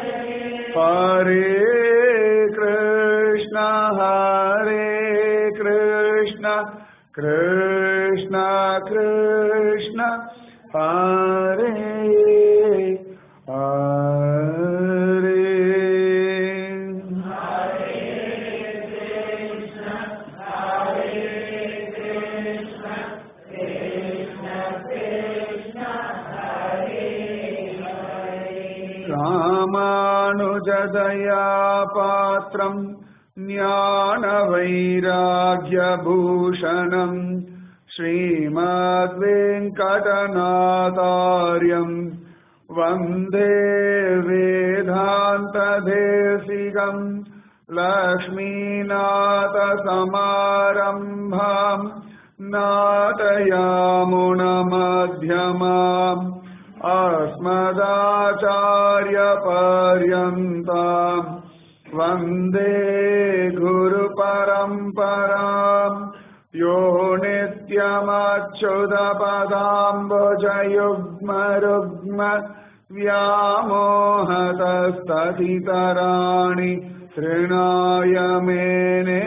Hare Krishna, Krishna Krishna, Hare Hare. Ramanujadaya Patram Jnana Vairagya Bhushanam Srimad Venkatanathāryam Vande Vedanta Desigam Lakshminatha Samarambham Natayamuna Madhyamam Asmadacharya Paryantam Vande Guru Paramparam Yo Nityamachyuta Padambojayugma Rugma Vyamohatastathitarani Trinaya Mene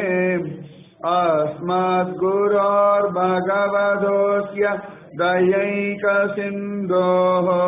Asmad Guror Bhagavadosya Dayaika Sindhoho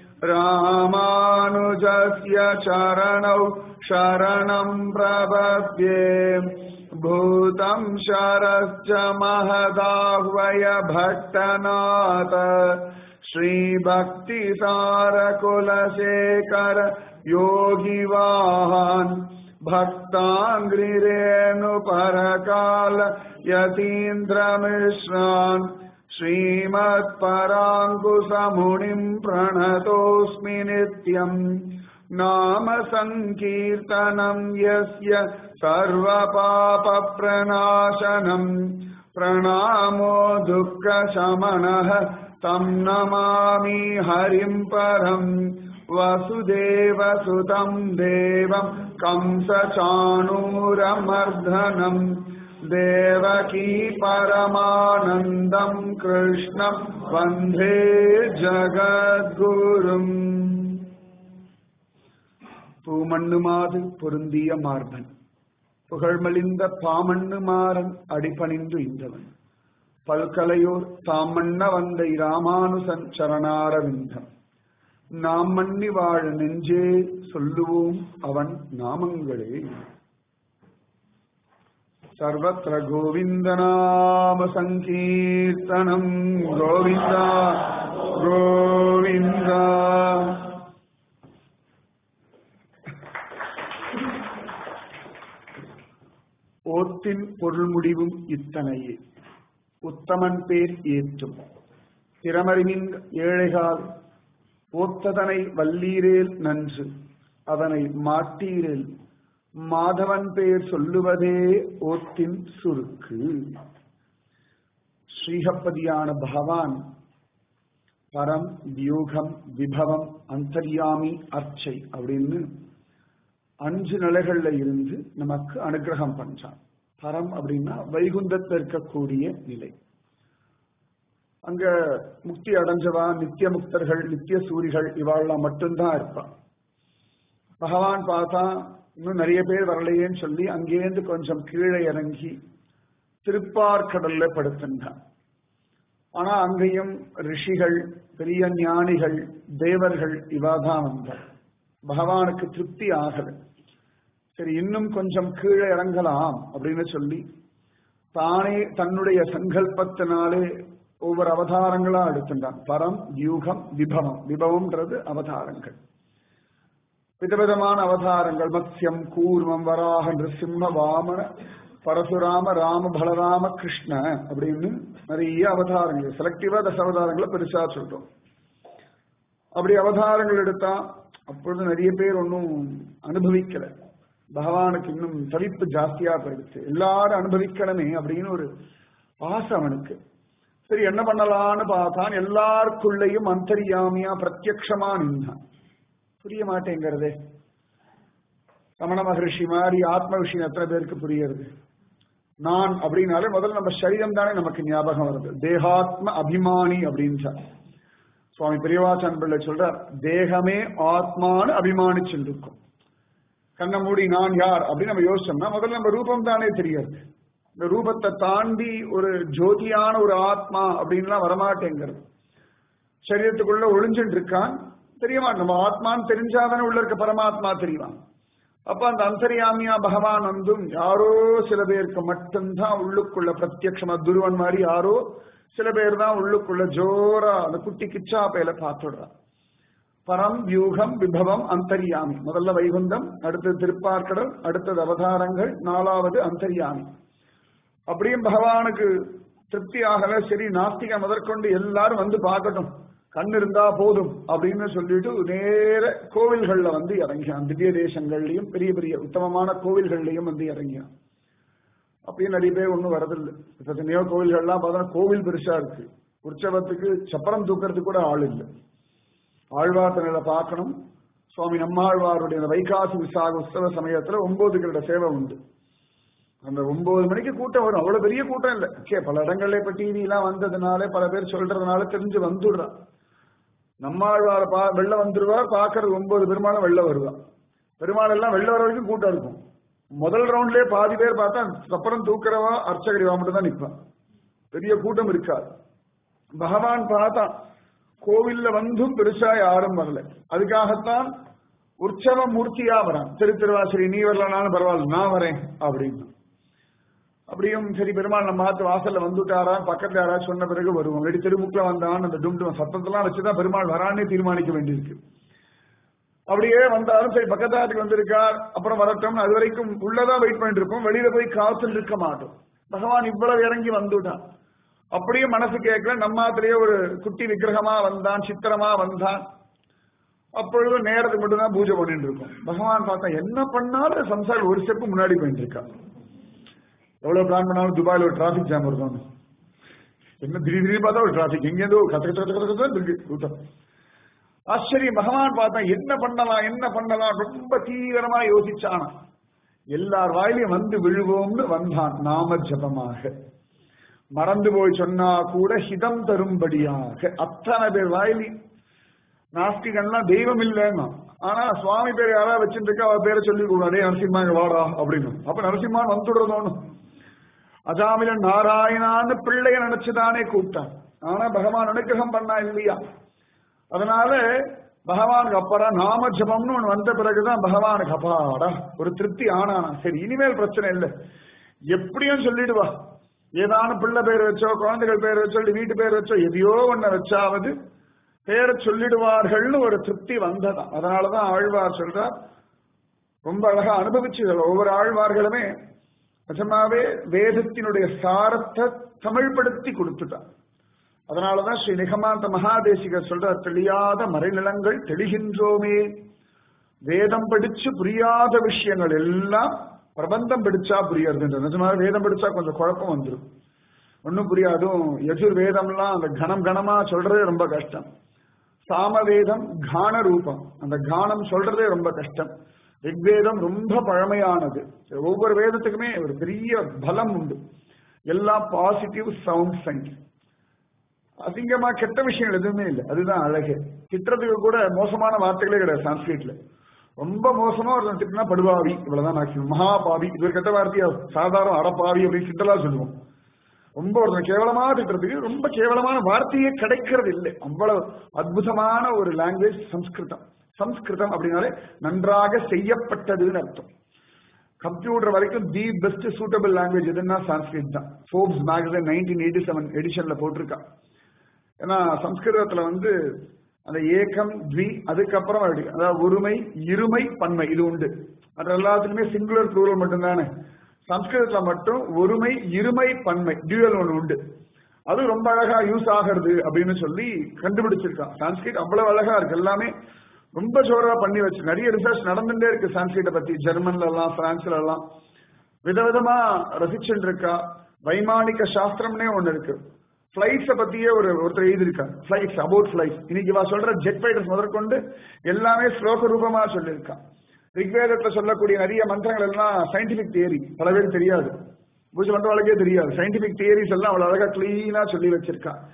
Ramanujasya Charanau Sharanam Prabhapye Bhutam Sharascha Mahadahvaya Bhattanata Shri Bhakti Sarakula Sekara Yogi Vahan Bhaktangri Renu Parakala Yatindra Mishran Srimad Parankusamunim Pranatosmi Nityam Nama Sankirtanam Yasya Sarva Papa Pranashanam Pranamo Dukkha Shamanaha Tam Namami Harim Param Vasudeva Sutam Devam Kamsa Chanuramardanam Devaki Paramanandam Krishnam Vande Jagadgurum. பூமண்ணுமாது பொருந்திய மார்பன் புகழ்மலிந்த பாமண்ணுமாறன் அடிபணிந்து இந்தவன் பல்கலையோர் தாமண்ண வந்த இராமானுசன் சரணாரவிந்தம் நாம் மன்னி வாழ நெஞ்சே சொல்லுவோம் அவன் நாமங்களே. सर्वत्र गोविन्दनाम संकीर्तनं गोविन्दा गोविन्दा. ஓத்தின் பொருள் முடிவும் இத்தனையே உத்தமன் பேர் ஏற்றும் திறமறிவின் ஏழைகால் ஓத்ததனை வல்லீரேல் நன்று அதனை மாட்டீரேல் மாதவன் பெயர் சொல்லுவதே ஓத்தின் சுருக்கு. ஸ்ரீஹப்பதியான பகவான் பரம் வியூகம் விபவம் அந்தர்யாமி அர்ச்சை அப்படின்னு 5 நிலைகள்ல இருந்து நமக்கு அனுகிரகம் பண்றான். பரம் அப்படின்னா வைகுந்தத்தில் இருக்கக்கூடிய நிலை. அங்க முக்தி அடைஞ்சவா நித்திய முக்தர்கள் நித்திய சூரிகள் இவாள்லாம் மட்டும்தான் இருப்பான். பகவான் பார்த்தா இன்னும் நிறைய பேர் வரலையேன்னு சொல்லி அங்கேருந்து கொஞ்சம் கீழே இறங்கி திருப்பார்கடல்ல படுத்தின்றான். ஆனா அங்கேயும் ரிஷிகள் பெரிய ஞானிகள் தேவர்கள் இவாதான் வந்தார். பகவானுக்கு திருப்தி ஆகல. சரி இன்னும் கொஞ்சம் கீழே இறங்கலாம் அப்படின்னு சொல்லி தானே தன்னுடைய சங்கல்பத்தினாலே ஒவ்வொரு அவதாரங்களா எடுத்துட்டான். பரம் வியூகம் விபவம். விபவம்ன்றது அவதாரங்கள், விதவிதமான அவதாரங்கள். மத்ஸ்யம் கூர்மம் வராக நிருசிம்ம வாமன பரசுராம ராம பலராம கிருஷ்ண அப்படின்னு நிறைய அவதாரங்கள். செலக்டிவா தசாவதாரங்களை பெருசா சொல்றோம். அப்படி அவதாரங்கள் எடுத்தா அப்பொழுது நிறைய பேர் ஒன்னும் அனுபவிக்கல. பகவானுக்கு இன்னும் தவிப்பு ஜாஸ்தியா போயிடுச்சு. எல்லாரும் அனுபவிக்கணுமே அப்படின்னு ஒரு ஆசை அவனுக்கு. சரி என்ன பண்ணலான்னு பார்த்தான். எல்லாருக்குள்ளேயும் அந்தர்யாமியா பிரத்யக்ஷமா நின்றான். புரிய மாட்டேங்கிறதே. ரமண மகர்ஷி மாதிரி ஆத்ம விஷயம் எத்தனை பேருக்கு புரியுறது? நான் அப்படின்னாலே முதல்ல நம்ம சரீரம் தானே நமக்கு ஞாபகம் வருது. தேகாத்ம அபிமானி அப்படின்னு. சுவாமி பெரியவாச்சான் பிள்ளை சொல்றார், தேகமே ஆத்மானு அபிமானிச்சுருக்கும். கண்ணை மூடி நான் யார் அப்படின்னு நம்ம யோசிச்சோம்னா முதல்ல நம்ம ரூபம் தானே தெரியாது. இந்த ரூபத்தை தாண்டி ஒரு ஜோதியான ஒரு ஆத்மா அப்படின்லாம் வரமாட்டேங்கிறது. சரீரத்துக்குள்ள ஒளிஞ்சுட்டு இருக்கான் தெரியமா, நம்ம ஆத்மான்னு தெரிஞ்சாதானே உள்ள இருக்க பரமாத்மா தெரியுமா. அப்ப அந்த அந்தரியாமியா பகவான் வந்தும் யாரோ சில பேருக்கு மட்டும்தான் உள்ளுக்குள்ள பிரத்யக்ஷமா, துருவன் மாதிரி யாரோ சில பேர் தான் உள்ளுக்குள்ள ஜோரா அந்த குட்டி கிச்சா பேல பார்த்துடுறான். பரம் வியூகம் விபவம் அந்தரியாமி. முதல்ல வைகுந்தம், அடுத்தது திருப்பார்க்கடல், அடுத்தது அவதாரங்கள், 4வது அந்தரியாமி. அப்படியும் பகவானுக்கு திருப்தி ஆகல. சரி, நாஸ்திக முதற்கொண்டு எல்லாரும் வந்து பார்க்கட்டும், கண் இருந்தா போதும் அப்படின்னு சொல்லிட்டு நேர கோவில்கள்ல வந்து இறங்கியான். திவ்ய தேசங்கள்லயும் பெரிய பெரிய உத்தமமான கோவில்கள்லயும் வந்து இறங்கியான். அப்படியே நிறைய பேர் ஒன்றும் வரதில்லை. இப்ப எத்தனையோ கோவில்கள்லாம் பார்த்தா கோவில் பெருசா இருக்கு, உற்சவத்துக்கு சப்பரம் தூக்கிறதுக்கு கூட ஆள் இல்லை. ஆழ்வார்த்தனையில பார்க்கணும். சுவாமி நம்மாழ்வாருடைய வைகாசி விசாக உற்சவ சமயத்துல 9 கிரட சேவை உண்டு. அந்த 9 மணிக்கு கூட்டம் வரும். அவ்வளவு பெரிய கூட்டம் இல்லை. பல இடங்கள்ல இப்ப டிவி எல்லாம் வந்ததுனால பல பேர் சொல்றதுனால தெரிஞ்சு வந்துடுறான். நம்மாழ்வார வெள்ள வந்துருவார், பாக்குறது 9 பெருமாளும் வெள்ள வருவார். பெருமாள் எல்லாம் வெள்ள வர வரைக்கும் கூட்டம் இருக்கும். முதல் ரவுண்ட்லயே பாதி பேர் பார்த்தா அப்புறம் தூக்குறவா அர்ச்சகரிவா மட்டும் தான் நிற்பான். பெரிய கூட்டம் இருக்காது. பகவான் பார்த்தா கோவில்ல வந்தும் பெருசா யாரும் வரல. அதுக்காகத்தான் உற்சவ மூர்த்தியா வரான். திருவாசரி நீ வரலனாலும் பரவாயில்ல, நான் வரேன் அப்படின்னு. அப்படியும் சரி, பெருமாள் நம்ம ஆத்து வாசல்ல வந்துட்டாரா, பக்கத்துல யாராவது சொன்ன பிறகு வருவோம். வெடி தெருமுக்குல வந்தான் அந்த டும் சத்தத்தெல்லாம் வச்சுதான் பெருமாள் வரானே தீர்மானிக்க வேண்டியிருக்கு. அப்படியே வந்தாலும் சரி, பக்கத்தாத்துக்கு வந்திருக்கார் அப்புறம் வரட்டும், அது வரைக்கும் உள்ளதான் வெயிட் பண்ணிட்டு இருப்போம். வெளியில போய் காத்துல இருக்க மாட்டோம். பகவான் இவ்வளவு இறங்கி வந்துட்டான். அப்படியே மனசு கேட்கல. நம்மாத்திலேயே ஒரு குட்டி விக்கிரகமா வந்தான், சித்திரமா வந்தான். அப்பொழுது நேரத்துக்கு மட்டும்தான் பூஜை பண்ணிட்டு இருக்கோம். பகவான் பார்த்தா என்ன பண்ணாலும் சம்சாரம் ஒரு ஸ்டெப் முன்னாடி போயிட்டு இருக்கா. எவ்வளவு பிளான் பண்ணாலும் துபாயில ஒரு டிராபிக் ஜாம் இருக்கும். என்ன திடீர்னு பார்த்தா ஒரு டிராபிக், எங்கேயோ கத்த ஆச்சரியம். பகவான் பார்த்தா என்ன பண்ணலாம் ரொம்ப தீவிரமா யோசிச்சானா. எல்லார் வாயிலையும் வந்து விழுவோம்னு வந்தான். நாம ஜபமாக மறந்து போய் சொன்னா கூட ஹிதம் தரும்படியாக அத்தனை பேர் வாயிலி. நாஸ்திகன்லாம் தெய்வம் இல்லைன்னா, ஆனா சுவாமி பேர் யாராவது வச்சுட்டு இருக்கா, அவ பேரை சொல்லி கூடாதே நரசிம்மாங்க வாடா அப்படின்னு. அப்ப நரசிம்மான் வந்துடுறதோன்னு அஜாமிலன் நாராயணான்னு பிள்ளைய நினைச்சுதானே கூப்பிட்டான். ஆனா பகவான் அனுகிரகம் பண்ணா இல்லையா. அதனால பகவானுக்கு அப்புறம் நாம ஜபம்னு ஒண்ணு வந்த பிறகுதான் பகவானுக்கு அப்பாடா ஒரு திருப்தி ஆனானா. சரி, இனிமேல் பிரச்சனை இல்லை, எப்படியும் சொல்லிடுவா. ஏதான பிள்ளை பேர் வச்சோ, குழந்தைகள் பேர் வச்சோ, வீட்டு பேர் வச்சோ, எதையோ ஒன்ன வச்சாவது பேரை சொல்லிடுவார்கள்னு ஒரு திருப்தி வந்ததான். அதனாலதான் ஆழ்வார் சொல்றார், ரொம்ப அழகா அனுபவிச்சு. ஒவ்வொரு ஆழ்வார்களுமே நிஜமாவே வேதத்தினுடைய சாரத்தை தமிழ்படுத்தி கொடுத்துட்டான். அதனாலதான் ஸ்ரீ நிகமாந்த மகாதேசிகர் சொல்ற, தெளியாத மறைநிலங்கள் தெளிகின்றோமே. வேதம் படிச்சு புரியாத விஷயங்கள் எல்லாம் பிரபந்தம் படிச்சா புரியாது. நிஜமாக வேதம் படிச்சா கொஞ்சம் குழப்பம் வந்துடும், ஒன்னும் புரியாதும். யஜுர் வேதம்லாம் அந்த கணமா சொல்றதே ரொம்ப கஷ்டம். சாமவேதம் கான ரூபம், அந்த கானம் சொல்றதே ரொம்ப கஷ்டம். ரிக்வேதம் ரொம்ப பழமையானது. ஒவ்வொரு வேதத்துக்குமே ஒரு பெரிய பலம் உண்டு. எல்லாம் பாசிட்டிவ் சவுண்ட் சைன்ஸ். அசிங்கமா கெட்ட விஷயங்கள் எதுவுமே இல்லை. அதுதான் அழகு. திட்டுறதுக்கு கூட மோசமான வார்த்தைகளே கிடையாது. சான்ஸ்கிரிட்ல ரொம்ப மோசமா ஒரு திட்டினா படுபாவி, இவ்வளவுதான் மேக்சிமம். மகாபாவி இது ஒரு கெட்ட வார்த்தையா, சாதாரண அடப்பாவி அப்படின்னு கிட்டலா சொல்லுவோம். ரொம்ப ஒரு கேவலமா திட்டுறதுக்கு ரொம்ப கேவலமான வார்த்தையே கிடைக்கிறது இல்லை. அவ்வளவு அற்புதமான ஒரு லாங்குவேஜ் சம்ஸ்கிருதம். சம்ஸ்கிருதம் அப்படின்னாலே நன்றாக செய்யப்பட்டதுன்னு அர்த்தம். கம்ப்யூட்டர் வரைக்கும் தி பெஸ்ட் சூட்டபிள் லாங்குவேஜ் எதுன்னா சான்ஸ்கிரிட் தான். ஃபோர்ப்ஸ் மேகசின் 1987 எடிஷன்ல போட்டிருக்கா. ஏன்னா சம்ஸ்கிருதத்துல வந்து அந்த ஏகம் த்வி அதுக்கப்புறம் அதாவது ஒருமை இருமை பன்மை இது உண்டு. அது எல்லாத்துக்குமே சிங்குலர் ப்ளூரல் மட்டும்தானே. சம்ஸ்கிருதத்துல மட்டும் ஒருமை இருமை பன்மை டியூவல் ஒன்று உண்டு. அது ரொம்ப அழகா யூஸ் ஆகிறது அப்படின்னு சொல்லி கண்டுபிடிச்சிருக்கான். சான்ஸ்கிரிட் அவ்வளவு அழகா இருக்கு. எல்லாமே ரொம்ப ஜோரா பண்ணி வச்சு நிறைய ரிசர்ச் நடந்துட்டே இருக்கு சான்ஸ்கிரிட்டை பத்தி. ஜெர்மன்ல எல்லாம் பிரான்ஸ்ல எல்லாம் விதவிதமா ரசிச்சுட்டு இருக்கா. வைமானிக சாஸ்திரம்னே ஒண்ணு இருக்கு. பிளைட்ஸ பத்தியே ஒருத்தர் எழுதியிருக்காங்க. Flights about flights. இன்னைக்கு சொல்ற ஜெட் ஃபைட்டர்ஸ் முதற்கொண்டு எல்லாமே ஸ்லோக ரூபமா சொல்லியிருக்கான். ரிக்வேதத்துல சொல்லக்கூடிய நிறைய மந்திரங்கள் எல்லாம் சயின்டிபிக் தியரி. பல பேருக்கு தெரியாது, பூஜை பண்றவங்களுக்கே தெரியாது. சயின்டிபிக் தியரிஸ் எல்லாம் அவ்வளவு அழகா கிளீனா சொல்லி வச்சிருக்கான்.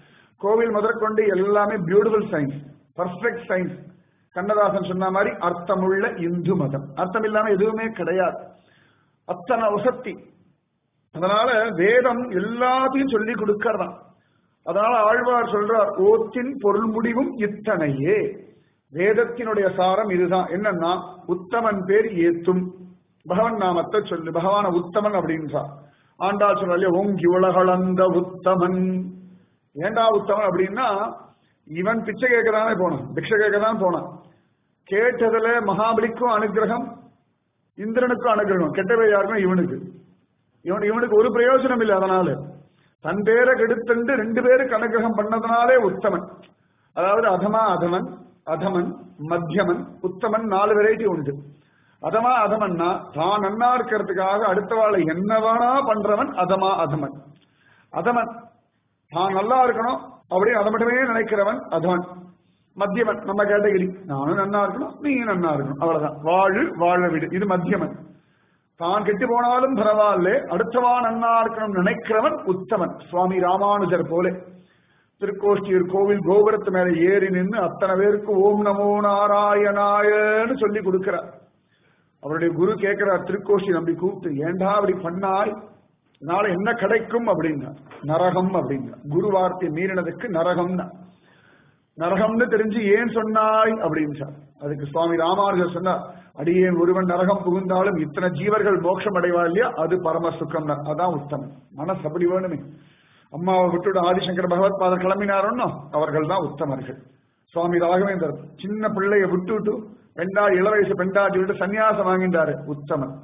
கோவில் முதற்கொண்டு எல்லாமே beautiful science, perfect science. Kannadasan சொன்ன மாதிரி அர்த்தமுள்ள இந்து மதம், அர்த்தம் இல்லாம எதுவுமே கிடையாது, அத்தனை வசத்தி. அதனால வேதம் எல்லாத்தையும் சொல்லி கொடுக்கறதான். அதனால ஆழ்வார் சொல்றார், ஓத்தின் பொருள் முடிவும் இத்தனையே. வேதத்தினுடைய சாரம் இதுதான். என்னன்னா, உத்தமன் பேர் ஏத்தும், பகவன் நாமத்தை சொல்லு, பகவான உத்தமன் அப்படின்றா. ஆண்டாள் சொல்றாங்க, ஓங்கி உலகளந்த உத்தமன். ஏண்டா உத்தமன் அப்படின்னா, இவன் பிச்சை கேட்கதானே போனான், பிக்ஷை கேட்கதான் போனான். கேட்டதுல மகாபலிக்கும் அனுகிரகம், இந்திரனுக்கும் அனுகிரகம், கெட்டவை யாருக்கும் இவனுக்கு. இவனுக்கு ஒரு பிரயோஜனம் இல்லை. அதனால தன் பேரை கெடுத்துண்டு 2 பேருக்கு அனுகிரகம் பண்ணதுனாலே உத்தமன். அதாவது அதமா அதமன், அதமன் மத்தியமன், உத்தமன் 4 வெரைட்டி உண்டு. அதமா அதமன்னா தான் நன்னா இருக்கிறதுக்காக அடுத்தவாளை என்னவானா பண்றவன் அதமா அதமன். அதமன் தான் நல்லா இருக்கணும் அப்படின்னு அதை மட்டுமே நினைக்கிறவன் அதமன். மத்தியமன் நம்ம கேட்டகிரி, நானும் நன்னா இருக்கணும் நீயும் நன்னா இருக்கணும், அவ்வளவுதான், வாழ விடு, இது மத்தியமன். தான் கெட்டு போனாலும் பரவாயில்ல, அடுத்தவா நன்னா இருக்கணும் நினைக்கிறவன் உத்தமன். சுவாமி ராமானுஜர் போல திருக்கோஷ்டியூர் கோவில் கோபுரத்து மேல ஏறி நின்று அத்தனை பேருக்கு ஓம் நமோ நாராயணாயன்னு சொல்லி கொடுக்கிறார். அவருடைய குரு கேட்கிறார், திருக்கோஷ்டி நம்பி கூப்பிட்டு, ஏண்டா அப்படி பண்ணாய், இதனால என்ன கிடைக்கும் அப்படின்னா, நரகம் அப்படின்னா. குரு வார்த்தை மீறினதுக்கு நரகம் தான். நரகம்னு தெரிஞ்சு ஏன் சொன்னாய் அப்படின்னு சார். அதுக்கு சுவாமி ராமானுஜர் சொன்னார், அடியேன் ஒருவன் நரகம் புகுந்தாலும் இத்தனை ஜீவர்கள் மோட்சம் அடைவா இல்லையா, அது பரம சுகம் தான், அதான் உத்தமன். மனசு அப்படி வேணுமே. அம்மாவை விட்டுட்டு ஆதிசங்கர பகவத் பாதர் கிளம்பினாரோன்னோ அவர்கள் தான் உத்தமர்கள். சுவாமி ராகவேந்தர் சின்ன பிள்ளைய விட்டுட்டு இள வயசு பெண்டாட்டி விட்டு சன்னியாசம் வாங்கிட்டாரு, உத்தமன்.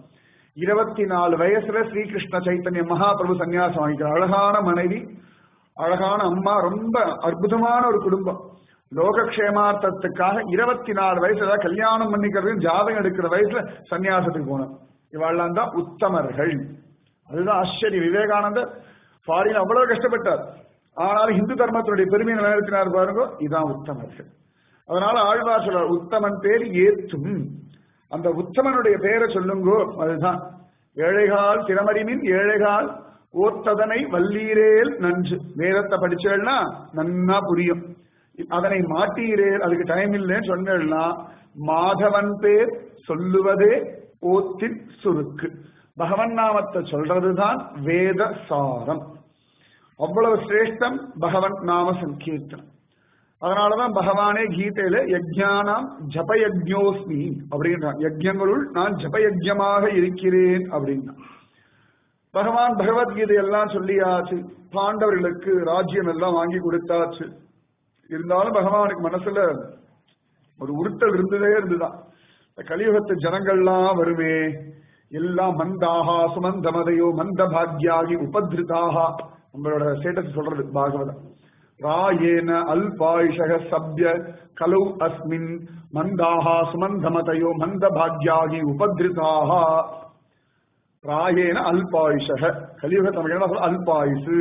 24 வயசுல ஸ்ரீகிருஷ்ண சைத்தன்ய மகாபிரபு சன்னியாசம் வாங்கிக்கிறார். அழகான மனைவி, அழகான அம்மா, ரொம்ப அற்புதமான ஒரு குடும்பம். லோகக்ஷேமார்த்தத்துக்காக 24 வயசுல கல்யாணம் பண்ணிக்கிறது, ஜாதகம் எடுக்கிற வயசுல சன்னியாசத்துக்கு போனார். இவாள்லாம் தான் உத்தமர்கள். அதுதான் ஆச்சரியம். விவேகானந்தர் ஃபாரின் அவ்வளவு கஷ்டப்பட்டார், ஆனாலும் இந்து தர்மத்தினுடைய பெருமையை நிலைநிறுத்தினார் பாருங்க, இதான் உத்தமர்கள். அதனால ஆழ்வார் சொல்றார், உத்தமன் பேர் ஏத்தும். அந்த உத்தமனுடைய பேரை சொல்லுங்கோ, அதுதான். ஏழைகால் திறமறிமின் ஏழைகால் ஓத்ததனை வல்லீரேல் நன்று. வேதத்தை படிச்சேன்னா நன்னா புரியும். அதனை மாட்டீரேல், அதுக்கு டைம் இல்லைன்னு சொன்னா, மாதவன் பேர் சொல்லுவதே ஓத்தின் சுருக்கு. பகவன் நாமத்தை சொல்றதுதான் வேத சாரம். அவ்வளவு சிரேஷ்டம் பகவன் நாம சங்கீர்த்தனம். அதனாலதான் பகவானே கீதையில யஜ்ஞானாம் ஜபயஜ்ஞோஸ்மி அப்படின்றான். யஜ்ஞங்களுள் நான் ஜபயஜ்யமாக இருக்கிறேன் அப்படின்னா. பகவான் பகவத்கீதை எல்லாம் சொல்லியாச்சு, பாண்டவர்களுக்கு ராஜ்யம் எல்லாம் வாங்கி கொடுத்தாச்சு. இருந்தாலும் பகவானுக்கு மனசுல ஒரு உறுத்தல் இருந்ததே இருந்துதான். கலியுகத்து ஜனங்கள்லாம் வருமே, எல்லாம் மந்தாகா சுமந்தமதையோ மந்த பாக்யாகி உபதிருதாக. நம்மளோட ஸ்டேட்டஸ் சொல்றது பாகவதம். ராயேன அல்பாயுஷக சப்ய கலௌ அஸ்மின் மந்தாகா சுமந்தமதையோ மந்த பாக்யாகி உபதிருதாக. ராயேன அல்பாயுஷக, கலியுக தமிழ் என்ன சொல்ல, அல்பாயுசு.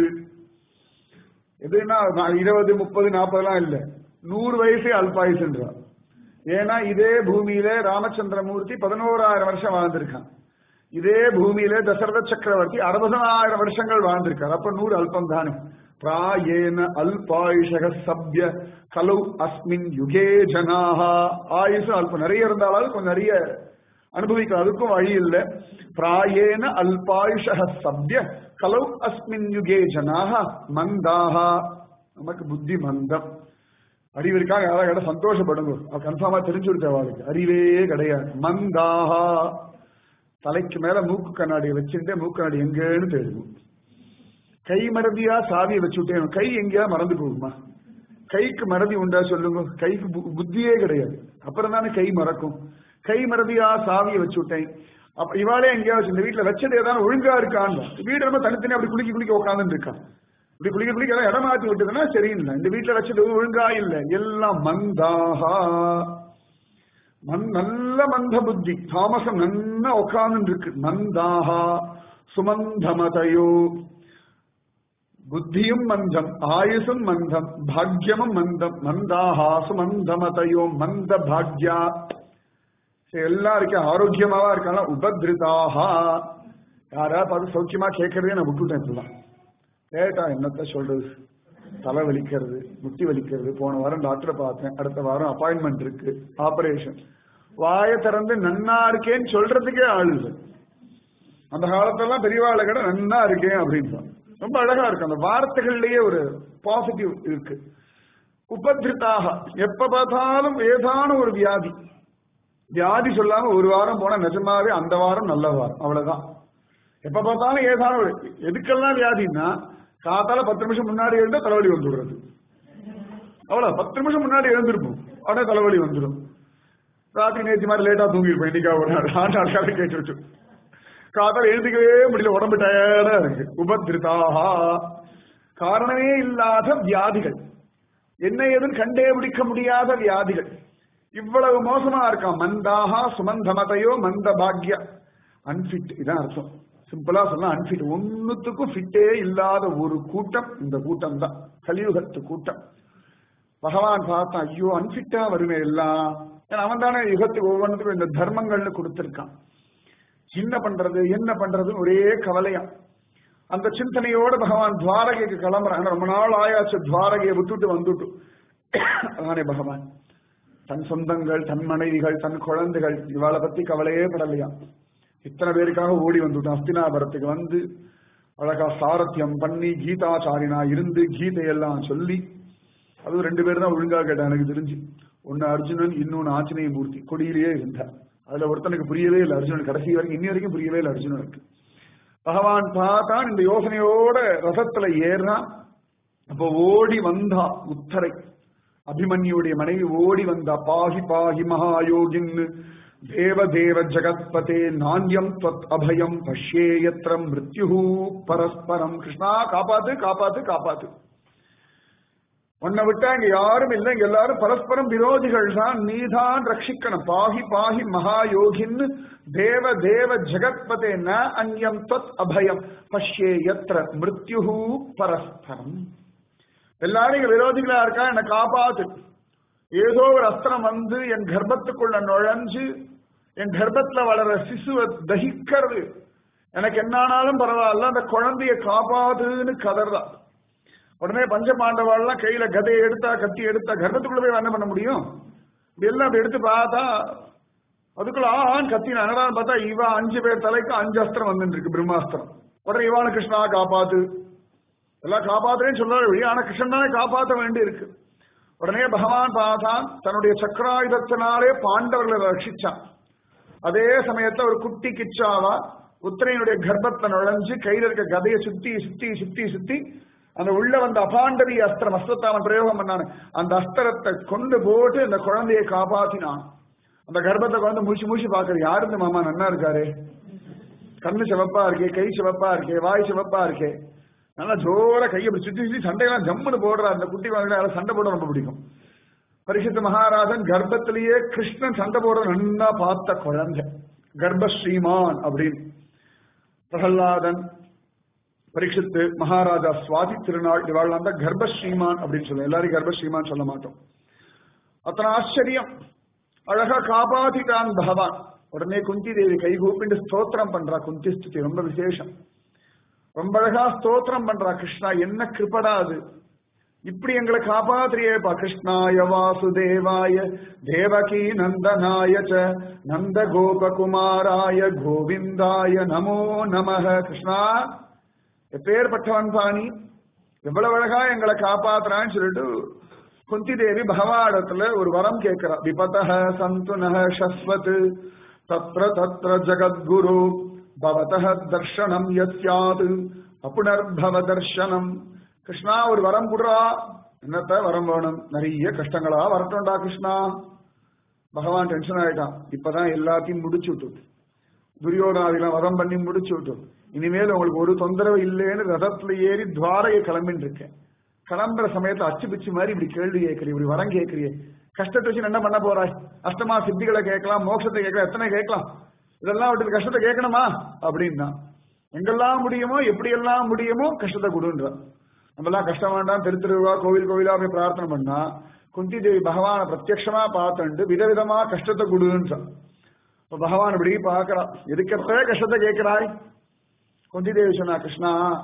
எதுனா 20, 30, 40 இல்ல, 100 வயசே அல்பாயுசுன்றார். ஏன்னா இதே பூமியில ராமச்சந்திரமூர்த்தி 11,000 வருஷம் வாழ்ந்திருக்கான். இதே பூமியில தசரத சக்கரவர்த்தி 60,000 வருஷங்கள் வாழ்ந்திருக்கார். அப்ப 100 அல்பம் தானே. பிராயேன அல்பாயுஷக சப்ய கலௌ அஸ்மின் யுகே ஜனாஹ. ஆயுஷம் அல்பம், நிறைய இருந்தாலும் கொஞ்சம் நிறைய அனுபவிக்கலாம், அதுக்கும் வழி இல்லை. பிராயேன அல்பாயுஷக சப்ய கலௌ அஸ்மின் யுகே ஜனாஹ மந்தாஹ. நமக்கு புத்தி மந்தம். அறிவு இருக்காங்க, யாராவது சந்தோஷப்படுங்க, கன்ஃபார்மா தெரிஞ்சு கொடுத்த வாழ்க்கை அறிவே கிடையாது. மந்தாஹா, தலைக்கு மேல மூக்கு கண்ணாடியை வச்சுட்டு மூக்கு கண்ணாடி எங்கன்னு தெரியும். கை மறதியா சாவியை வச்சுட்டேன், கை எங்கேயா மறந்து போகுமா? கைக்கு மறதி உண்டா சொல்லுங்க? கைக்கு புத்தியே கிடையாது, அப்புறம் தானே கை மறக்கும். கை மறதியா சாவியை வச்சுட்டேன். அப்ப இவாளே எங்கேயா வச்சு இந்த வீட்டுல வச்சது ஏதாவது ஒழுங்கா இருக்கான்னு, வீடு ரொம்ப தனித்தனி அப்படி குளிக்க உட்காந்துட்டு இருக்கான். இப்படி குளிக்க எல்லாம் இடம் மாற்றி விட்டதுன்னா சரியில்லை. இந்த வீட்டுல வச்சது ஒழுங்கா இல்லை, எல்லாம் மந்தாகா. நல்ல மந்த புத்தி, தாமசம் நல்லா உட்கார்ந்து இருக்கு. மந்தாகா சுமந்தமதையோ, புத்தியும் மந்தம், ஆயுசும் மந்தம், பாக்யமும் மந்தம். மந்தாகா சுமந்தமதையோ மந்த பாக்யா. எல்லாம் இருக்க ஆரோக்கியமாவா இருக்காங்க. உபதிருதாகா, யாரா பார்த்து சௌக்கியமா கேட்கறதே நான் விட்டுட்டேன். இப்பதான் கேட்டா என்னத்த சொல்றது, தலை வலிக்கிறது, முட்டி வலிக்கிறது. போன வாரம் டாக்டரை பார்த்தேன், அடுத்த வாரம் அப்பாயின்மெண்ட் இருக்கு, ஆபரேஷன். வாயை திறந்து நன்னா இருக்கேன்னு சொல்றதுக்கே ஆள் இல்லை. அந்த காலத்தெல்லாம் பெரியவாளை கடை நன்னா இருக்கேன் அப்படின்னு ரொம்ப அழகா இருக்கு. அந்த வார்த்தைகள்லயே ஒரு பாசிட்டிவ் இருக்கு. உபதிருத்தாக, எப்ப பார்த்தாலும் ஏதான ஒரு வியாதி. வியாதி சொல்லாம ஒரு வாரம் போனா நிஜமாவே அந்த வாரம் நல்ல வாரம், அவ்வளவுதான். எப்ப பார்த்தாலும் ஏதான ஒரு, எதுக்கெல்லாம் வியாதின்னா காத்தால 10 நிமிஷம் முன்னாடி எழுந்தா தலைவலி வந்துடுறது, அவ்வளவு. 10 நிமிஷம் முன்னாடி எழுந்திருப்போம், உடனே தலைவலி வந்துடும். ராத்திரி நேற்று மாதிரி லேட்டா தூங்கிருப்போம், இன்னைக்கா ஒரு நாள் கேட்டு வச்சு காத்தால எழுதிக்கவே முடியல, உடம்பு டயர்டா இருக்கு. உபதிருத்தாக, காரணமே இல்லாத வியாதிகள், என்ன ஏதுன்னு கண்டே பிடிக்க முடியாத வியாதிகள், இவ்வளவு மோசமா இருக்கான். மந்தாகா சுமந்தமதையோ மந்த பாக்ய, அன்பிட், இதான் அர்த்தம். சிம்பிளா சொன்னா அன்பிட், ஒன்னுத்துக்கும் ஃபிட்டே இல்லாத ஒரு கூட்டம் இந்த கூட்டம் தான், கலியுகத்து கூட்டம். பகவான் பார்த்தா, ஐயோ அன்பிட்டா வருமே எல்லாம். ஏன்னா அவன் தானே யுகத்துக்கு ஒவ்வொன்றுக்கும் இந்த தர்மங்கள்னு கொடுத்திருக்கான். என்ன பண்றது என்ன பண்றதுன்னு ஒரே கவலையா. அந்த சிந்தனையோட பகவான் துவாரகைக்கு கிளம்புறாங்க. ரொம்ப நாள் ஆயாச்சு துவாரகையை விட்டுட்டு வந்துட்டு. அதானே பகவான் தன் சொந்தங்கள், தன் மனைவிகள், தன் குழந்தைகள், இவாளை பத்தி கவலையே படலையா. இத்தனை பேருக்காக ஓடி வந்துட்டான். அஸ்தினாபுரத்துக்கு வந்து அழகா சாரத்தியம் பண்ணி கீதாச்சாரியனா இருந்து கீதையெல்லாம் சொல்லி, அதுவும் 2 பேர் தான் ஒழுங்கா கேட்டான் எனக்கு தெரிஞ்சு. ஒன்னு அர்ஜுனன், இன்னொன்னு ஆஞ்சநேய மூர்த்தி. கொடியிலேயே இருந்தார். அதுல ஒருத்தனுக்கு புரியவே இல்லை அர்ஜுனன், கடைசி வரைக்கும் இன்னி வரைக்கும் புரியவே இல்லை அர்ஜுனனுக்கு. பகவான் பார்த்தான், இந்த யோசனையோட ரசத்துல ஏறான். அப்போ ஓடி வந்தா உத்தரை, அபிமன்யுடைய மனைவி ஓடி வந்தா. பாஹி பாஹி மகாயோகின் தேவ தேவ ஜகத்பதே நான்யம் त्वत् அபயம் பஷ்யேயத்ர மிருத்யுஹு பரஸ்பரம். கிருஷ்ணா காப்பாத்து காப்பாத்து காப்பாத்து, உன்னை விட்டா இங்க யாரும் இல்லை, இங்க எல்லாரும் பரஸ்பரம் விரோதிகள் தான், நீதான் ரட்சிக்கணும். பாஹி பாஹி மகாயோகின் தேவ தேவ ஜகத்பதே ந அன்யம் त्वत् அபயம் பஷ்யேயத்ர மிருத்யுஹு பரஸ்பரம். எல்லாரும் இங்க விரோதிகளா இருக்கா, என்னை காப்பாத்து. ஏதோ ஒரு அஸ்திரம் வந்து என் கர்ப்பத்துக்குள்ள நுழைஞ்சு என் கர்ப்பத்துல வளர சிசுவை தகிக்கிறது. எனக்கு என்னானாலும் பரவாயில்ல, அந்த குழந்தைய காப்பாதுன்னு கதர்தான். உடனே பஞ்ச பாண்டவாள்லாம் கையில கதையை எடுத்தா, கத்தி எடுத்தா, கர்ப்பத்துக்குள்ள போய் என்ன பண்ண முடியும்? எல்லாம் அப்படி எடுத்து பார்த்தா அதுக்குள்ள ஆண் கத்தி நடடான்னு பார்த்தா இவ 5 பேர் தலைக்கு 5 அஸ்திரம் வந்துட்டு இருக்கு, பிரம்மாஸ்திரம். உடனே இவான கிருஷ்ணா காப்பாத்து, எல்லாம் காப்பாத்துறேன்னு சொல்றாரு. ஆனா கிருஷ்ணன் தானே காப்பாற்ற வேண்டி இருக்கு. உடனே பகவான் பார்த்தான், தன்னுடைய சக்கராயுதத்தினாலே பாண்டவர்களை ரட்சிச்சான். அதே சமயத்துல ஒரு குட்டி கிச்சாவா உத்தரையனுடைய கர்ப்பத்தை நுழைஞ்சு கையில இருக்க கதையை சுத்தி சுத்தி சுத்தி சுத்தி அந்த உள்ள வந்த அபாண்டவி அஸ்திரம், அஸ்திரத்தாமன் பிரயோகம் பண்ணானு, அந்த அஸ்திரத்தை கொண்டு போட்டு அந்த குழந்தையை காப்பாத்தினான். அந்த கர்ப்பத்தை குழந்தை முடிச்சு முடிச்சு பாக்குறது, யாரு இந்த மாமா நன்னா இருக்காரு, கண்ணு சிவப்பா இருக்கே, கை சிவப்பா இருக்கே, வாய் சிவப்பா இருக்கே, நல்லா ஜோர கையை சுத்தி சுத்தி சண்டையெல்லாம் ஜம்முன்னு போடுற அந்த குட்டி குழந்தை சண்டை போட ரொம்ப பிடிக்கும். பரீட்சித் மகாராஜன் கர்ப்பத்திலேயே கிருஷ்ணன் சண்டை போட நன்னா பார்த்த குழந்தை, கர்ப்பஸ்ரீமான் அப்படின்னு. பிரகலாதன், பரீட்சித்து, மகாராஜா, சுவாதி திருநாள், இவாள் தான் கர்ப்பஸ்ரீமான் அப்படின்னு சொல்லுவோம். எல்லாரும் கர்ப்பஸ்ரீமான் சொல்ல மாட்டோம். அத்தனை ஆச்சரியம், அழகா காப்பாத்திட்டான் பகவான். உடனே குந்தி தேவி கை கூப்பிட்டு ஸ்தோத்திரம் பண்றா. குந்தி ஸ்துதி ரொம்ப விசேஷம், ரொம்ப அழகா ஸ்தோத்திரம் பண்றா. கிருஷ்ணா என்ன கிருபடா அது, இப்படி எங்களை காப்பாத்திரியேப்பா. கிருஷ்ணாய வாசுதேவாய தேவகி நந்தனாய ச நந்த கோபகுமாராய கோவிந்தாய நமோ நமஹ. கிருஷ்ணா எப்பேற்பட்டவன் பாணி, எவ்வளவு அழகா எங்களை காப்பாத்துறான்னு சொல்லிட்டு குந்தி தேவி பகவானிடத்துல ஒரு வரம் கேட்கிறா. விபதஹ சந்துனஹ ஷஸ்வத் தத்ர தத்ர ஜகத்குரு பவதஹ தர்ஷனம் யஸ்யாத் அபுனர்பவ தர்ஷனம். கிருஷ்ணா ஒரு வரம் குடுறா. என்னத்த வரம் வேணும்? நிறைய கஷ்டங்களா வரட்டும்டா கிருஷ்ணா. பகவான் டென்ஷன் ஆயிட்டான். இப்பதான் எல்லாத்தையும் முடிச்சு விட்டு, துரியோதனாதிலாம் வதம் பண்ணி முடிச்சு விட்டு, இனிமேல் உங்களுக்கு ஒரு தொந்தரவு இல்லைன்னு ரதத்துல ஏறி துவாரையை கிளம்பின்னு இருக்கேன். கிளம்புற சமயத்துல அச்சு பிச்சு மாதிரி இப்படி கேள்வி கேட்கறிய, இப்படி வரம் கேட்கறிய, கஷ்டத்தை வச்சு என்ன பண்ண போறாய்? அஷ்டமா சித்திகளை கேட்கலாம், மோட்சத்தை கேட்கலாம், எத்தனை கேட்கலாம், இதெல்லாம் விட்டு கஷ்டத்தை கேட்கணுமா அப்படின்னா, எங்கெல்லாம் முடியுமோ எப்படி எல்லாம் முடியுமோ கஷ்டத்தை கொடுன்ற. நம்மெல்லாம் கஷ்டம் வேண்டாம், திருவா கோவில் கோவிலா போய் பிரார்த்தனை பண்ணா, குந்தி தேவி பகவான பிரத்யட்சமா பார்த்துட்டு விதவிதமா கஷ்டத்தை கொடுன்றான். இப்ப பகவான் இப்படி பாக்குறா, எதுக்கப்ப கஷ்டத்தை கேட்கிறாய்? குந்தி தேவி சொன்னா, கிருஷ்ணா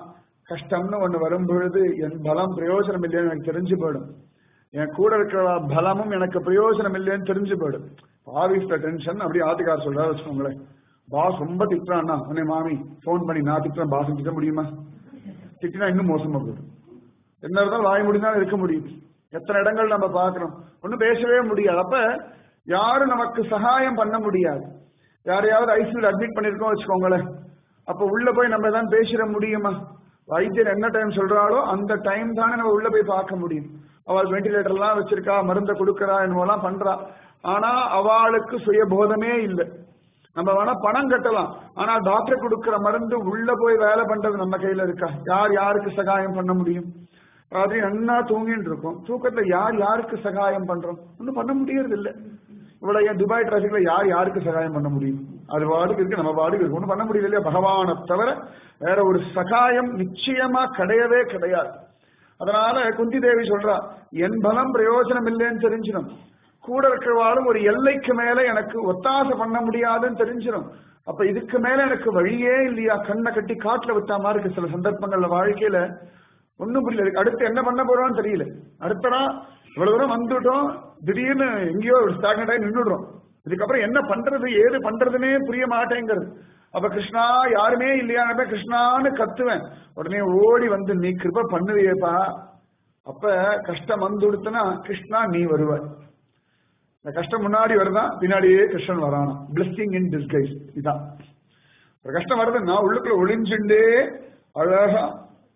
கஷ்டம்னு ஒண்ணு வரும் பொழுது என் பலம் பிரயோஜனம் இல்லைன்னு எனக்கு தெரிஞ்சு போயிடும். என் கூட இருக்கிற பலமும் எனக்கு பிரயோஜனம் இல்லைன்னு தெரிஞ்சு போயிடும். ஆபீஸ்ல டென்ஷன் அப்படியே ஆத்துக்கார சொல்றாரு வச்சுக்கோங்களேன், பாஸ் ரொம்ப திட்டுறான்னா உடனே மாமி போன் பண்ணி நான் திட்டுறேன் பாஸ் திட்ட முடியுமா? திட்டினா இன்னும் மோசமா போயிடும். என்ன இருந்தாலும் வாய் முடிந்தாலும் இருக்க முடியும். எத்தனை இடங்கள் நம்ம பாக்குறோம், ஒன்னும் பேசவே முடியாது. அப்ப யாரும் நமக்கு சகாயம் பண்ண முடியாது. யாரையாவது ஐசியூல அட்மிட் பண்ணிருக்கோம் வச்சுக்கோங்களேன், அப்ப உள்ள போய் நம்ம தான் பேசிட முடியுமா? வைத்தியர் என்ன டைம் சொல்றாளோ அந்த டைம் தானே நம்ம உள்ள போய் பார்க்க முடியும். அவள் வெண்டிலேட்டர் எல்லாம் வச்சிருக்கா, மருந்தை கொடுக்கறா, என்னவெல்லாம் பண்றா. ஆனா அவளுக்கு சுயபோதமே இல்லை. நம்ம வேணா பணம் கட்டலாம், ஆனா டாக்டர் கொடுக்கிற மருந்து உள்ள போய் வேலை பண்றது நம்ம கையில இருக்கா? யார் யாருக்கு சகாயம் பண்ண முடியும்? ராத்திரி நன்னா தூங்கிட்டு இருக்கும், தூக்கத்துல யார் யாருக்கு சகாயம் பண்றோம்? ஒன்னும் பண்ண முடியறது இல்லை. இவ்வளவு ஏன் துபாய் டிராபிக்ல யார் யாருக்கு சகாயம் பண்ண முடியும்? அது பாடுக்கு இருக்கு, நம்ம பாடுக்கு இருக்கு, ஒன்னும் பண்ண முடியல இல்லையா? பகவானை தவிர வேற ஒரு சகாயம் நிச்சயமா கிடையவே கிடையாது. அதனால குந்தி தேவி சொல்றா, என் பலம் பிரயோஜனம் இல்லைன்னு தெரிஞ்சிடும், கூட இருக்கிறவாளும் ஒரு எல்லைக்கு மேல எனக்கு ஒத்தாசை பண்ண முடியாதுன்னு தெரிஞ்சிடும். அப்ப இதுக்கு மேல எனக்கு வழியே இல்லையா? கண்ணை கட்டி காட்டுல விட்டா மாதிரி இருக்கு சில சந்தர்ப்பங்கள்ல வாழ்க்கையில. ஒண்ணும் புரியல, அடுத்து என்ன பண்ண போறோம்னு தெரியல. அடுத்தடா இவ்வளவு தூரம் வந்துட்டோம், திடீர்னு எங்கேயோ ஸ்டாக்னட் ஆகி நின்றுடுறோம். இதுக்கப்புறம் என்ன பண்றது ஏது பண்றதுன்னே புரிய மாட்டேங்கிறது. அப்ப கிருஷ்ணா யாருமே இல்லையா, கிருஷ்ணான்னு கத்துவேன். உடனே ஓடி வந்து நீ கிருப பண்ணுவியேப்பா. அப்ப கஷ்டம் வந்து கொடுத்தனா கிருஷ்ணா நீ வருவாய். இந்த கஷ்டம் முன்னாடி வருதான், பின்னாடியே கிருஷ்ணன் வரானா. Blessing in disguise. இதான் ஒரு கஷ்டம் வருதுன்னா உள்ளுக்குள்ள ஒளிஞ்சுண்டே அழகா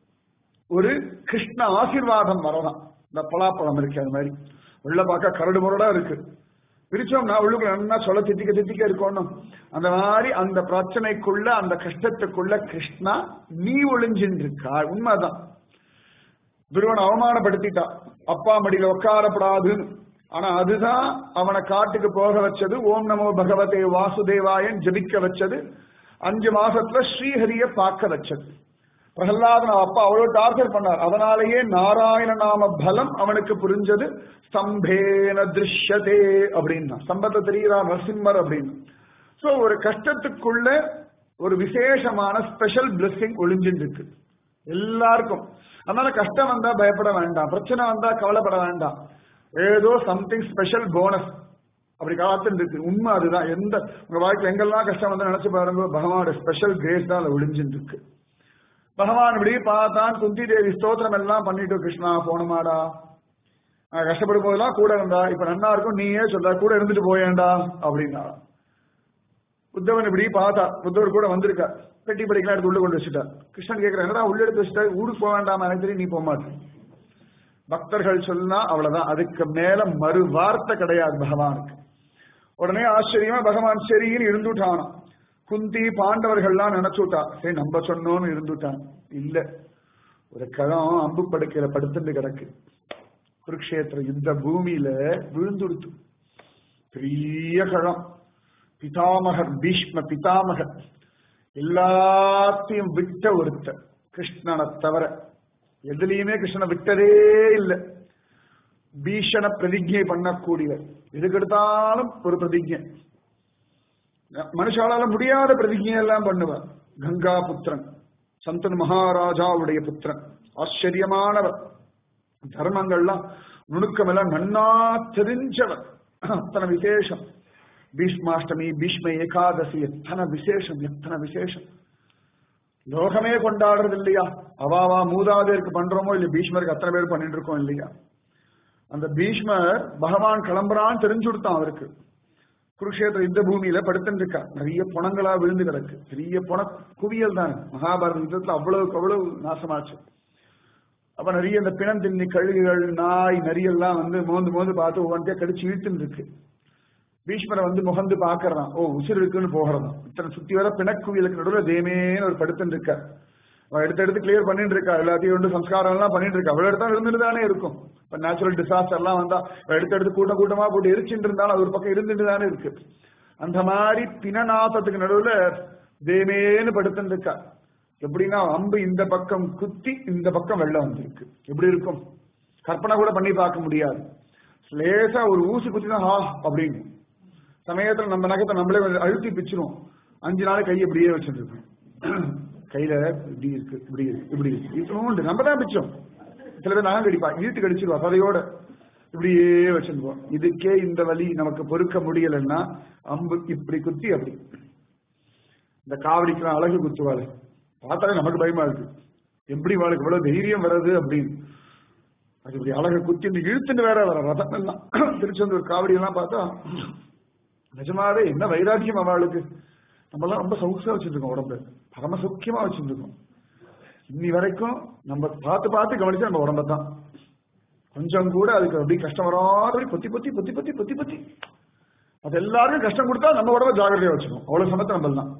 ஒரு கிருஷ்ண ஆசீர்வாதம் வரலாம். இந்த பலாப்பழம் இருக்கு, அது மாதிரி உள்ள பார்க்க கரடு முரடா இருக்கு, பிரிச்சோம்னா உள்ளுக்குள்ள நல்லா சொல்ல திட்டிக்க திட்டிக்க இருக்கணும். அந்த மாதிரி அந்த பிரச்சனைக்குள்ள அந்த கஷ்டத்துக்குள்ள கிருஷ்ணா நீ ஒளிஞ்சின்னு இருக்கா. உண்மைதான். துருவனை அவமானப்படுத்திட்டா, அப்பா மடியில உட்காரப்படாதுன்னு. ஆனா அதுதான் அவனை காட்டுக்கு போக வச்சது, ஓம் நமோ பகவதே வாசுதேவாயன் ஜபிக்க வச்சது, 5 மாசத்துல ஸ்ரீஹரிய பார்க்க வச்சது. பிரகலாதன் அப்பா அவ்வளவு டார்ச்சர் பண்ணார், அதனாலேயே நாராயண நாம பலம் அவனுக்கு புரிஞ்சது. ஸ்தம்பேன திருஷ்யதே அப்படின்னா, ஸ்தம்பத்தை தெரிகிறா நரசிம்மர் அப்படின்னு. சோ ஒரு கஷ்டத்துக்குள்ள ஒரு விசேஷமான ஸ்பெஷல் பிளெஸிங் ஒளிஞ்சின்னு இருக்கு எல்லாருக்கும். அதனால கஷ்டம் வந்தா பயப்பட வேண்டாம், பிரச்சனை வந்தா கவலைப்பட வேண்டாம். ஏதோ சம்திங் ஸ்பெஷல் போனஸ் அப்படி காத்துட்டு இருக்கு. உண்மை அதுதான். எந்த உங்க வாழ்க்கையில் எங்கெல்லாம் கஷ்டம் வந்து நினைச்சு பாருங்க, பகவானோட ஸ்பெஷல் கிரேஸ் தான் ஒளிஞ்சின்னு இருக்கு. பகவான் இப்படி பார்த்தான், குந்தி தேவி ஸ்தோத்திரம் எல்லாம் பண்ணிட்டு, கிருஷ்ணா போனமாடா, கஷ்டப்படும் போதெல்லாம் கூட இருந்தா, இப்ப நன்னா இருக்கும் நீயே சொல்ற கூட இருந்துட்டு போயேண்டா அப்படின்னா. உத்தவன் இப்படி பார்த்தா, உத்தவர் கூட வந்திருக்கா, பெட்டி படிக்கலாம் எடுத்து உள்ள கொண்டு வச்சுட்டா. கிருஷ்ணன் கேட்கிறேன், என்னடா உள்ள எடுத்து வச்சுட்டா, ஊருக்கு போக வேண்டாம், எனக்கு தெரியும் நீ போக மாட்டேன். பக்தர்கள் சொன்னா அவ்வளவுதான், அதுக்கு மேல மறு வார்த்தை கிடையாது பகவானுக்கு. உடனே ஆச்சரியமா பகவான் சரின்னு இருந்துட்டானா. குந்தி பாண்டவர்கள்லாம் நினைச்சுட்டா, சரி நம்ம சொன்னோன்னு இருந்துட்டான். இல்ல, ஒரு களம் அம்பு படுக்கையில படுத்துட்டு கிடக்கு, குருக்ஷேத்திர யுத்த பூமியில விழுந்துடுத்து. பெரிய களம், பிதாமகர் பீஷ்ம பிதாமகர் எல்லாத்தையும் விட்ட ஒருத்தர், கிருஷ்ணனை தவிர எதுலையுமே கிருஷ்ணனை விட்டதே இல்லை. பீஷண பிரதிஜை பண்ணக்கூடியவர், எதுக்கெடுத்தாலும் ஒரு பிரதிஜை, மனுஷாலால முடியாத பிரதிஜை எல்லாம் பண்ணுவார். கங்கா புத்திரன், சந்தன் மகாராஜாவுடைய புத்திரன், ஆச்சரியமானவர், தர்மங்கள்லாம் நுணுக்கமெல்லாம் நன்னா தெரிஞ்சவர். அத்தனை விசேஷம். பீஷ்மாஷ்டமி, பீஷ்ம ஏகாதசி, எத்தனை விசேஷம், எத்தனை விசேஷம். லோகமே கொண்டாடுறது இல்லையா? அவாவா மூதாதையருக்கு பண்றோமோ இல்லையா, பீஷ்மருக்கு அத்தனை பேர் பண்ணிட்டு இருக்கோம் இல்லையா? அந்த பீஷ்மர் பகவான் கிளம்புறான்னு தெரிஞ்சு கொடுத்தான் அவருக்கு. குருக்ஷேத்திர யுத்த பூமியில படுத்துட்டு இருக்கா, நிறைய புணங்களா விழுந்து கிடக்கு, பெரிய புண குவியல் தானே. மகாபாரத யுத்தத்துல அவ்வளவுக்கு அவ்வளவு நாசமாச்சு. அப்ப நிறைய இந்த பிணம் தின்னி கழுகுகள், நாய், நரியெல்லாம் வந்து மோந்து மோந்து பார்த்து ஒவ்வொன்றையா கடிச்சு இழுத்துன்னு இருக்கு. பீஷ்மரை வந்து முகந்து பாக்குறான், ஓ உசிர் இருக்குன்னு போகிறதான். இத்தனை சுத்தி வர பிணக்குவியலுக்கு நடுவில் தேமேன்னு ஒரு படுத்துட்டு இருக்கா. அவன் எடுத்து கிளியர் பண்ணிட்டு இருக்கா, எல்லாத்தையும் வந்து சம்ஸ்காரம் எல்லாம் பண்ணிட்டு இருக்கா. அவள் எடுத்தா இருந்துட்டு தானே இருக்கும். இப்ப நேச்சுரல் டிசாஸ்டர் எல்லாம் வந்தா எடுத்து கூட்டம் கூட்டமா போட்டு எரிச்சுட்டு இருந்தாலும் அது ஒரு பக்கம் இருந்துட்டு தானே இருக்கு. அந்த மாதிரி பிணநாசத்துக்கு நடுவுல தேமேன்னு படுத்துட்டு இருக்கா. எப்படின்னா அம்பு இந்த பக்கம் குத்தி இந்த பக்கம் வெள்ளம் வந்திருக்கு. எப்படி இருக்கும் கற்பனை கூட பண்ணி பார்க்க முடியாது. லேசா ஒரு ஊசி குத்தினா ஹா அப்படின்னு சமயத்துல நம்ம நகத்தை நம்மளே அழுத்தி பிச்சிரும். 5 நாள் கை எப்படியே வச்சுட்டு இருக்கோம். கையில இப்படி இருக்கு இப்படி இருக்கு இப்படி இருக்கு இது நம்ம தான் பிச்சோம். சில பேர் நாங்க கடிப்பா இழுத்து கடிச்சிருவா கதையோட இப்படியே வச்சிருப்போம். இதுக்கே இந்த வலி நமக்கு பொறுக்க முடியலன்னா அம்பு இப்படி குத்தி அப்படி இந்த காவடிக்கெல்லாம் அழகு குத்துவாள் பார்த்தாலே நமக்கு பயமா இருக்கு. எப்படி வாழ்க்கை இவ்வளவு தைரியம் வர்றது அப்படின்னு அது இப்படி அழகை குத்தி இழுத்துன்னு வேற வர ரதம் எல்லாம் திருச்செந்தூர் காவடி எல்லாம் பார்த்தா நிஜமாவே என்ன வைராக்கியம் அவளுக்கு. நம்ம எல்லாம் ரொம்ப சௌக்கியமா வச்சிருக்கோம், உடம்பு பரம சௌக்கியமா வச்சிருக்கோம். இன்னி வரைக்கும் நம்ம பார்த்து பார்த்து கவனிச்சா நம்ம உடம்ப தான் கொஞ்சம் கூட அதுக்கு அப்படி கஷ்டம் வராத பொத்தி பொத்தி பொத்தி பொத்தி பொத்தி பொத்தி அது எல்லாருக்கும் கஷ்டம் கொடுத்தா நம்ம உடம்ப ஜாகிரதையா வச்சுக்கணும். அவ்வளவு சமத்தை நம்ம தான்.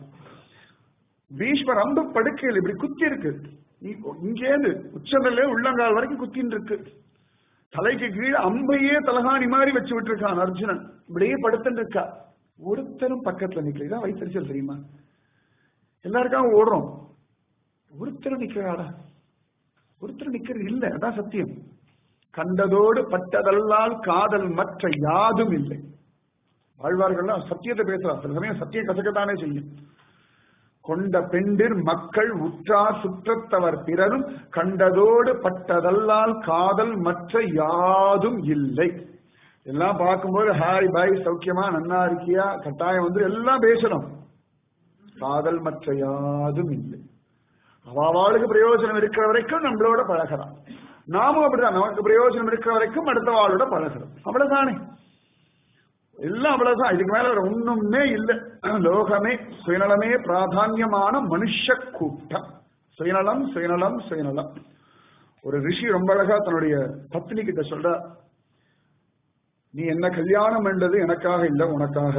பீஷ்மர் அம்பு படுக்கையில் இப்படி குத்தி இருக்கு, இங்கேருந்து உச்சந்தல்ல உள்ளங்கால் வரைக்கும் குத்தின்னு இருக்கு. தலைக்கு கீழே அம்பையே தலகாணி மாதிரி வச்சு விட்டு இருக்கான் அர்ஜுனன். இப்படியே படுத்துட்டு இருக்கா. ஒருத்தரும் பக்கத்துல நிக்கல. இதான் வைத்தறிச்சல் தெரியுமா? எல்லாருக்காக ஓடுறோம், ஒருத்தரும் நிக்கிறாடா, ஒருத்தர் நிக்கிறது இல்ல. அதான் சத்தியம். கண்டதோடு பட்டதல்லால் காதல் மற்ற யாதும் இல்லை. வாழ்வார்கள்லாம் சத்தியத்தை பேசுறார். சில சமயம் சத்தியம் கசக்கத்தானே செய்யும். கொண்ட பெண்டிர் மக்கள் உற்றார் சுற்றத்தவர் பிறரும் கண்டதோடு பட்டதல்லால் காதல் மற்ற யாதும் இல்லை. எல்லாம் பார்க்கும்போது ஹாய் பாய் சௌக்கியமா நன்னா இருக்கியா கட்டாயம் வந்து எல்லாம் பேசணும். காதல் மற்ற யாதும் இல்லை. அவளுக்கு பிரயோஜனம் இருக்கிற வரைக்கும் நம்மளோட பழகிறான். நாமும் அப்படிதான். நமக்கு பிரயோஜனம் இருக்கிற வரைக்கும் அடுத்த வாளோட பழகிறோம். அவ்வளவுதானே, எல்லாம் அவ்வளவுதான். இதுக்கு மேல ஒண்ணுமே இல்லை. லோகமே சுயநலமே பிராதான்யமான மனுஷ கூட்டம். சுயநலம் சுயநலம் சுயநலம். ஒரு ரிஷி ரொம்ப அழகா தன்னுடைய பத்னி கிட்ட சொல்ற, நீ என்ன கல்யாணம் என்றது எனக்காக இல்லை உனக்காக.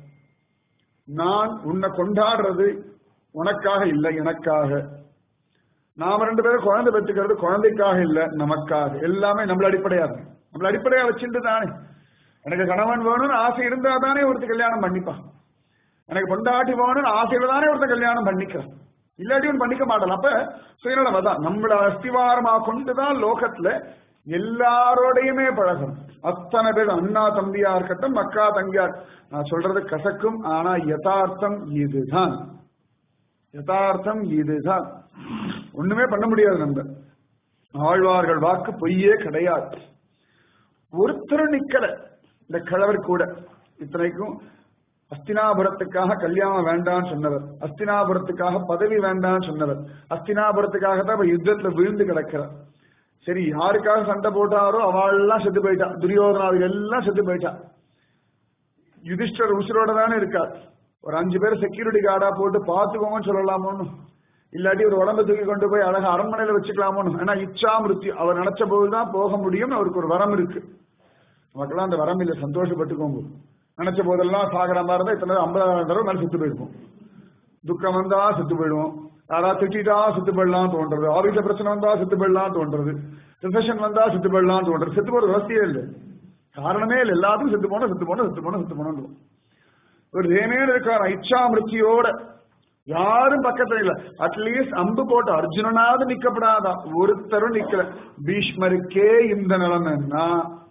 நான் உன்னை கொண்டாடுறது உனக்காக இல்லை எனக்காக. நாம ரெண்டு பேரும் குழந்தை பெற்றுக்கிறது குழந்தைக்காக இல்லை நமக்காக. எல்லாமே நம்மள அடிப்படையா வச்சுட்டு தானே. எனக்கு கணவன் வேணும்னு ஆசை இருந்தா தானே ஒருத்தர் கல்யாணம் பண்ணிப்பான். எனக்கு பொண்டாட்டி வேணும்னு ஆசையில தானே ஒருத்தர் கல்யாணம் பண்ணிக்கிறான். இல்லாட்டி ஒன்று பண்ணிக்க மாட்டான். அப்ப சுயநலம் தான். நம்மள அஸ்திவாரமா கொண்டுதான் லோகத்துல எல்லாரோடையுமே பழகணும். அத்தனை பேர் அண்ணா தம்பியா இருக்கட்டும் அக்கா தங்கியா. நான் சொல்றது கசக்கும், ஆனா யதார்த்தம் இதுதான். யதார்த்தம் இதுதான். ஒண்ணுமே பண்ண முடியாது. நம்ம ஆழ்வார்கள் வாக்கு பொய்யே கிடையாது. ஒருத்தரும் நிக்கல. இந்த கிழவர் கூட இத்தனைக்கும் அஸ்தினாபுரத்துக்காக கல்யாணம் வேண்டான்னு சொன்னவர், அஸ்தினாபுரத்துக்காக பதவி வேண்டான்னு சொன்னவர், அஸ்தினாபுரத்துக்காக தான் யுத்தத்துல விழுந்து கிடக்கிறார். சரி, யாருக்காக சண்டை போட்டாரோ அவள்லாம் செத்து போயிட்டான். துரியோதனாவில் எல்லாம் செத்து போயிட்டான். யுதிஷ்டர் உசுரோட தானே இருக்கார். ஒரு 5 பேர் செக்யூரிட்டி கார்டா போட்டு பாத்துக்கோங்கன்னு சொல்லலாமோன்னு, இல்லாட்டி ஒரு உடம்பு தூக்கி கொண்டு போய் அழகா அரண்மனையில வச்சுக்கலாமோன்னு. ஏன்னா இச்சா மிருத்தி அவர் நினைச்ச போதுதான் போக முடியும். அவருக்கு ஒரு வரம் இருக்கு. நமக்கெல்லாம் அந்த வரம் இல்லை. சந்தோஷப்பட்டுக்கோங்க. நினைச்ச போதெல்லாம் சாகர மாதிரி இருந்தா இத்தனை 50,000 தடவை மேல செத்து போயிருக்கும். துக்கம் வந்தா செத்து போயிடுவோம். யாராவது திட்டா செத்து போயிடலாம் தோன்றது. ஆபீஸ்ல பிரச்சனை வந்தா செத்து போயிடலாம் தோன்றது. ரிசெஷன் வந்தா செத்து போயிடலாம் தோன்றது. செத்து போற விவசாயே இல்லை, காரணமே இல்லை. எல்லாத்துக்கும் செத்து போனோம் செத்து போனோம் செத்து போனோம் செத்து போனோம். ஒரு தேமேன்னு இருக்கார் இச்சா மிருத்தியோட. யாரும் பக்கத்துல இல்ல. அட்லீஸ்ட் அம்பு போட்டு அர்ஜுனனாவது நிக்கப்படாதா? ஒருத்தரும் நிக்கல. பீஷ்மருக்கே இந்த நிலைமைன்னா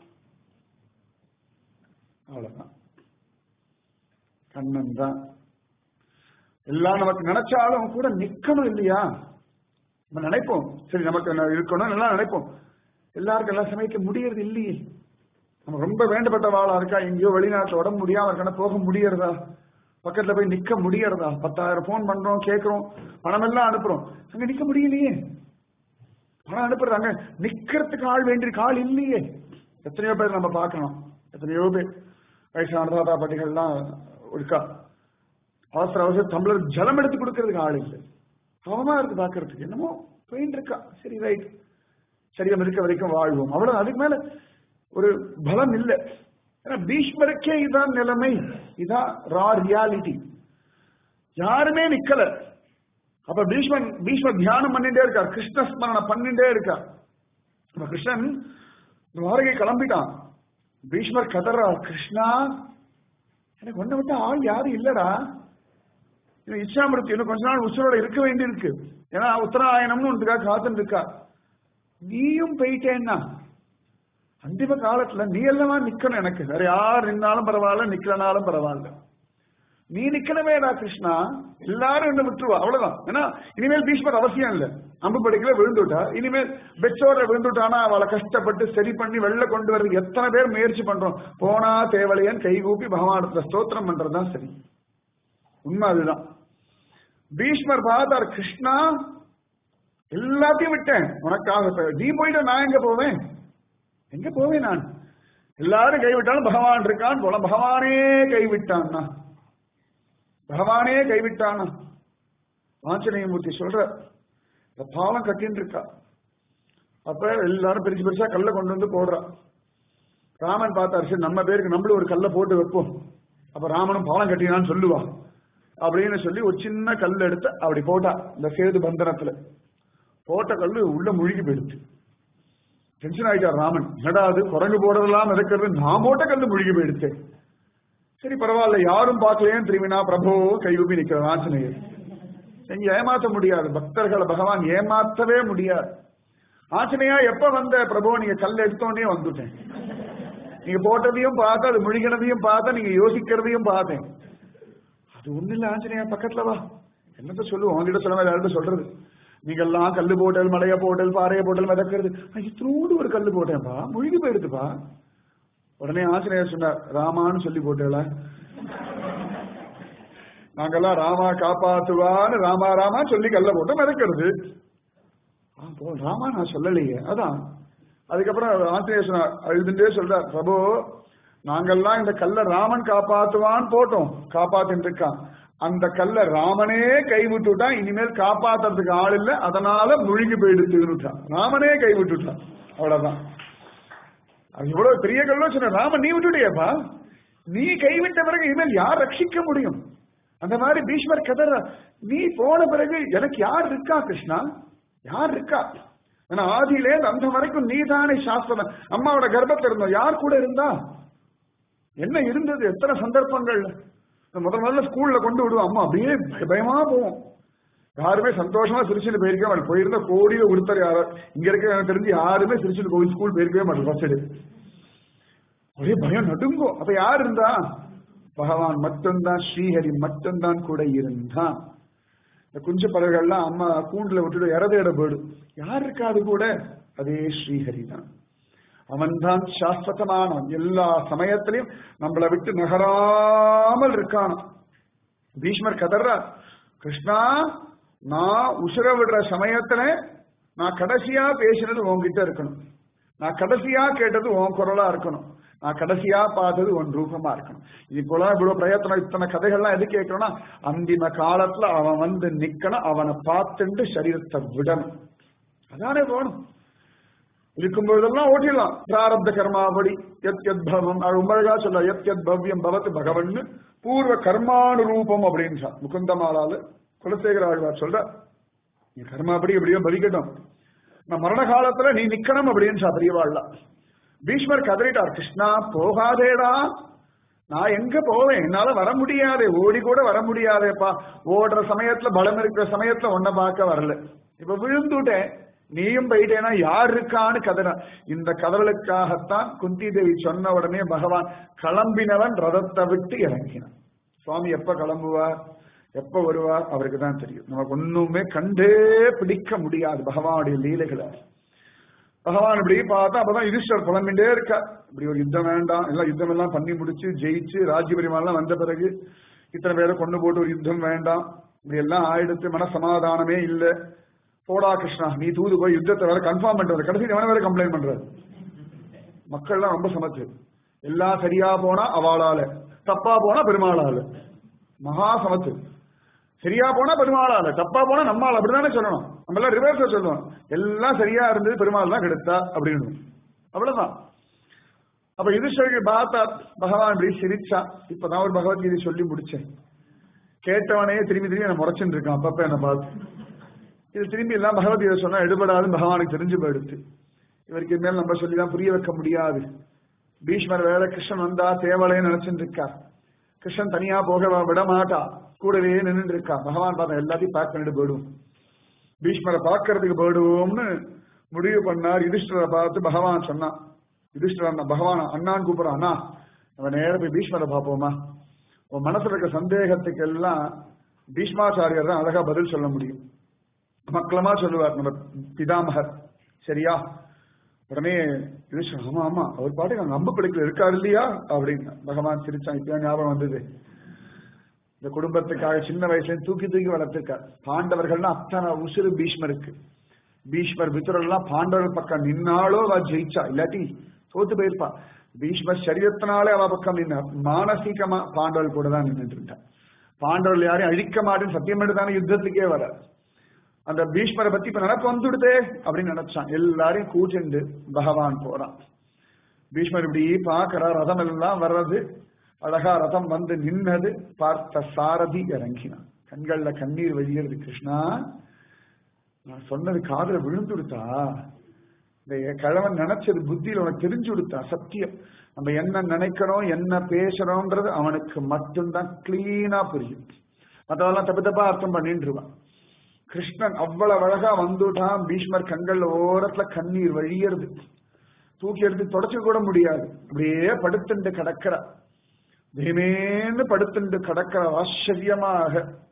அவ்வளவுதான். கண்ணன் தான் எல்லாம். நமக்கு நினைச்சாலும் கூட நிக்கணும் இல்லையா? நம்ம நினைப்போம் சரி நமக்கு இருக்கணும் நல்லா நினைப்போம். எல்லாருக்கும் எல்லாம் சமைக்க முடியறது இல்லையே. நம்ம ரொம்ப வேண்டப்பட்ட வாழா இருக்கா, எங்கேயோ வெளிநாட்டுல உடம்பு முடியாம இருக்கா, போக முடியறதா? பக்கத்துல போய் நிக்க முடியறதா? 10,000 போன் பண்றோம், கேட்கிறோம், பணம் எல்லாம் அனுப்புறோம், அங்க நிக்க முடியலையே. பணம் அனுப்புறாங்க, நிக்கிறதுக்கு ஆள் வேண்டியிருக்கு, ஆள் இல்லையே. எத்தனையோ பேர் நம்ம பார்க்கணும். எத்தனையோ பேர் வயசான தாத்தா பாட்டிகள்லாம் இருக்கா, அவசர அவசர டம்ளர் ஜலம் எடுத்து கொடுக்கறதுக்கு ஆள் இல்லை. பாவமா இருக்கு பாக்குறதுக்கு. என்னமோ போயிட்டு இருக்கா. சரி ரைட், சரீரம் இருக்க வரைக்கும் வாழ்வோம், அவ்வளவு. அதுக்கு மேல ஒரு பலம் இல்லை. ஏன்னா பீஷ்மருக்கே இதான் நிலைமை. இதான் ரா ரியாலிட்டி. யாருமே நிக்கல. அப்ப பீஷ்மர் தியானம் பண்ணிட்டே இருக்கார், கிருஷ்ண ஸ்மரணம் பண்ணிட்டே இருக்கார். கிருஷ்ணன் துவாரகை கிளம்பிட்டான். பீஷ்மர் கதறா, கிருஷ்ணா எனக்கு ஒன்ன விட்டு ஆள் யாரும் இல்லடா. இச்சாமிருத்தி இன்னும் கொஞ்ச நாள் உசுரோட இருக்க வேண்டி இருக்கு. ஏன்னா உத்தராயணம்னு ஒன்றுக்காக காத்துட்டு இருக்கா. நீயும் போயிட்டேன்னா அந்திம காலத்துல நீ எல்லாமா நிக்கணும். எனக்கு வேற யார் நின்னாலும் பரவாயில்ல, நிக்கலனாலும் பரவாயில்ல. நீ நிக்கணுமேடா கிருஷ்ணா, எல்லாரும் என்ன விட்டுருவா, அவ்வளவுதான். ஏன்னா இனிமேல் பீஷ்மர் அவசியம் இல்லை. அம்பு படிக்கல விழுந்துட்டா, இனிமேல் பெச்சோட விழுந்துட்டானா அவளை கஷ்டப்பட்டு சரி பண்ணி வெளில கொண்டு வர்றதுக்கு எத்தனை பேர் முயற்சி பண்றோம். போனா தேவலையன் கைகூப்பி பகவானத்துல ஸ்தோத்திரம் பண்றதுதான் சரி. உண்மை அதுதான். பீஷ்மர் பார்த்தார், கிருஷ்ணா எல்லாத்தையும் விட்டேன் உனக்காக, நீ போயிட்ட நான் எங்க போவேன், எங்க போவேன் நான்? எல்லாரும் கைவிட்டாலும் பகவான் இருக்கான் போல. பகவானே கைவிட்டான்னா, பகவானே கைவிட்டானா. ஆஞ்சநேயமூர்த்தி சொல்ற, பாலம் கட்டின்னு இருக்கா. அப்ப எல்லாரும் பெருசு பெருசா கல்ல கொண்டு வந்து போடுறா. ராமன் பார்த்தாரு, சரி நம்ம பேருக்கு நம்மளும் ஒரு கல்லை போட்டு வைப்போம், அப்ப ராமனும் பாலம் கட்டினான்னு சொல்லுவா அப்படின்னு சொல்லி ஒரு சின்ன கல் எடுத்து அப்படி போட்டா. இந்த சேது பந்தனத்துல போட்ட கல்லு உள்ள முழுகி போயிடுச்சு. டென்ஷன் ஆயிட்டார் ராமன். என்னடா அது, குரங்கு போடுறதெல்லாம் நடக்கிறது, நான் போட்ட கல்லு முழுகி போயிடுச்சு. சரி பரவாயில்ல, யாரும் பார்க்கலையேன்னு திரும்பினா பிரபு கையூப்பி நிற்கிற ஆஞ்சநேயர். எங்க ஏமாற்ற முடியாது, பக்தர்களை பகவான் ஏமாற்றவே முடியாது. ஆஞ்சநேயா எப்ப வந்த பிரபு, நீங்க கல் எடுத்தோடனே வந்துட்டேன், நீங்க போட்டதையும் பார்த்தா, அது முழுகினதையும் பார்த்தா, நீங்க யோசிக்கிறதையும் பார்த்தேன். அது ஒண்ணு இல்ல ஆஞ்சநேயா, பக்கத்துல வா, என்னத்த சொல்லுவோம், அவங்கிட்ட சொல்லாம யார்கிட்ட சொல்றது. நீங்க எல்லாம் கல்லு போட்டல், மலைய போட்டல், பாறைய போட்டல் மிதக்கிறது, இத்தோடு ஒரு கல்லு போட்டேன்ப்பா, முழுகி போயிடுதுப்பா. உடனே ஆஞ்சநேயர் சொன்னார், ராமான்னு சொல்லி போட்டேல, நாங்கெல்லாம் ராமா காப்பாத்துவான்னு ராமா ராமா சொல்லி கல்ல போட்டு மிதக்கிறது. ராமா நான் சொல்லலையே, அதான். அதுக்கப்புறம் ஆஞ்சநேயர் சொன்னார், அழுதுண்டே சொல்றார், பிரபு நாங்கெல்லாம் இந்த கல்ல ராமன் காப்பாத்துவான்னு போட்டோம், காப்பாத்தின்னு இருக்கான். அந்த கல்ல ராமனே கைவிட்டுட்டான், இனிமேல் காப்பாத்துறதுக்கு ஆள் இல்லை, அதனால முழுகி போயிடுச்சுட்டான். ராமனே கைவிட்டுட்டான், அவ்வளவுதான். அது இவ்வளவு பெரிய கல்லோ சொன்ன, ராமன் நீ விட்டுட்டியப்பா, நீ கைவிட்ட பிறகு இனிமேல் யார் ரட்சிக்க முடியும்? அந்த மாதிரி பீஷ்மர் கதற, நீ போன பிறகு எனக்கு யார் இருக்கா கிருஷ்ணா, யார் இருக்கா? ஏன்னா ஆதியிலே அந்த வரைக்கும் நீதானே சாஸ்திரம். அம்மாவோட கர்ப்பத்தில் இருந்தோம், யார் கூட இருந்தா என்ன இருந்தது? எத்தனை சந்தர்ப்பங்கள் முதல்ல ஸ்கூல்ல கொண்டு விடுவோம், அம்மா அப்படியே பயமா போவோம். யாருமே சந்தோஷமா திருச்சியில் போயிருக்கவே மாட்டேன். போயிருந்த கோடியில ஒருத்தர் யாரோ இங்க இருக்க எனக்கு தெரிஞ்சு யாருமே திருச்சியில் கோவில் ஸ்கூல் போயிருக்கவே மாட்டேன். ஃபர்ஸ்ட் ஒரே பயம் நடுங்கும். அப்ப யார் இருந்தா? பகவான் மட்டும்தான், ஸ்ரீஹரி மட்டும்தான் கூட இருந்தான். இந்த குஞ்சு பறவைகள்லாம் அம்மா கூண்டுல விட்டுட்டு இறதையிட போயிடும், யார் இருக்காது கூட? அதே ஸ்ரீஹரி தான். அவன்தான் சாஸ்வதமானவன், எல்லா சமயத்திலையும் நம்மளை விட்டு நகராமல் இருக்கான். பீஷ்மர் கதர்றா, கிருஷ்ணா நான் உசுர விடுற சமயத்துல நான் கடைசியா பேசினது உன்கிட்ட இருக்கணும், நான் கடைசியா கேட்டது உன் குரலா இருக்கணும், நான் கடைசியா பார்த்தது உன் ரூபமா இருக்கணும். இது போல இவ்வளவு பிரயத்தனம், இத்தனை கதைகள்லாம் எது கேட்கணும்னா, அந்திம காலத்துல அவன் வந்து நிக்கணும், அவனை பார்த்துட்டு சரீரத்தை விடணும், அதானே போகணும். இருக்கும்போதெல்லாம் ஓட்டிடலாம், பிராரப்த கர்மாபடி எத் எத் பவம். ரொம்ப அழகா சொல்ல, எத் எத் பவ்யம் பவத்து பகவன் பூர்வ கர்மானுரூபம் அப்படின்னு முகுந்தமாலால குலசேகர ஆழ்வார் சொல்ற, நீ கர்மாபடி எப்படியோ பலிக்கட்டும், நான் மரண காலத்துல நீ நிக்கணும் அப்படின்னு பெரியவாழ்லாம். பீஷ்மர் கதறிட்டார், கிருஷ்ணா போகாதேடா, நான் எங்க போவேன், என்னால வர முடியாதே, ஓடி கூட வர முடியாதேப்பா. ஓடுற சமயத்துல பலம் இருக்கிற சமயத்துல ஒன்ன பார்க்க வரல, இப்ப விழுந்துட்டேன், நீயும் போயிட்டேனா யார் இருக்கான்னு கதற. இந்த கதறலுக்காகத்தான் குந்தி தேவி சொன்ன உடனே பகவான் கிளம்பினவன் ரதத்தை விட்டு இறங்கினான். சுவாமி எப்ப கிளம்புவார், எப்ப வருவார் அவருக்கு தான் தெரியும். நமக்கு ஒண்ணுமே கண்டே பிடிக்க முடியாது பகவானுடைய லீலைகளை. பகவான் இப்படி பார்த்தா அப்பதான் யுதிஷ்டர் புலம்பிண்டே இருக்கா, இப்படி ஒரு யுத்தம் வேண்டாம், எல்லாம் யுத்தம் எல்லாம் பண்ணி முடிச்சு ஜெயிச்சு ராஜ்ய பரிமாணம் வந்த பிறகு இத்தனை பேரை கொண்டு போட்டு ஒரு யுத்தம் வேண்டாம், இப்படி எல்லாம் ஆயிடுத்து, மன சமாதானமே இல்லை. போடா கிருஷ்ணா, நீ தூது போய் யுத்தத்தை வேற கன்ஃபார்ம் பண்றது, கடைசி எவன வேற கம்ப்ளைண்ட் பண்றது. மக்கள்லாம் ரொம்ப சமத்து, எல்லாம் சரியா போனா அவளால, தப்பா போனா பெருமாளால. மகா சமத்து. சரியா போனா பெருமாளால, தப்பா போனா நம்மால், அப்படித்தானே சொல்லணும். நம்ம எல்லாம் ரிவர்ஸ்ல சொல்லுவோம், எல்லாம் சரியா இருந்தது பெருமாள் தான் கெடுத்தா அப்படின்னு, அவ்வளவுதான். அப்ப யுதிஷ்டருக்கு பார்த்தா பகவான் இப்படி சிரிச்சா. இப்பதான் ஒரு பகவத்கீதை சொல்லி முடிச்சேன், கேட்டவனே திரும்பி திரும்பி என்ன முறைச்சுட்டு இருக்கான் அப்பப்ப என்ன பார்த்து. இது திரும்பி எல்லாம் பகவத்கீதை சொன்னா எடுபடாதுன்னு பகவானுக்கு தெரிஞ்சு போயிடுச்சு. இவருக்கு மேல் நம்ம சொல்லிதான் புரிய வைக்க முடியாது. பீஷ்மர் வேற கிருஷ்ணன் வந்தா தேவலைன்னு நினைச்சுட்டு இருக்கா, கிருஷ்ணன் தனியா போக விட மாட்டா, கூடவே நின்று இருக்கா. பகவான் பார்த்தா எல்லாத்தையும் பேக் பண்ணிட்டு போயிடும், பீஷ்மரை பார்க்கறதுக்கு போயிடுவோம்னு முடிவு பண்ணார். யுதிஷ்டரை பார்த்து பகவான் சொன்னான், யுதிஷ்டர் பகவான் அண்ணான்னு கூப்பிடுறான், அண்ணா நம்ம நேரம் போய் பீஷ்மரை பார்ப்போமா, உன் மனசுல இருக்க சந்தேகத்துக்கு எல்லாம் பீஷ்மாச்சாரியர் தான் அழகா பதில் சொல்ல முடியும். மக்களமா சொல்லுவார் நம்ம பிதாமகர். சரியா? உடனே ஆமா ஆமா அவர் பாட்டுக்கு அங்க அம்பு பிடிக்கல இருக்காரு இல்லையா அப்படின்னு பகவான் சிரிச்சான். இப்ப ஞாபகம் வந்தது. இந்த குடும்பத்துக்காக சின்ன வயசுல தூக்கி தூக்கி வளர்த்திருக்கார். பாண்டவர்கள்னா அத்தனை உசுறு பீஷ்மருக்கு. பீஷ்மர் வித்துரெல்லாம் பாண்டவர் பக்கம் நின்னாலோ அவ ஜெயிச்சா, இல்லாட்டி தோத்து போயிருப்பா. பீஷ்மர் சரீரத்தினாலே அவ பக்கம் நின்னார். மானசீகமா பாண்டவர் கூட தான் நின்றுட்டு இருந்தார். பாண்டவர்கள் யாரையும் அழிக்க மாட்டேன்னு சத்தியம் எடுத்தானே யுத்தத்துக்கே வர. அந்த பீஷ்மரை பத்தி இப்ப நினப்பு வந்துடுதே அப்படின்னு நினைச்சான். எல்லாரையும் கூட்டிண்டு பகவான் போறான். பீஷ்மர் இப்படி பாக்குற ரதம் எல்லாம் வர்றது. அழகா ரதம் வந்து நின்னது. பார்த்த சாரதி இறங்கினான். கண்கள்ல கண்ணீர் வழிகிறது. கிருஷ்ணா, நான் சொன்னது காதுல விழுந்துடுத்தா? இந்த கிழவன் நினைச்சது புத்தியில உனக்கு தெரிஞ்சு கொடுத்தா? சத்தியம், நம்ம என்ன நினைக்கிறோம் என்ன பேசுறோம்ன்றது அவனுக்கு மட்டும்தான் கிளீனா புரியும். மற்றவெல்லாம் தப்பு தப்பா அர்த்தம் பண்ணிட்டுருவான். கிருஷ்ணன் அவ்வளவு அழகா வந்துட்டான். பீஷ்மர் கண்கள்ல ஓரத்துல கண்ணீர் வழியறது. தூக்கி எடுத்து தொடச்சு கூட முடியாது. அப்படியே படுத்துண்டு கடக்கிற பீமேன்னு படுத்துண்டு கடக்கிற. ஆச்சரியமாக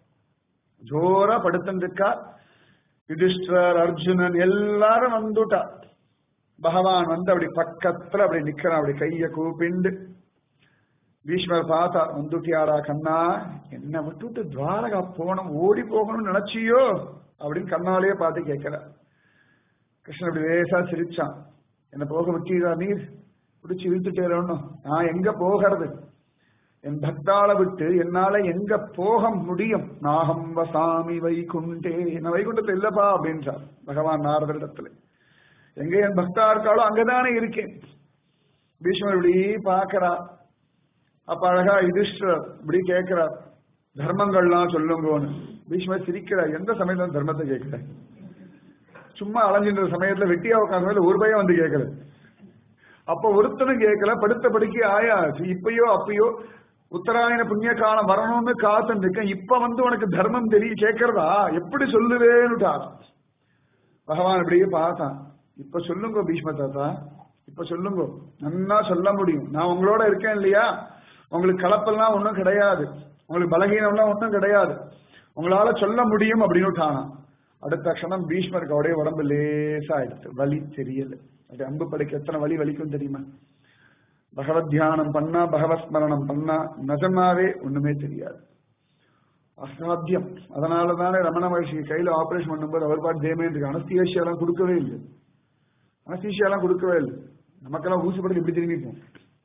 ஜோரா படுத்துருக்கா. யுதிஷ்டர் அர்ஜுனன் எல்லாரும் வந்துட்டா. பகவான் வந்து அப்படி பக்கத்துல அப்படி நிக்கிறான். அப்படி கைய கூப்பிண்டு பீஷ்மர் பார்த்தா. வந்துட்டியாடா கண்ணா, என்ன விட்டுட்டு துவாரகா போகணும் ஓடி போகணும்னு நினைச்சியோ அப்படின்னு கண்ணாலேயே பார்த்து கேட்கிற. கிருஷ்ணன் அப்படி லேசா சிரிச்சான். என்ன போக விட்டீரா நீர்? பிடிச்சி இழுத்துட்டேன்னு. நான் எங்க போகிறது? என் பக்தால விட்டு என்னால எங்க போக முடியும்? நாகம் வசாமி வைகுண்டே. என்ன வைகுண்டத்துல இல்லப்பா அப்படின்றார் பகவான் நாரதரிடத்துல. எங்க என் பக்தா இருக்காளோ அங்கதானே இருக்கேன். பீஷ்மர் இப்படி பாக்குறா. அப்ப அழகா யுதிஷ்டர் இப்படி கேட்கிறார், தர்மங்கள்லாம் சொல்லுங்கன்னு. பீஷ்மர் சிரிக்கிறார். எந்த சமயத்துல தர்மத்தை கேட்கிற? சும்மா அலைஞ்சின்ற சமயத்துல வெட்டியா உட்காந்து ஒரு பையன் வந்து கேட்கல. அப்ப ஒருத்தனும் கேட்கல. படுத்த படுக்கை ஆயாச்சு. இப்பயோ அப்பயோ உத்தராயண புண்ணிய காலம் வரணும்னு காத்துட்டு இருக்கேன். இப்ப வந்து உனக்கு தர்மம் தெரிய கேட்கறதா? எப்படி சொல்லுவேன்னுட்டார். பகவான் இப்படியே பார்த்தான். இப்ப சொல்லுங்க பீஷ்ம தாத்தா, இப்ப சொல்லுங்க, நன்னா சொல்ல முடியும். நான் உங்களோட இருக்கேன் இல்லையா? உங்களுக்கு கலப்பெல்லாம் ஒன்றும் கிடையாது, உங்களுக்கு பலகீனம்லாம் ஒன்றும் கிடையாது, உங்களால சொல்ல முடியும் அப்படின்னு. அடுத்த க்ஷணம் பீஷ்மருக்கு அவருடைய உடம்பு லேசா ஆயிடுச்சு. வலி தெரியல. அது அம்பு படைக்க எத்தனை வலி வலிக்கும் தெரியுமா? பகவத் தியானம் பண்ணா, பகவத் ஸ்மரணம் பண்ணா நிஜமாவே ஒண்ணுமே தெரியாது. அசாத்தியம். அதனாலதானே ரமண மகர்ஷி கையில ஆபரேஷன் பண்ணும்போது அவர் பாட்டு தேமேந்திருக்கு. அனஸ்தீசியாலாம் கொடுக்கவே இல்லை. அனஸ்தீசியாலாம் கொடுக்கவே இல்லை. நமக்கெல்லாம் ஊசி படத்தில் இப்படி திரும்பிப்போம்.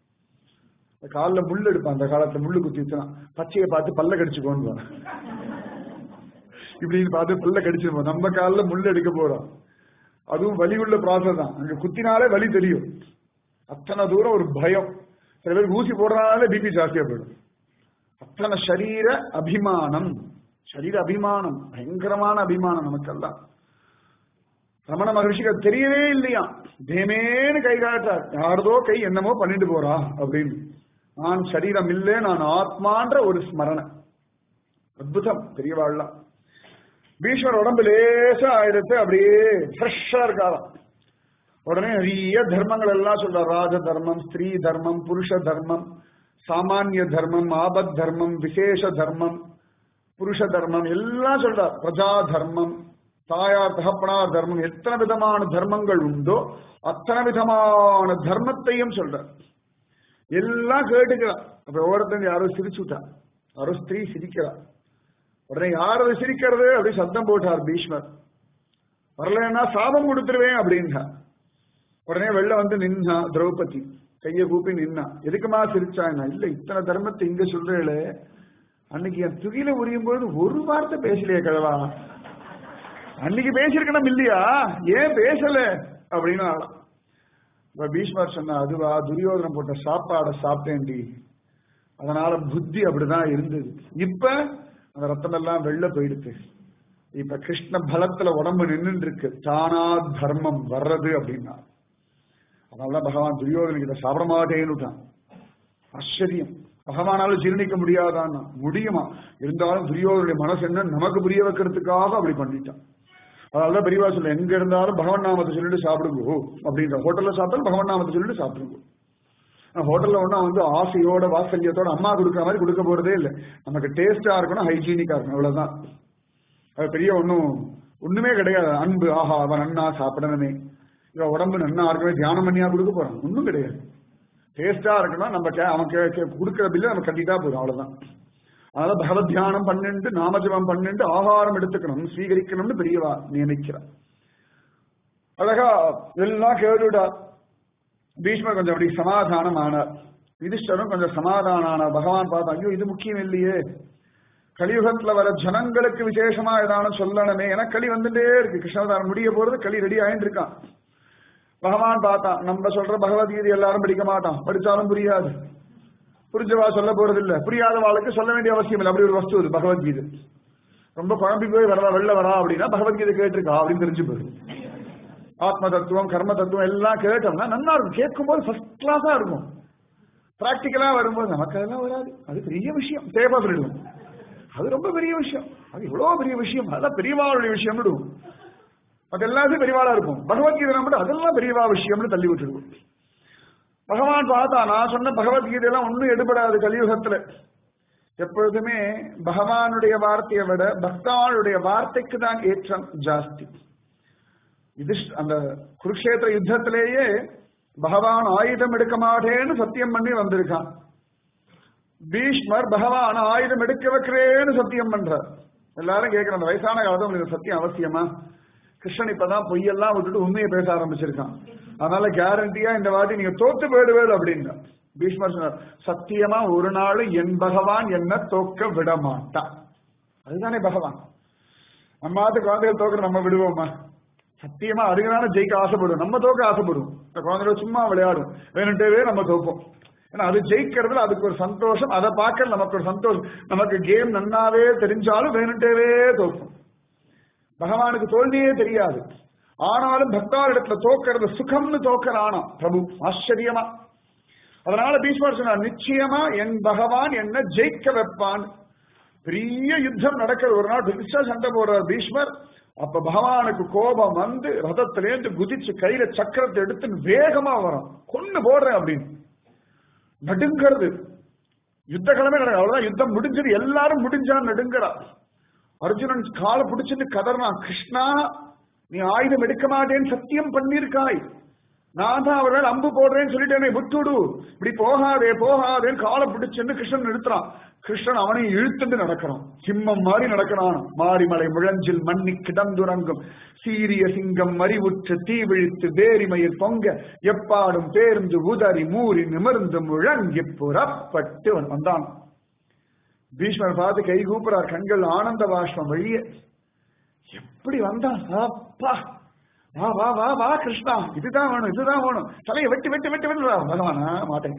காலில் முள் எடுப்பான். அந்த காலத்துல முள்ளு குத்தி வச்சான். பச்சையை பார்த்து பல்ல கடிச்சுக்கோன்னு இப்படின்னு பார்த்து பல்ல கடிச்சிருப்போம். நம்ம காலில் முள் எடுக்க போறோம். அதுவும் வலி உள்ள ப்ராசஸ் தான். அங்க குத்தினாலே வலி தெரியும். அத்தனை தூரம் ஒரு பயம். சில பேருக்கு ஊசி போடுறதுனால பிபி ஜாஸ்தியா போயிடும். அத்தனை சரீர அபிமானம். சரீர அபிமானம் பயங்கரமான அபிமானம் நமக்கெல்லாம். ரமண மகர்ஷிக்கு அது தெரியவே இல்லையா. தேமேன்னு கை காட்டார். யாரதோ கை என்னமோ பண்ணிட்டு போறா அப்படின்னு. நான் சரீரம் இல்லை, நான் ஆத்மான்ற ஒரு ஸ்மரணை. அற்புதம். தெரியவாழலாம். பீஷ்மர் உடம்பு லேசா ஆயிடுச்சு. அப்படியே ஃப்ரெஷ்ஷா இருக்காராம். உடனே நிறைய தர்மங்கள் எல்லாம் சொல்றார். ராஜ தர்மம், ஸ்திரீ தர்மம், புருஷ தர்மம், சாமானிய தர்மம், ஆபத் தர்மம், விசேஷ தர்மம், புருஷ தர்மம் எல்லாம் சொல்றார். பிரஜா தர்மம், தாயார் தகப்பனார் தர்மம், எத்தனை விதமான தர்மங்கள் உண்டோ அத்தனை விதமான தர்மத்தையும் சொல்றார். எல்லாம் கேட்டுக்கிறார். அப்ப ஒவ்வொருத்தங்க யாரோ சிரிச்சுட்டா. யாரோ ஸ்திரீ சிரிக்கிறார். உடனே யாரது சிரிக்கிறது அப்படி சத்தம் போட்டார் பீஷ்மர். வரலன்னா சாபம் கொடுத்துருவேன் அப்படின்னா. உடனே வெளில வந்து நின்னா திரௌபதி. கைய கூப்பி நின்னா. எதுக்குமா சிரிச்சா? இல்ல, இத்தனை தர்மத்தை இங்க சொல்றேளே, அன்னைக்கு என் துகில உரியும் பொழுது ஒரு வார்த்தை பேசலையே கிழவா. அன்னைக்கு பேசிருக்கணும் இல்லையா? ஏன் பேசல அப்படின்னு ஆளாம். பீஷ்மர் சொன்னா, அதுவா துரியோதனம் போட்ட சாப்பாடை சாப்பிட்டேன்டி, அதனால புத்தி அப்படிதான் இருந்தது. இப்ப அந்த ரத்தம் எல்லாம் வெளில போயிடுச்சு. இப்ப கிருஷ்ண பலத்துல உடம்பு நின்று இருக்கு. தானா தர்மம் வர்றது அப்படின்னா. அதனால பகவான் துரியோதனுக்கு இதை சாப்பிட மாட்டேன்னுட்டான். ஆச்சரியம். பகவானாலும் ஜீர்ணிக்க முடியாதான்னா முடியுமா? இருந்தாலும் துரியோதனுடைய மனசு என்ன நமக்கு புரிய வைக்கிறதுக்காக அப்படி பண்ணிட்டான். அதனாலதான் பெரியவா சொல்ல, எங்க இருந்தாலும் பகவான் நாமத்தை சொல்லிட்டு சாப்பிடுங்கோ அப்படின்ற. ஹோட்டல்ல சாப்பிட்டாலும் பகவான் நாமத்தை சொல்லிட்டு சாப்பிடுங்க. ஹோட்டல்ல ஒன்னா வந்து ஆசையோட வாத்சல்யத்தோட அம்மா கொடுக்குற மாதிரி கொடுக்க போறதே இல்லை. நமக்கு டேஸ்டா இருக்கணும், ஹைஜீனிக்கா இருக்கணும், அவ்வளவுதான். அது பெரிய ஒண்ணுமே கிடையாது. அன்பு, ஆஹா அவன் நன்னா சாப்பிடணுமே, இவன் உடம்பு நன்னா இருக்கவே தியானம் பண்ணியா கொடுக்க போறான், ஒண்ணும் கிடையாது. டேஸ்டா இருக்கணும், நம்ம அவன் கொடுக்குற பில்ல நம்ம கட்டிட்டா போதும், அவ்வளவுதான். அதனால பகவத் தியானம் பண்ணிட்டு நாமஜபம் பண்ணிட்டு ஆகாரம் எடுத்துக்கணும், ஸ்வீகரிக்கணும்னு பெரியவா நியமிக்கிறார். அழகா எல்லாம் கேடுடா. பீஷ்மர் கொஞ்சம் அப்படி சமாதானம் ஆனார். யுதிஷ்டரும் கொஞ்சம் சமாதானம் ஆனார். பகவான் பார்த்தா, ஐயோ இது முக்கியம் இல்லையே, கலியுகத்துல வர ஜனங்களுக்கு விசேஷமா ஏதானு சொல்லணுமே, ஏன்னா களி வந்துட்டே இருக்கு, கிருஷ்ணாவதாரம் முடிய போறது, களி ரெடி ஆயிட்டு இருக்கான். பகவான் பார்த்தான், நம்ம சொல்ற பகவத்கீதை எல்லாரும் படிக்க மாட்டான், படிச்சாலும் புரியாது, புரிஞ்சவா சொல்ல போறது இல்ல, புரியாத வாழ்க்கை சொல்ல வேண்டிய அவசியம் இல்லை. அப்படி ஒரு வஸ்து இது பகவத்கீதை. ரொம்ப குழம்பி போய் வரா வெளில வரா அப்படின்னா பகவத்கீதை கேட்டிருக்கா அப்படின்னு தெரிஞ்சு போயிடும். ஆத்ம தத்துவம் கர்ம தத்துவம் எல்லாம் கேட்டோம்னா நல்லா இருக்கும், கேட்கும் போது ஃபர்ஸ்ட் கிளாஸா இருக்கும். பிராக்டிக்கலா வரும்போது நமக்கு அதெல்லாம் வராது. அது பெரிய விஷயம், சேவா சொல்லிடுவோம், அது ரொம்ப பெரிய விஷயம், அது இவ்வளவு பெரிய விஷயம், அதெல்லாம் பெரியவாளுடைய விஷயம் விடுவோம். அது எல்லாத்தையும் பெரியவாளா இருக்கும். பகவத்கீதை மட்டும் அதெல்லாம் பெரியவா விஷயம்னு தள்ளி விட்டுருவோம். பகவான் பார்த்தா, நான் சொன்ன பகவத்கீதையெல்லாம் ஒன்னும் எடுபடாது கலியுகத்துல. எப்பொழுதுமே பகவானுடைய வார்த்தையை விட பக்தாளுடைய வார்த்தைக்கு தான் ஏற்றம் ஜாஸ்தி. இது அந்த குருக்ஷேத்திர யுத்தத்திலேயே பகவான் ஆயுதம் எடுக்க மாட்டேன்னு சத்தியம் பண்ணி வந்திருக்கான். பீஷ்மர் பகவான் ஆயுதம் எடுக்க வைக்கிறேன்னு சத்தியம் பண்றார். எல்லாரும் கேட்கிற அந்த வயசான காலத்துல உங்களுக்கு சத்தியம் அவசியமா? கிருஷ்ணன் இப்பதான் பொய்யெல்லாம் விட்டுட்டு உண்மையை பேச ஆரம்பிச்சிருக்கான். அதனால கேரண்டியா இந்த வாட்டி நீங்க தோத்து போயிடுவேல் அப்படின்னா பீஷ்மர் சொன்னார், சத்தியமா ஒரு நாள் என் பகவான் என்ன தோக்க விட மாட்டான். அதுதானே பகவான். நம்ம ஆத்து குழந்தைகள் தோக்க நம்ம விடுவோமா? சத்தியமா அதுக்குதானே ஜெயிக்க ஆசைப்படுவோம், நம்ம தோக்க ஆசைப்படுவோம். இந்த குழந்தைகள் சும்மா விளையாடும், வேணுட்டவே நம்ம தோப்போம். ஏன்னா அது ஜெயிக்கிறதுல அதுக்கு ஒரு சந்தோஷம், அதை பார்க்க நமக்கு ஒரு சந்தோஷம். நமக்கு கேம் நன்னாவே தெரிஞ்சாலும் வேணுட்டவே தோப்போம். பகவானுக்கு தோல்வியே தெரியாது, ஆனாலும் பக்தாரிடத்துல தோக்கிறது சுகம்னு தோக்கறானா பிரபு, ஆச்சரியமா. அதனால பீஷ்மர் சொன்னார், நிச்சயமா என் பகவான் என்ன ஜெயிக்க வைப்பான். பெரிய யுத்தம் நடக்கிற ஒரு நாள் பெருசா சண்டை போடுறார் பீஷ்மர். அப்ப பகவானுக்கு கோபம் வந்து ரதத்திலேருந்து குதிச்சு கையில சக்கரத்தை எடுத்து வேகமா வரும், கொன்னு போடுறேன் அப்படின்னு நடுங்கிறது. யுத்த கிழமை நடக்க, அவ்வளவுதான் யுத்தம் முடிஞ்சது, எல்லாரும் முடிஞ்சான்னு நடுங்கிறா. அர்ஜுனன் காலை பிடிச்சிட்டு கதறினா, கிருஷ்ணா நீ ஆயுதம் எடுக்க மாட்டேன்னு சத்தியம் பண்ணிருக்காய், நான் தான் அவர்கள் அம்பு போடுறேன்னு சொல்லிட்டேனே, விட்டுடு, இப்படி போகாதே போகாதேன்னு காலை பிடிச்சுன்னு கிருஷ்ணன் நிறுத்துறான். கிருஷ்ணன் அவனையும் இழுத்துட்டு நடக்கிறான், சிம்மம் மாதிரி நடக்கிறான். மாரிமலை முழஞ்சில் மண்ணி கிடந்துறங்கும் சீரிய சிங்கம் மறிவுற்று தீவிழித்து வேரிமையில் பொங்க எப்பாடும் பேர்ந்து உதறி மூறி நிமிர்ந்து முழங்கி புறப்பட்டு வந்தான். பீஷ்மர் பார்த்து கை கூப்புறார், கண்கள் ஆனந்த பாஷ்பம் வழிய. எப்படி வந்தான், அப்பா வா வா வா வா கிருஷ்ணா, இதுதான் வேணும் இதுதான் வேணும், தலையை வெட்டி வெட்டி வெட்டி வெட்டுறா. பகவானா மாட்டேன்,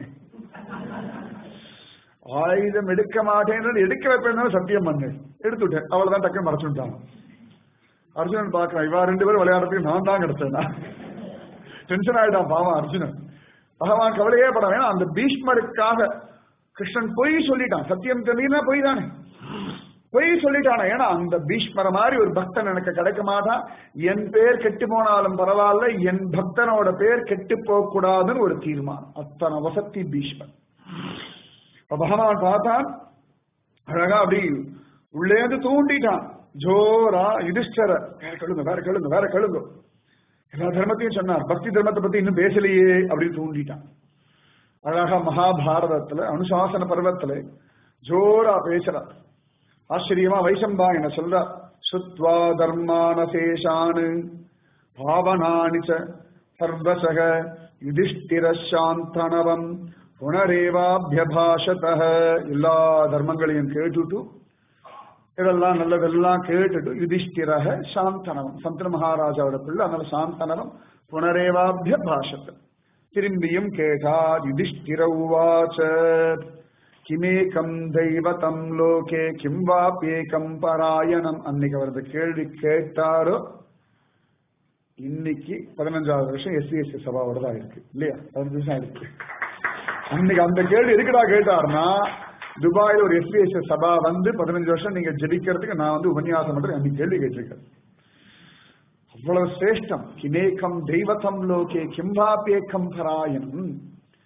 ஆயுதம் எடுக்க மாட்டேன், எடுக்க வைப்பேன் சத்தியம் பண்ணு, எடுத்துட்டேன், அவ்வளவுதான் டக்குன்னு மறைச்சுட்டான். அர்ஜுனன் பாக்குறான், இவா ரெண்டு பேரும் விளையாடுறதுக்கு நான் தான் கிடைச்சேன். டென்ஷன் ஆயிட்டான் பாவம் அர்ஜுனன். பகவான் கவலையே படம், ஏன்னா அந்த பீஷ்மருக்காக கிருஷ்ணன் பொய் சொல்லிட்டான். சத்தியம் தெரியுமா பொய் தானே, பொய் சொல்லிட்டான. ஏன்னா அந்த பீஷ்மர மாதிரி ஒரு பக்தன் எனக்கு கிடைக்க மாட்டான், என் பேர் கெட்டு போனாலும் பரவாயில்ல, என் பக்தனோட பேர் கெட்டு போக கூடாதுன்னு ஒரு தீர்மானம். அத்தனை வசதி பீஷ்மர். பகவான் பார்த்தான், அழகா அப்படி உள்ளேந்து தூண்டிட்டான் ஜோரா. யுதிஷ்டர வேற கழுங்க வேற கழுங்க வேற கழுங்க, எல்லா தர்மத்தையும் சொன்னார், பக்தி தர்மத்தை பத்தி இன்னும் பேசலையே அப்படின்னு தூண்டிட்டான். அழகா மகாபாரதத்துல அனுசாசன பர்வத்துல ஜோரா பேசுறார். ஆச்சரியமா வைசம்பாயன சொல்றார், சுத்வா தர்மானசேஷானு பாவனானி சர்வசக யுதிஷ்டிர சாந்தனவம் புனரேவாபியபாஷதஹ. எல்லா தர்மங்களையும் கேட்டுட்டு, இதெல்லாம் நல்லதெல்லாம் கேட்டுட்டு யுதிஷ்டிரஹ சாந்தனவம், சந்தன மகாராஜாவோட பிள்ளை, அதனால சாந்தனவம் புனரேவாபியபாஷத. திரும்பியும் கேட்டார். யுதிஷ்டிர உவாச்ச கிமேகம் தெய்வதம் லோகே கிம் வாப்யேகம் பராயணம். அன்னைக்கு அவரது கேள்வி கேட்டாரோ, இன்னைக்கு 15வது வருஷம் எஸ்சிஎஸ்சி சபாவோட தான் இருக்கு இல்லையா, 15 வருஷம் இருக்கு. அன்னைக்கு அந்த கேள்வி எதுக்குடா கேட்டார்னா, துபாயில ஒரு எஸ்சிஎஸ்சி சபா வந்து 15 வருஷம் நீங்க ஜெபிக்கிறதுக்கு நான் வந்து உபன்யாசம் பண்றேன், அன்னைக்கு கேள்வி கேட்டிருக்கேன். அவ்வளவு சிரேஷ்டம். கிமேகம் தெய்வதம் லோகே கிம் வாப்யேகம் பராயணம்.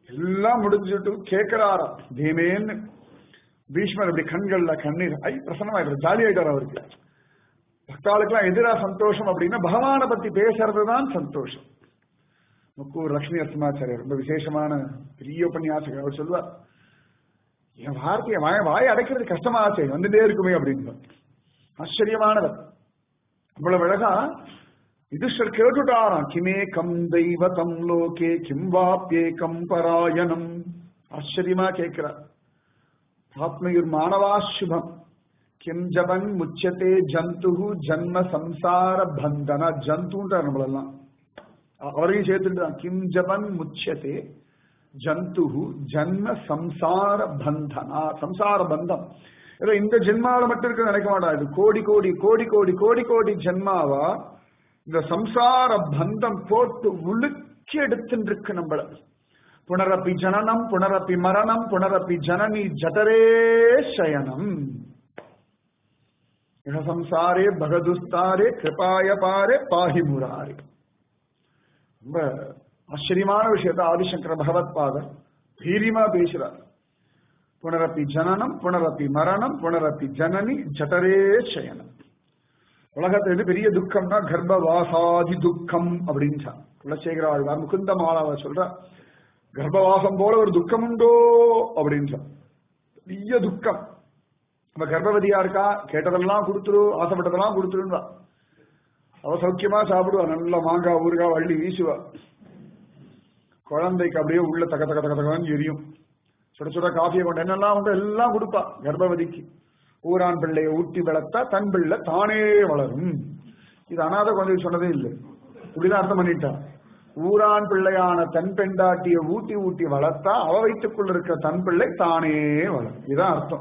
எல்லாம் முடிஞ்சுட்டு கேட்கிறாரா தேமேன்னு. பீஷ்மர் அப்படி கண்கள்ல கண்ணீர் பிரசன்னமாயிரு, ஜாலி ஆயிட்டார் அவருக்கு. பக்தாளுக்கெல்லாம் எதிரா சந்தோஷம் அப்படின்னா பகவானை பத்தி பேசுறதுதான் சந்தோஷம். முக்கூர் லட்சுமி நரசிம்மாச்சாரியர் ரொம்ப விசேஷமான பெரிய உபன்யாசகர். அவர் சொல்வார், என் வார்த்தையை வாயை அடைக்கிறது கஷ்டமாச்சே, வந்துட்டே இருக்குமே அப்படின்னு. ஆச்சரியமானவர். இவ்வளவு அழகா யுதிஷ்டர் கேட்டுட்டாராம், கிமேகம் தெய்வதம் லோகே கிம் வாப்யேகம் பராயணம். ஆச்சரியமா கேட்கிறார். ஆத்மயுர் மாணவா சுபம் கிம் ஜபன் முச்சதே ஜந்து ஜன்ம சம்சார பந்தன. ஜந்துன்றார் நம்மளெல்லாம், அவரையும் சேர்த்துட்டான். கிம் ஜபன் முச்சதே ஜந்து ஜன்ம சம்சார பந்தனா. சம்சார பந்தம் ஏதோ இந்த ஜென்மாவில மட்டும் இருக்கு நினைக்க மாட்டான். இது கோடி கோடி கோடி கோடி கோடி கோடி ஜென்மாவா இந்த சம்சார பந்தம் போட்டு உலுக்கி எடுத்துட்டு இருக்கு நம்மள. புனரப்பி ஜனனம் புனரப்பி மரணம் புனரப்பி ஜனனி ஜடரே சயனம். சம்சாரே பகதுஸ்தாரே கிருபாய பாரே பாஹி முராரே. ரொம்ப ஆச்சரியமான விஷயத்த ஆதிசங்கர பகவத் பாதர் தீரியமா பேசுறார். புனரப்பி ஜனனம் புனரப்பி மரணம் புனரப்பி ஜனனி ஜடரே சயனம். உலகத்துல பெரிய துக்கம்னா கர்ப்பவாசாதி துக்கம் அப்படின்னு குலசேகர ஆழ்வார் முகுந்த மாலாவை சொல்ற. கர்ப்பவாசம் போல ஒரு துக்கம் உண்டோ அப்படின்னு. பெரிய துக்கம். நம்ம கர்ப்பவதியா இருக்கா, கேட்டதெல்லாம் கொடுத்துரு, ஆசைப்பட்டதெல்லாம் கொடுத்துருவா. அவ சௌக்கியமா சாப்பிடுவா, நல்ல மாங்காய் ஊறுகாய் வள்ளி வீசுவா. குழந்தைக்கு அப்படியே உள்ள தக தக தக தகன்னு எரியும். சுட சுட காஃபியை கொண்டு என்னெல்லாம் உண்டு எல்லாம் கொடுப்பா கர்ப்பவதிக்கு. ஊரான் பிள்ளையை ஊட்டி வளர்த்தா தன் பிள்ளை தானே வளரும். இது அனாதை குழந்தை சொன்னதே இல்லை, இப்படிதான் அர்த்தம் பண்ணிட்டா. ஊரான் பிள்ளையான தன் பெண்டாட்டியை ஊட்டி ஊட்டி வளர்த்தா அவ வயிற்றுக்குள்ள இருக்கிற தன் பிள்ளை தானே வளரும். இதுதான் அர்த்தம்.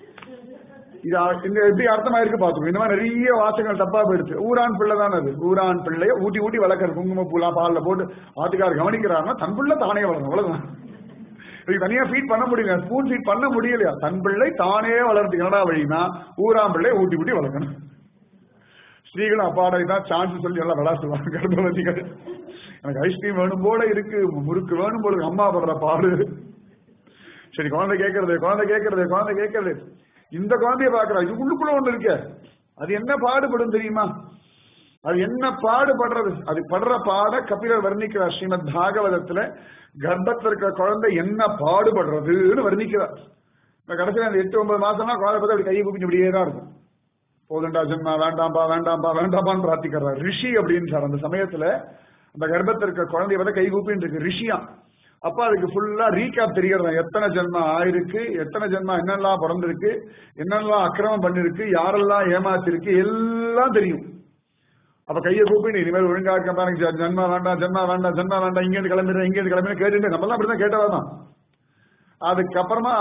இது எப்படி அர்த்தமாயிருக்கு பாத்துக்கோ. இந்த மாதிரி நிறைய வாசகங்கள் தப்பா போயிடுச்சு. ஊரான் பிள்ளை தான் அது. ஊரான் பிள்ளைய ஊட்டி ஊட்டி வளர்க்கறது, குங்குமப்பூலாம் பாலில் போட்டு ஆத்துக்காரர் கவனிக்கிறாருன்னா தன் பிள்ளை தானே வளரும். அவ்வளவுதான். தனியா ஃபீட் பண்ண முடியல, ஸ்பூன் ஃபீட் பண்ண முடியலையா? தன் பிள்ளை தானே வளர்றதுக்கு என்னடா வழினா ஊரான் பிள்ளை ஊட்டி ஊட்டி வளர்க்கணும். ஸ்ரீகளும் அப்பாடை தான் சான்ஸ் சொல்லி எல்லாம் விளாசுவாங்க கர்ப்பவதிகள். எனக்கு ஐஸ்கிரீம் வேணும் போல இருக்கு, முறுக்கு வேணும் போல, அம்மா படுற பாடு. சரி குழந்தை கேட்கறது குழந்தை கேட்கறது குழந்தை கேட்கறது. இந்த குழந்தைய பாக்குறா, இது உள்ளுக்குள்ள ஒண்ணு இருக்க, அது என்ன பாடுபடும் தெரியுமா? அது என்ன பாடுபடுறது, அது படுற பாட கபிலர் வர்ணிக்கிறார் ஸ்ரீமத் பாகவதத்துல. கர்ப்பத்தில் இருக்கிற குழந்தை என்ன பாடுபடுறதுன்னு வர்ணிக்கிறார். கடைசியில் அந்த 8-9 மாசம்னா குழந்தை பார்த்து அப்படி கையை கூப்பிட்டு இப்படியே தான் இருக்கும். போதுண்டா ஜென்மா, வேண்டாம்பா வேண்டாம்பா வேண்டாம்பான்னு பிரார்த்திக்கிறார் ரிஷி அப்படின்னு சார். அந்த சமயத்துல அந்த கர்ப்பத்தில் இருக்கிற குழந்தைய பார்த்தா கை கூப்பின்னு இருக்கு ரிஷியா. அப்ப அதுக்கு ஃபுல்லா ரீகேப் தெரிகிறது, எத்தனை ஜென்மா ஆயிருக்கு, எத்தனை ஜென்மா என்னெல்லாம் பிறந்திருக்கு, என்னெல்லாம் அக்கிரமம் பண்ணிருக்கு, யாரெல்லாம் ஏமாத்திருக்கு, எல்லாம் தெரியும். அப்ப கையை கூப்பிட்டு இனிமேல் ஒழுங்கா இருக்க எனக்கு ஜென்மா வேண்டாம் ஜென்மா வேண்டாம் ஜென்மா வேண்டாம், இங்கேருந்து கிளம்பிடுறேன் இங்கேருந்து கிளம்பிடுறேன் கேட்டுட்டு நம்மளாம் அப்படிதான் கேட்டதான். அதுக்கப்புறமா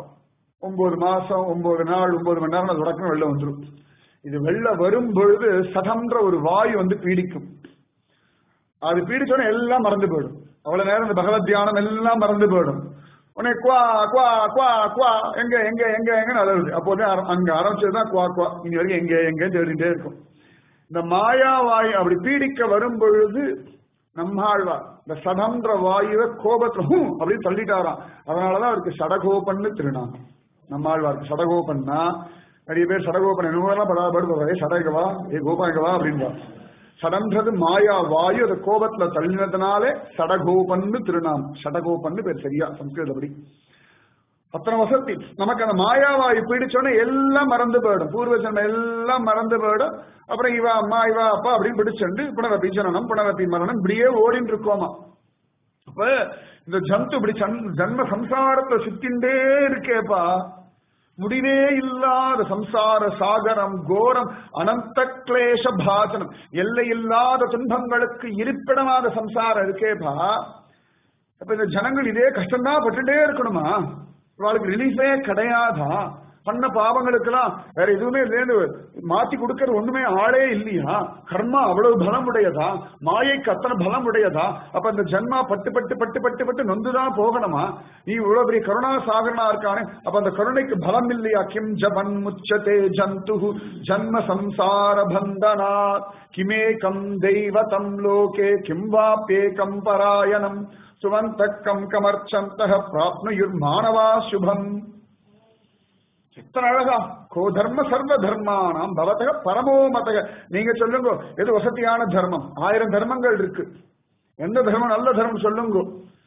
9 மாசம் 9 நாள் 9 மணி நேரம் தொடக்கம் வெளில வந்துடும். இது வெளில வரும் பொழுது சதம்ன்ற ஒரு வாயு வந்து பீடிக்கும். அது பீடிச்சோடனே எல்லாம் மறந்து போயிடும். அவ்வளவு நேரம் இந்த பகவத் தியானம் எல்லாம் மறந்து போயிடும். உடனே குவா குவா குவா குவா எங்க எங்க எங்க எங்கன்னு அழுது. அப்போதே அங்க ஆரம்பிச்சதுதான் குவா குவா, இனி வரைக்கும் எங்க எங்க தேடிட்டே இருக்கும். இந்த மாயா வாயு அப்படி பீடிக்க வரும் பொழுது நம்மாழ்வார் இந்த சடம்ன்ற வாயுவை கோபத்துல அப்படின்னு தள்ளிட்டாராம். அதனாலதான் அவருக்கு சடகோபன்னு திருநாமம். நம்மாழ்வாருக்கு சடகோபன்னா நிறைய பேர் சடகோபன் என்னெல்லாம் படாபடுவாங்க, சடகவா ஏ கோபாங்கவா அப்படின்பா. சடன்றது மாயா வாயு, அதை கோபத்துல தள்ளினதுனாலே சடகோபன்னு திருநாமம். சடகோபன்னு பேர் சரியா சம்ஸ்கிருதப்படி. அத்தனை வசதி நமக்கு. அந்த மாயாவாயு பீடிச்சோன்னே எல்லாம் மறந்து போயிடும், பூர்வ ஜென்மம் எல்லாம் மறந்து போயிடும். அப்புறம் இவா அம்மா இவா அப்பா அப்படின்னு பிடிச்சுண்டு புனரப்பி ஜனனம் புனரப்பி மரணம் இப்படியே ஓடின்னு இருக்கோமா. அப்ப இந்த ஜந்து இப்படி ஜன்ம சம்சாரத்தை சுத்தின்றே இருக்கேப்பா. முடிவே இல்லாத சம்சார சாகரம், கோரம், அனந்த கிளேஷ பாசனம், எல்லை இல்லாத துன்பங்களுக்கு இருப்பிடமாத சம்சாரம் இருக்கேப்பா. அப்ப இந்த ஜனங்கள் இதே கஷ்டம்தான் பட்டுட்டே இருக்கணுமா? இவளுக்கு ரிலீஃபே கிடையாதா? பண்ண பாவங்களுக்கெல்லாம் வேற எதுவுமே இல்லைன்னு மாத்தி கொடுக்கறது ஒண்ணுமே ஆளே இல்லையா? கர்மா அவ்வளவு பலம் உடையதா? மாயைக்கு அத்தனை பலம் உடையதா? அப்ப அந்த ஜன்மா பட்டு பட்டு பட்டு பட்டு பட்டு நொந்துதான் போகணுமா? நீ இவ்வளவு பெரிய கருணா சாகரனா இருக்கானே, அப்ப அந்த கருணைக்கு பலம் இல்லையா? கிம் ஜபன் முச்சதே ஜந்து ஜன்ம சம்சார பந்தனா கிமேகம் தெய்வதம் லோகே கிம் வாப்யேகம் பராயணம் சுவந்தக்கம் கமர்ச்சந்தः பிராப்னுயுர் மானவா சுபம். எத்தனை அழகா! கோ தர்ம சர்வ தர்மானாம் பவதக பரமோ மதக. நீங்க சொல்லுங்க எது வசதியான தர்மம்? 1000 தர்மங்கள் இருக்கு. எந்த தர்மம் நல்ல தர்மம் சொல்லுங்க?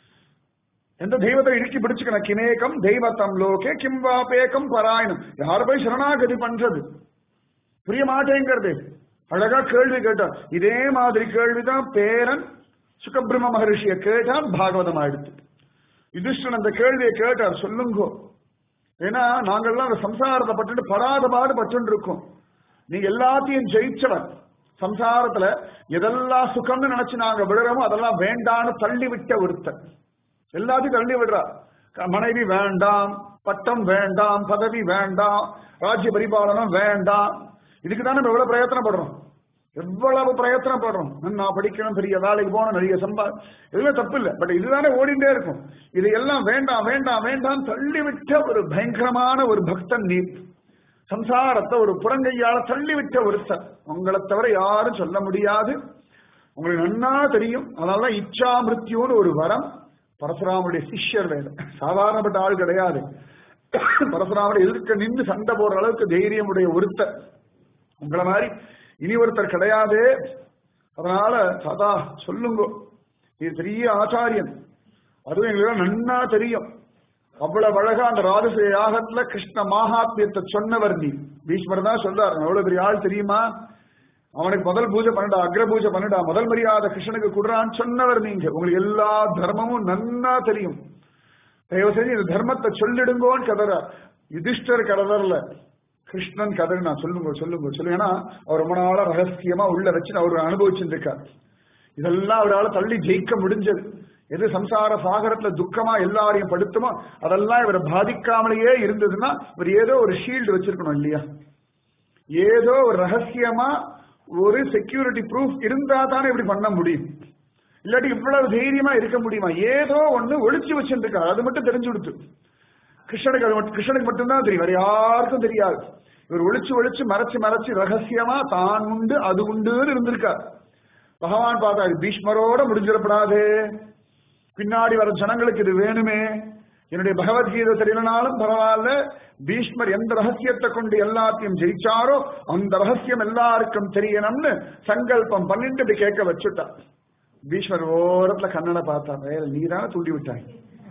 எந்த தெய்வத்தை இடுக்கி பிடிச்சுக்கணும்? கிமேகம் தெய்வத்தம் லோகே கிம் வாபேகம் பராயணம். யார போய் சரணாகதி பண்றது? புரிய மாட்டேங்கிறது. அழகா கேள்வி கேட்டார். இதே மாதிரி கேள்விதான் பேரன் சுகபிரம்ம மகரிஷியை கேட்டார். பாகவதம் ஆயிடுத்து. யுதிஷ்டன் அந்த கேள்வியை கேட்டார். சொல்லுங்க. ஏன்னா நாங்கள்லாம் அந்த சம்சாரத்தை பட்டு படாத பாடு பட்டு இருக்கோம். நீங்க எல்லாத்தையும் ஜெயிச்சவன். சம்சாரத்துல எதெல்லாம் சுகம்னு நினைச்சு நாங்க விடுறோமோ அதெல்லாம் வேண்டான்னு தள்ளி விட்ட ஒருத்தன். எல்லாத்தையும் தள்ளி விடுறா. மனைவி வேண்டாம், பட்டம் வேண்டாம், பதவி வேண்டாம், ராஜ்ய பரிபாலனம் வேண்டாம். இதுக்குதானே நம்ம எவ்வளவு பிரயத்தனப்படுறோம். எவ்வளவு பிரயத்தனப்படுறோம். நான் படிக்கணும், பெரிய வேலைக்கு போகணும், நிறைய எதுவுமே தப்பு இல்லை. பட் இதுதானே ஓடிண்டே இருக்கும். இதையெல்லாம் வேண்டாம் வேண்டாம் வேண்டாம் தள்ளிவிட்ட ஒரு பயங்கரமான ஒரு பக்தன் நீர். சம்சாரத்தை ஒரு புறங்கையால தள்ளிவிட்ட ஒருத்தர். உங்களை தவிர யாரும் சொல்ல முடியாது. உங்களுக்கு நன்னா தெரியும். அதனால இச்சா மிருத்யூன்னு ஒரு வரம். பரசுராமுடைய சிஷ்யர் வேறு சாதாரணப்பட்ட ஆள் கிடையாது. பரசுராமுடைய எதிர்க்க நின்று சண்டை போடுற அளவுக்கு தைரியமுடைய ஒருத்தர். உங்களை மாதிரி இனி ஒருத்தர் கிடையாது. அதனால சதா சொல்லுங்க. இது பெரிய ஆச்சாரியன். அதுவும் எங்களுக்கு நன்னா தெரியும். அவ்வளவு அழகா அந்த ராஜச யாகத்துல கிருஷ்ண மகாத்மியத்தை சொன்னவர் நீ. பீஷ்மர் தான் சொல்றாரு. எவ்வளவு பெரிய ஆள் தெரியுமா? அவனுக்கு முதல் பூஜை பண்ணிடா, அக்ர பூஜை பண்ணிடா, முதல் மரியாதை கிருஷ்ணனுக்கு கொடுறான்னு சொன்னவர் நீங்க. உங்களுக்கு எல்லா தர்மமும் நன்னா தெரியும். தயவு செஞ்சு இந்த தர்மத்தை சொல்லிடுங்கோன்னு கதறார். யுதிஷ்டர் கதறல, கிருஷ்ணன் கதறி நான் சொல்லுங்க சொல்லுங்க சொல்லுங்க. ஏன்னா அவர் ரொம்ப நாளா ரகசியமா உள்ள வச்சு அவர் அனுபவிச்சுட்டு இருக்கார். இதெல்லாம் அவரால் தள்ளி ஜெயிக்க முடிஞ்சது. எது சம்சார சாகரத்துல துக்கமா எல்லாரையும் படுத்துமோ அதெல்லாம் இவரை பாதிக்காமலேயே இருந்ததுன்னா இவர் ஏதோ ஒரு ஷீல்டு வச்சிருக்கணும் இல்லையா? ஏதோ ஒரு ரகசியமா ஒரு செக்யூரிட்டி ப்ரூஃப் இருந்தா தானே இப்படி பண்ண முடியும். இல்லாட்டி இவ்வளவு தைரியமா இருக்க முடியுமா? ஏதோ ஒண்ணு ஒளிச்சு வச்சிருக்காரு. அது மட்டும் தெரிஞ்சு கொடுத்து கிருஷ்ணனுக்கு மட்டும்தான் தெரியும், வேற யாருக்கும் தெரியாது. இவர் ஒளிச்சு ஒளிச்சு மறைச்சு மறைச்சு ரகசியமா தான் உண்டு அது உண்டுன்னு இருந்திருக்கார். பகவான் பார்த்தா பீஷ்மரோட முடிஞ்சிடப்படாது, பின்னாடி வர ஜனங்களுக்கு இது வேணுமே. என்னுடைய பகவத்கீதை தெரியலனாலும் பரவாயில்ல, பீஷ்மர் எந்த ரகசியத்தை கொண்டு எல்லாத்தையும் ஜெயிச்சாரோ அந்த ரகசியம் எல்லாருக்கும் தெரியணும்னு சங்கல்பம் பண்ணிட்டு இப்படி கேட்க வச்சுட்டார். பீஷ்மர் ஓரத்துல கண்ணனை பார்த்தார். நீதான தூண்டி விட்டாய்.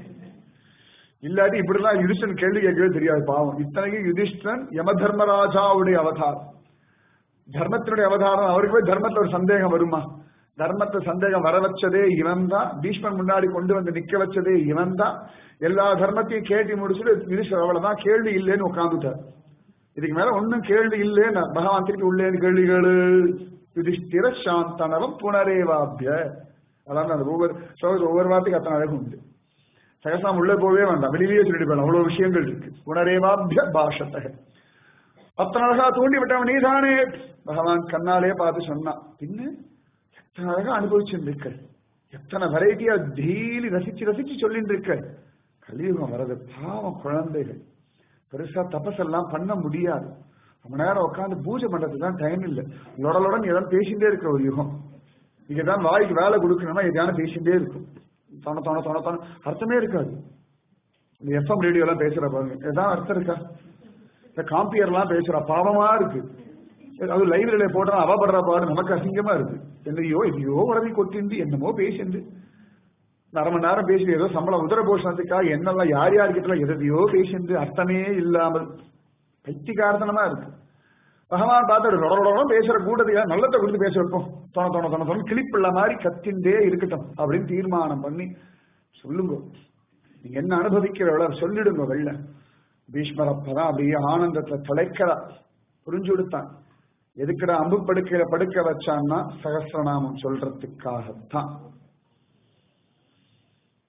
இல்லாட்டி இப்படிலாம் யுதிஷ்டன் கேள்வி கேட்கவே தெரியாது பாவம். இத்தனைக்கு யுதிஷ்டன் யம தர்மராஜாவுடைய அவதாரம், தர்மத்தினுடைய அவதாரம். அவருக்கு போய் தர்மத்துல ஒரு சந்தேகம் வருமா? தர்மத்தை சந்தேகம் வர வச்சதே இவன் தான். பீஷ்மன் முன்னாடி கொண்டு வந்து நிக்க வச்சதே இவன் தான். எல்லா தர்மத்தையும் கேட்டி முடிச்சுட்டு யுதிஷ்டர் அவ்வளவுதான் கேள்வி இல்லைன்னு உட்காந்துட்டார். இதுக்கு மேல ஒன்னும் கேள்வி இல்லைன்னு பகவான் திருப்பி உள்ளேன்னு கேள்விகள். யுதிஷ்டிர சாந்தனவம் புனரேவாபிய. அதான் அந்த ஒவ்வொரு வார்த்தைக்கு அத்தனை அழகு உண்டு. சகசாம் உள்ள போவே வேண்டாம், வெளியிலேயே சொல்லிட்டு போயிடலாம். அவ்வளவு விஷயங்கள் இருக்கு. புனரேவாபிய பாஷத்தக. அத்தனை அழகா தூண்டி விட்டவன் நீதானே. பகவான் கண்ணாலே பார்த்து சொன்னான். பின்ன எத்தனை அழகா அனுபவிச்சுருக்க, எத்தனை வெரைட்டியா டெய்லி ரசிச்சு ரசிச்சு சொல்லிட்டு இருக்க. கலியுகம் வரது பாவம் குழந்தைகள். பெருசா தபசெல்லாம் பண்ண முடியாது. ரொம்ப நேரம் உட்காந்து பூஜை பண்றதுக்கு தான் டைம் இல்லை. லொடலுடன் ஏதாவது பேசிட்டே இருக்க ஒரு யுகம். நீங்க தான் வாய்க்கு வேலை கொடுக்கணும்னா எதாவது பேசிட்டே இருக்கும். தோண தோண தோண தோண அர்த்தமே இருக்காது. இந்த எஃப்எம் ரேடியோ எல்லாம் பேசுற பாருங்க, ஏதாவது அர்த்தம் இருக்கா? இந்த காம்பியர் எல்லாம் பேசுற பாவமா இருக்கு. அது லைப்ரரியில போட்டா அவப்படுற பாடு நமக்கு அசிங்கமா இருக்கு. என்னையோ எதையோ உடனே கொட்டிண்டு என்னமோ பேசிண்டு 1/2 மணி நேரம் பேசி ஏதோ சம்பளம் உதர போஷணத்துக்காக என்னெல்லாம் யார் யாருக்கிட்ட எதையோ பேசிண்டு அர்த்தமே இல்லாமல் பைத்தியகாரத்தனமா இருக்கு. பகவான் பார்த்து பேசுற கூட்டத்துக்கு நல்லத்தை கொடுத்து பேச வைப்போம். தோண தோண தோண தோண கிளிப்புள்ள மாதிரி கத்திண்டே இருக்கட்டும் அப்படின்னு தீர்மானம் பண்ணி சொல்லுங்க. நீங்க என்ன அனுபவிக்கிறவள சொல்லிடுங்க வெள்ள. பீஷ்மர் அப்பதான் அப்படியே ஆனந்தத்தை தொலைக்கிறா. புரிஞ்சு கொடுத்தான். எதுக்குடா அம்பு படுக்க வச்சான்னா சகஸ்ரநாமம் சொல்றதுக்காகத்தான்.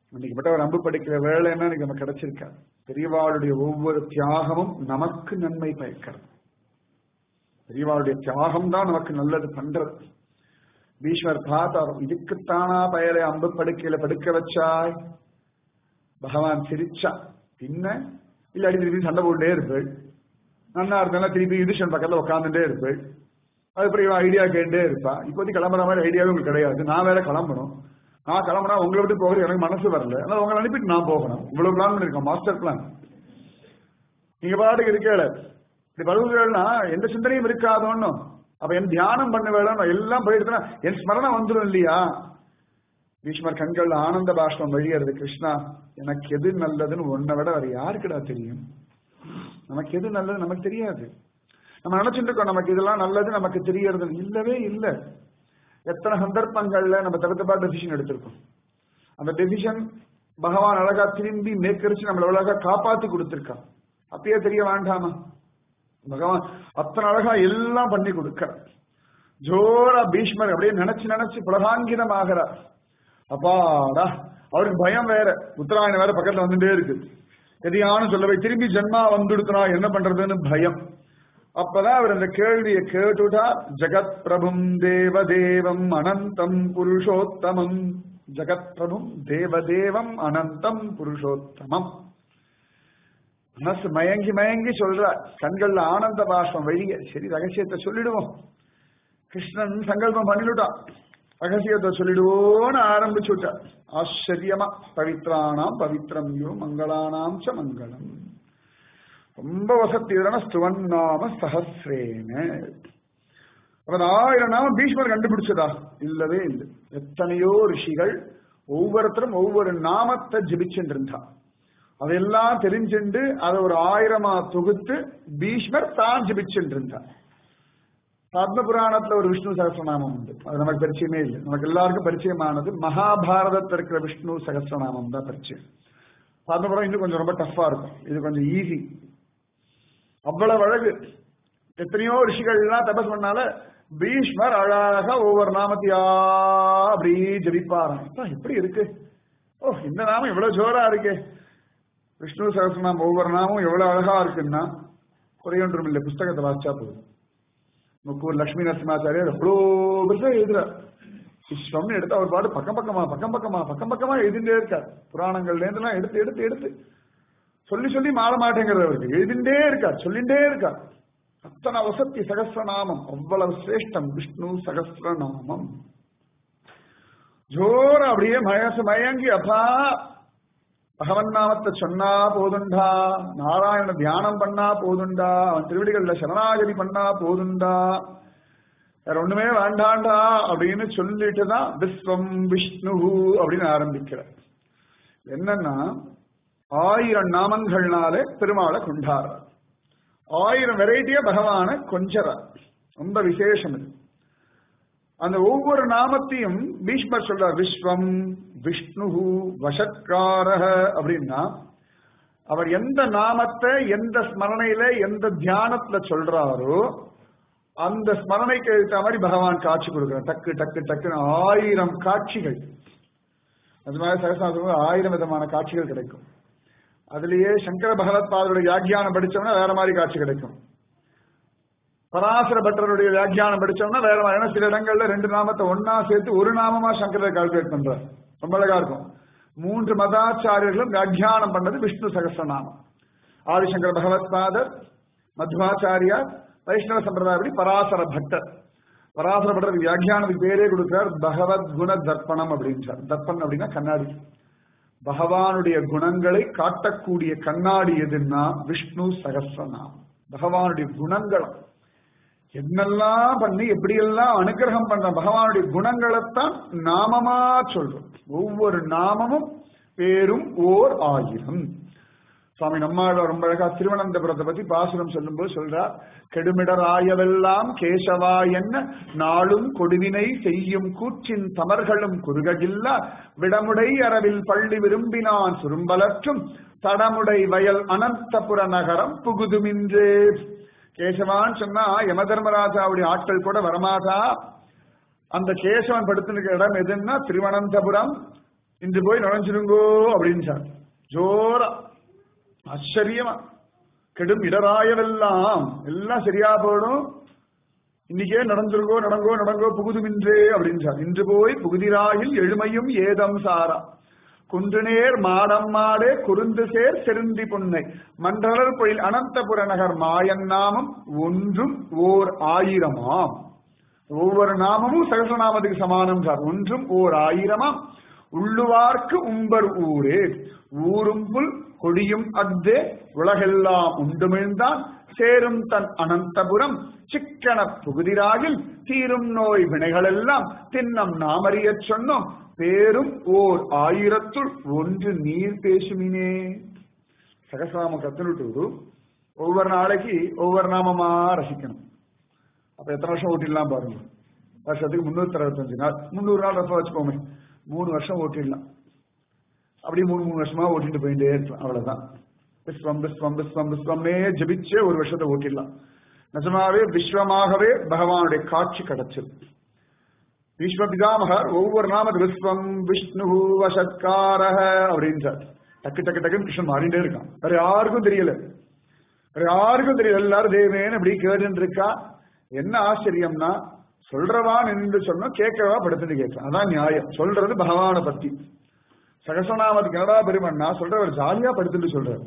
இன்னைக்கு மட்டும் ஒரு அம்பு படிக்கிற வேலைன்னா இன்னைக்கு நமக்கு கிடைச்சிருக்காது. பெரியவாளுடைய ஒவ்வொரு தியாகமும் நமக்கு நன்மை பயக்கிறது. பெரியவாளுடைய தியாகம் தான் நமக்கு நல்லது பண்றது. பீஷ்மர் பார்த்தார், இதுக்குத்தானா பெயரை அம்பு படுக்கையில படுக்க வச்சாய்? பகவான் சிரிச்சா. பின்ன இல்லாடி திருப்பி சண்டை போட்டே இருப்பேள், நன்னா இருந்தாலும் திருப்பி யுதிஷ்டன் பக்கத்துல உட்காந்துட்டே இருப்பேள், அதுக்கப்புறம் இவன் ஐடியா கேட்டே இருப்பா. இப்போதைக்கு கிளம்புற மாதிரி ஐடியாவே உங்களுக்கு கிடையாது. நான் வேற கிளம்பணும். நான் கிளம்புனா உங்களை விட்டு போகிறது எனக்கு மனசு வரல, அதனால உங்களை அனுப்பிட்டு நான் போகணும். இவ்வளவு பிளான் பண்ணிருக்கோம், மாஸ்டர் பிளான். நீங்க பாட்டுக்கு இருக்கல இப்படி பருவங்கள்னா எந்த சிந்தனையும் இருக்காதோன்னு. அப்ப என் தியானம் பண்ண வேணும் எல்லாம் போயிடுச்சுன்னா என் ஸ்மரணம் வந்துடும் இல்லையா? பீஷ்மர் கண்கள் ஆனந்த பாஷ்பம் வழியறது. கிருஷ்ணா, எனக்கு எது நல்லதுன்னு உன்னை விட வேற யாருக்குடா தெரியும்? நமக்கு எது நல்லது நமக்கு தெரியாது. நம்ம நினைச்சுட்டு இருக்கோம் நமக்கு இதெல்லாம் நல்லது நமக்கு தெரியறது. இல்லவே இல்லை. எத்தனை சந்தர்ப்பங்கள்ல நம்ம தகுந்தபா டெசிஷன் எடுத்திருக்கோம். அந்த டெசிஷன் பகவான் அழகா திரும்பி மேற்கரிச்சு நம்மள அழகா காப்பாத்தி கொடுத்திருக்கான். அப்பயே தெரிய வேண்டாமா? பகவான் அத்தனை அழகா எல்லாம் பண்ணி கொடுக்க ஜோரா பீஷ்மர் அப்படியே நினைச்சு நினைச்சு புலகாங்கிதம் ஆகிறார். அப்பாடா, அவருக்கு பயம் வேற. உத்தராயணம் வேற பக்கத்துல வந்துட்டே இருக்கு. எதையானு சொல்லவே திரும்பி ஜென்மா வந்துடுத்துனா என்ன பண்றதுன்னு பயம். அப்பதான் அவர் அந்த கேள்வியை கேட்டுட்டார். ஜகத் பிரபும் தேவதேவம் அனந்தம் புருஷோத்தமம். ஜகத் பிரபும் தேவதேவம் அனந்தம் புருஷோத்தமம். மனசு மயங்கி மயங்கி சொல்ற, கண்கள்ல ஆனந்த பாஷ்பம் வழிய. சரி, ரகசியத்தை சொல்லிடுவோம். கிருஷ்ணன் சங்கல்பம் பண்ணிவிட்டான், ரகசியத்தை சொல்லிடுவோன்னு ஆரம்பிச்சுட்டா. ஆச்சரியமா, பவித்ரானாம் பவித்ரம் யோ மங்களானாம் ச மங்களம். ரொம்ப வசதியான ஸ்துவன் நாம சஹசிரேன. 1000 நாம பீஷ்மர் கண்டுபிடிச்சதா? இல்லவே இல்லை. எத்தனையோ ரிஷிகள் ஒவ்வொருத்தரும் ஒவ்வொரு நாமத்தை ஜபிச்சுட்டு இருந்தா. அதெல்லாம் தெரிஞ்சுண்டு அதை ஒரு 1000 தொகுத்து பீஷ்மர் தான் ஜபிச்சுட்டு இருந்தார். பத்ம புராணத்துல ஒரு விஷ்ணு சகஸ்ரநாமம் உண்டு. அது நமக்கு பரிச்சயமே இல்லை. நமக்கு எல்லாருக்கும் பரிச்சயமானது மகாபாரதத்தில் இருக்கிற விஷ்ணு சகஸ்ரநாமம் தான் பரிச்சயம். பத்மபுரம் இன்னும் கொஞ்சம் ரொம்ப டஃபா இருக்கும், இது கொஞ்சம் ஈஸி. அவ்வளவு அழகு. எத்தனையோ ரிஷிகள் எல்லாம் தபஸ் பண்ணால பீஷ்மர் அழகா ஒவ்வொரு நாமத்தையா அப்படி ஜபிப்பாராம். எப்படி இருக்கு? ஓ, இந்த நாமம் இவ்வளவு ஜோரா இருக்கு. விஷ்ணு சகஸ்ரநாமம் ஒவ்வொரு நாமும் எவ்வளவு அழகா இருக்குன்னா குறையொன்றும் இல்லை, புஸ்தகத்தை வாசிச்சா போதும். முக்கூர் லட்சுமி நரசிம்மாச்சாரியர் எவ்வளோ பெருசா எழுதுறார். விஸ்வம்னு எடுத்து அவர் பாட்டு பக்கம் பக்கமா எழுதிட்டே இருக்கார். புராணங்கள்ல இருந்தெல்லாம் எடுத்து எடுத்து எடுத்து சொல்லி சொல்லி மாற மாட்டேங்கிறது அவருக்கு. எழுதிண்டே இருக்கார், சொல்லிண்டே இருக்கார். அத்தனை வசதி சகஸ்ரநாமம், அவ்வளவு சிரேஷ்டம் விஷ்ணு சகஸ்ரநாமம். ஜோர அப்படியே மயங்கி அப்பா பகவன் நாமத்தை சொன்னா போதுண்டா, நாராயண தியானம் பண்ணா போதுண்டா, அவன் திருவடிகள்ல சரணாகதி பண்ணா போதுண்டா, வேற ஒண்ணுமே வேண்டாண்டா அப்படின்னு சொல்லிட்டுதான் விஸ்வம் விஷ்ணு அப்படின்னு ஆரம்பிக்கிறார். என்னன்னா 1000 நாமங்கள்னாலே பெருமாளை கொண்டாடுற, 1000 வெரைட்டியா பகவான கொஞ்சறார். ரொம்ப விசேஷம் இது. அந்த ஒவ்வொரு நாமத்தையும் பீஷ்மர் சொல்றார். விஸ்வம் விஷ்ணு வஷத்காரஹ அப்படின்னா அவர் எந்த நாமத்தை எந்த ஸ்மரணையில எந்த தியானத்துல சொல்றாரோ அந்த ஸ்மரணைக்கு ஏற்ற மாதிரி பகவான் காட்சி கொடுக்கிறார். டக்கு டக்கு டக்குன்னு 1000 காட்சிகள். அது மாதிரி சகஸ்ரநாமத்துக்கு 1000 விதமான காட்சிகள் கிடைக்கும். அதுலயே சங்கர பகவத்பாதருடைய வியாக்கியானம் படிச்சோம்னா வேற மாதிரி காட்சி கிடைக்கும். பராசர பட்டருடைய வியாக்கியானம் படிச்சோம்னா வேற மாதிரி. ஏன்னா சில இடங்கள்ல 2 நாமத்தை ஒன்னா சேர்த்து ஒரு நாமமா சங்கரரை கால்குலேட் பண்றார். ரொம்ப அழகா இருக்கும். 3 மதாச்சாரியர்களும் வியாக்கியானம் பண்ணது விஷ்ணு சகஸ்ரநாமம். ஆதிசங்கர பகவத்பாதர், மத்வாச்சாரியார், வைஷ்ணவ சம்பிரதாயப்படி பராசர பட்டர். பராசர பட்டர் வியாக்கியானத்துக்கு பேரே கொடுக்கிறார் பகவத் குண தர்ப்பணம் அப்படின்றார். தர்ப்பணம் அப்படின்னா கண்ணாடி. பகவானுடைய குணங்களை காட்டக்கூடிய கண்ணாடி எதுன்னா விஷ்ணு சகஸ்ரநாமம். பகவானுடைய குணங்களை என்னெல்லாம் பண்ணி எப்படியெல்லாம் அனுகிரகம் பண்ற பகவானுடைய குணங்களைத்தான் நாமமா சொல்றோம். ஒவ்வொரு நாமமும் பேரும் ஓர் 1000. சுவாமி நம்மாழ்வார் ரொம்ப அழகா திருவனந்தபுரத்தை பத்தி பாசுரம் சொல்லும்போது சொல்றார். கெடுமிடர் ஆயவெல்லாம் கேசவா என்ன நாளும் கொடுவினை செய்யும் கூற்றின் தமர்களும் குறுககில்ல விடமுடை அரவில் பள்ளி விரும்பினான் சுரும்பலற்றும் தடமுடை வயல் அனந்தபுர நகரம் புகுதுமின்றே. கேசவான்னு சொன்னா யம தர்மராஜாவுடைய ஆட்கள் கூட வரமாட்டா. அந்த கேசவன் படுத்திருக்கிற இடம் எதுன்னா திருவனந்தபுரம். இன்று போய் நுழைஞ்சிருங்கோ அப்படின்னு சார். ஜோரா ஆச்சரியமா கெடும் இடராயவெல்லாம் எல்லாம் சரியா போயிடும். இன்னைக்கே நடந்துருங்கோ நடங்கோ நடங்கோ புகுதுமின்றே அப்படின்னு சார். இன்று போய் புகுதிராயில் எழுமையும் ஏதம் சாரா குன்றுநேர் மாடம் மாடே குறுந்து சேர் செருந்தி பொன்னை மன்றலர் பொயில் அனந்தபுர நகர் மாயன் நாமம் ஒன்றும் ஓர் ஆயிரமாம். ஒவ்வொரு நாமமும் சகசநாமத்துக்கு சமானம் சார். ஒன்றும் ஓர் ஆயிரமாம். உள்ளுவார்க்கு உம்பர் ஊரே ஊரும் புல் கொடியும் அத்தே உலகெல்லாம் உண்டுமிழ்ந்தான் சேரும் தன் அனந்தபுரம் சிக்கன புகுதிராகில் தீரும் நோய் வினைகளெல்லாம் தின்னம் நாமறியச் சொன்னோம் பேரும் ஓர் ஆயிரத்துள் ஒன்று நீர் பேசுமினே. சகசிரநாமம் கத்துனுட்டு ஒவ்வொரு நாளைக்கு ஒவ்வொரு நாமமா ரசிக்கணும். அப்ப எத்தனை வருஷம் ஓட்டிடலாம் பாருங்க. வருஷத்துக்கு 365 நாள், 300 நாள் ரசம் வச்சுக்கோமே, 3 வருஷம் ஓட்டிடலாம். அப்படி 3 வருஷமா ஓட்டிட்டு போயிட்டே இருக்கலாம். அவ்வளவுதான். விஸ்வம் விஸ்வம் விஸ்வம் விஸ்வமே ஜபிச்சே ஒரு வருஷத்தை ஓட்டிடலாம். நிஜமாவே விஸ்வமாகவே பகவானுடைய காட்சி கிடைச்சது. விஸ்வ பிதாமகர் ஒவ்வொரு நாமத்து விஸ்வம் விஷ்ணு வசத்காரஹ அப்படின்றார். டக்கு டக்கு டக்குன்னு கிருஷ்ணன் மாறிட்டே இருக்கான். வேற யாருக்கும் தெரியல, வேற யாருக்கும் தெரியல. எல்லாரும் தேவேன்னு அப்படி கேட்டு இருக்கா. என்ன ஆச்சரியம்னா சொல்றவான் என்று சொன்னா கேட்கவா படுத்துட்டு கேட்கலாம். அதான் நியாயம். சொல்றது பகவானை பத்தி. சகசநாமத்துக்கு என்னடா பெருமன்னா சொல்றவர் ஜாலியா படுத்துட்டு சொல்றாரு.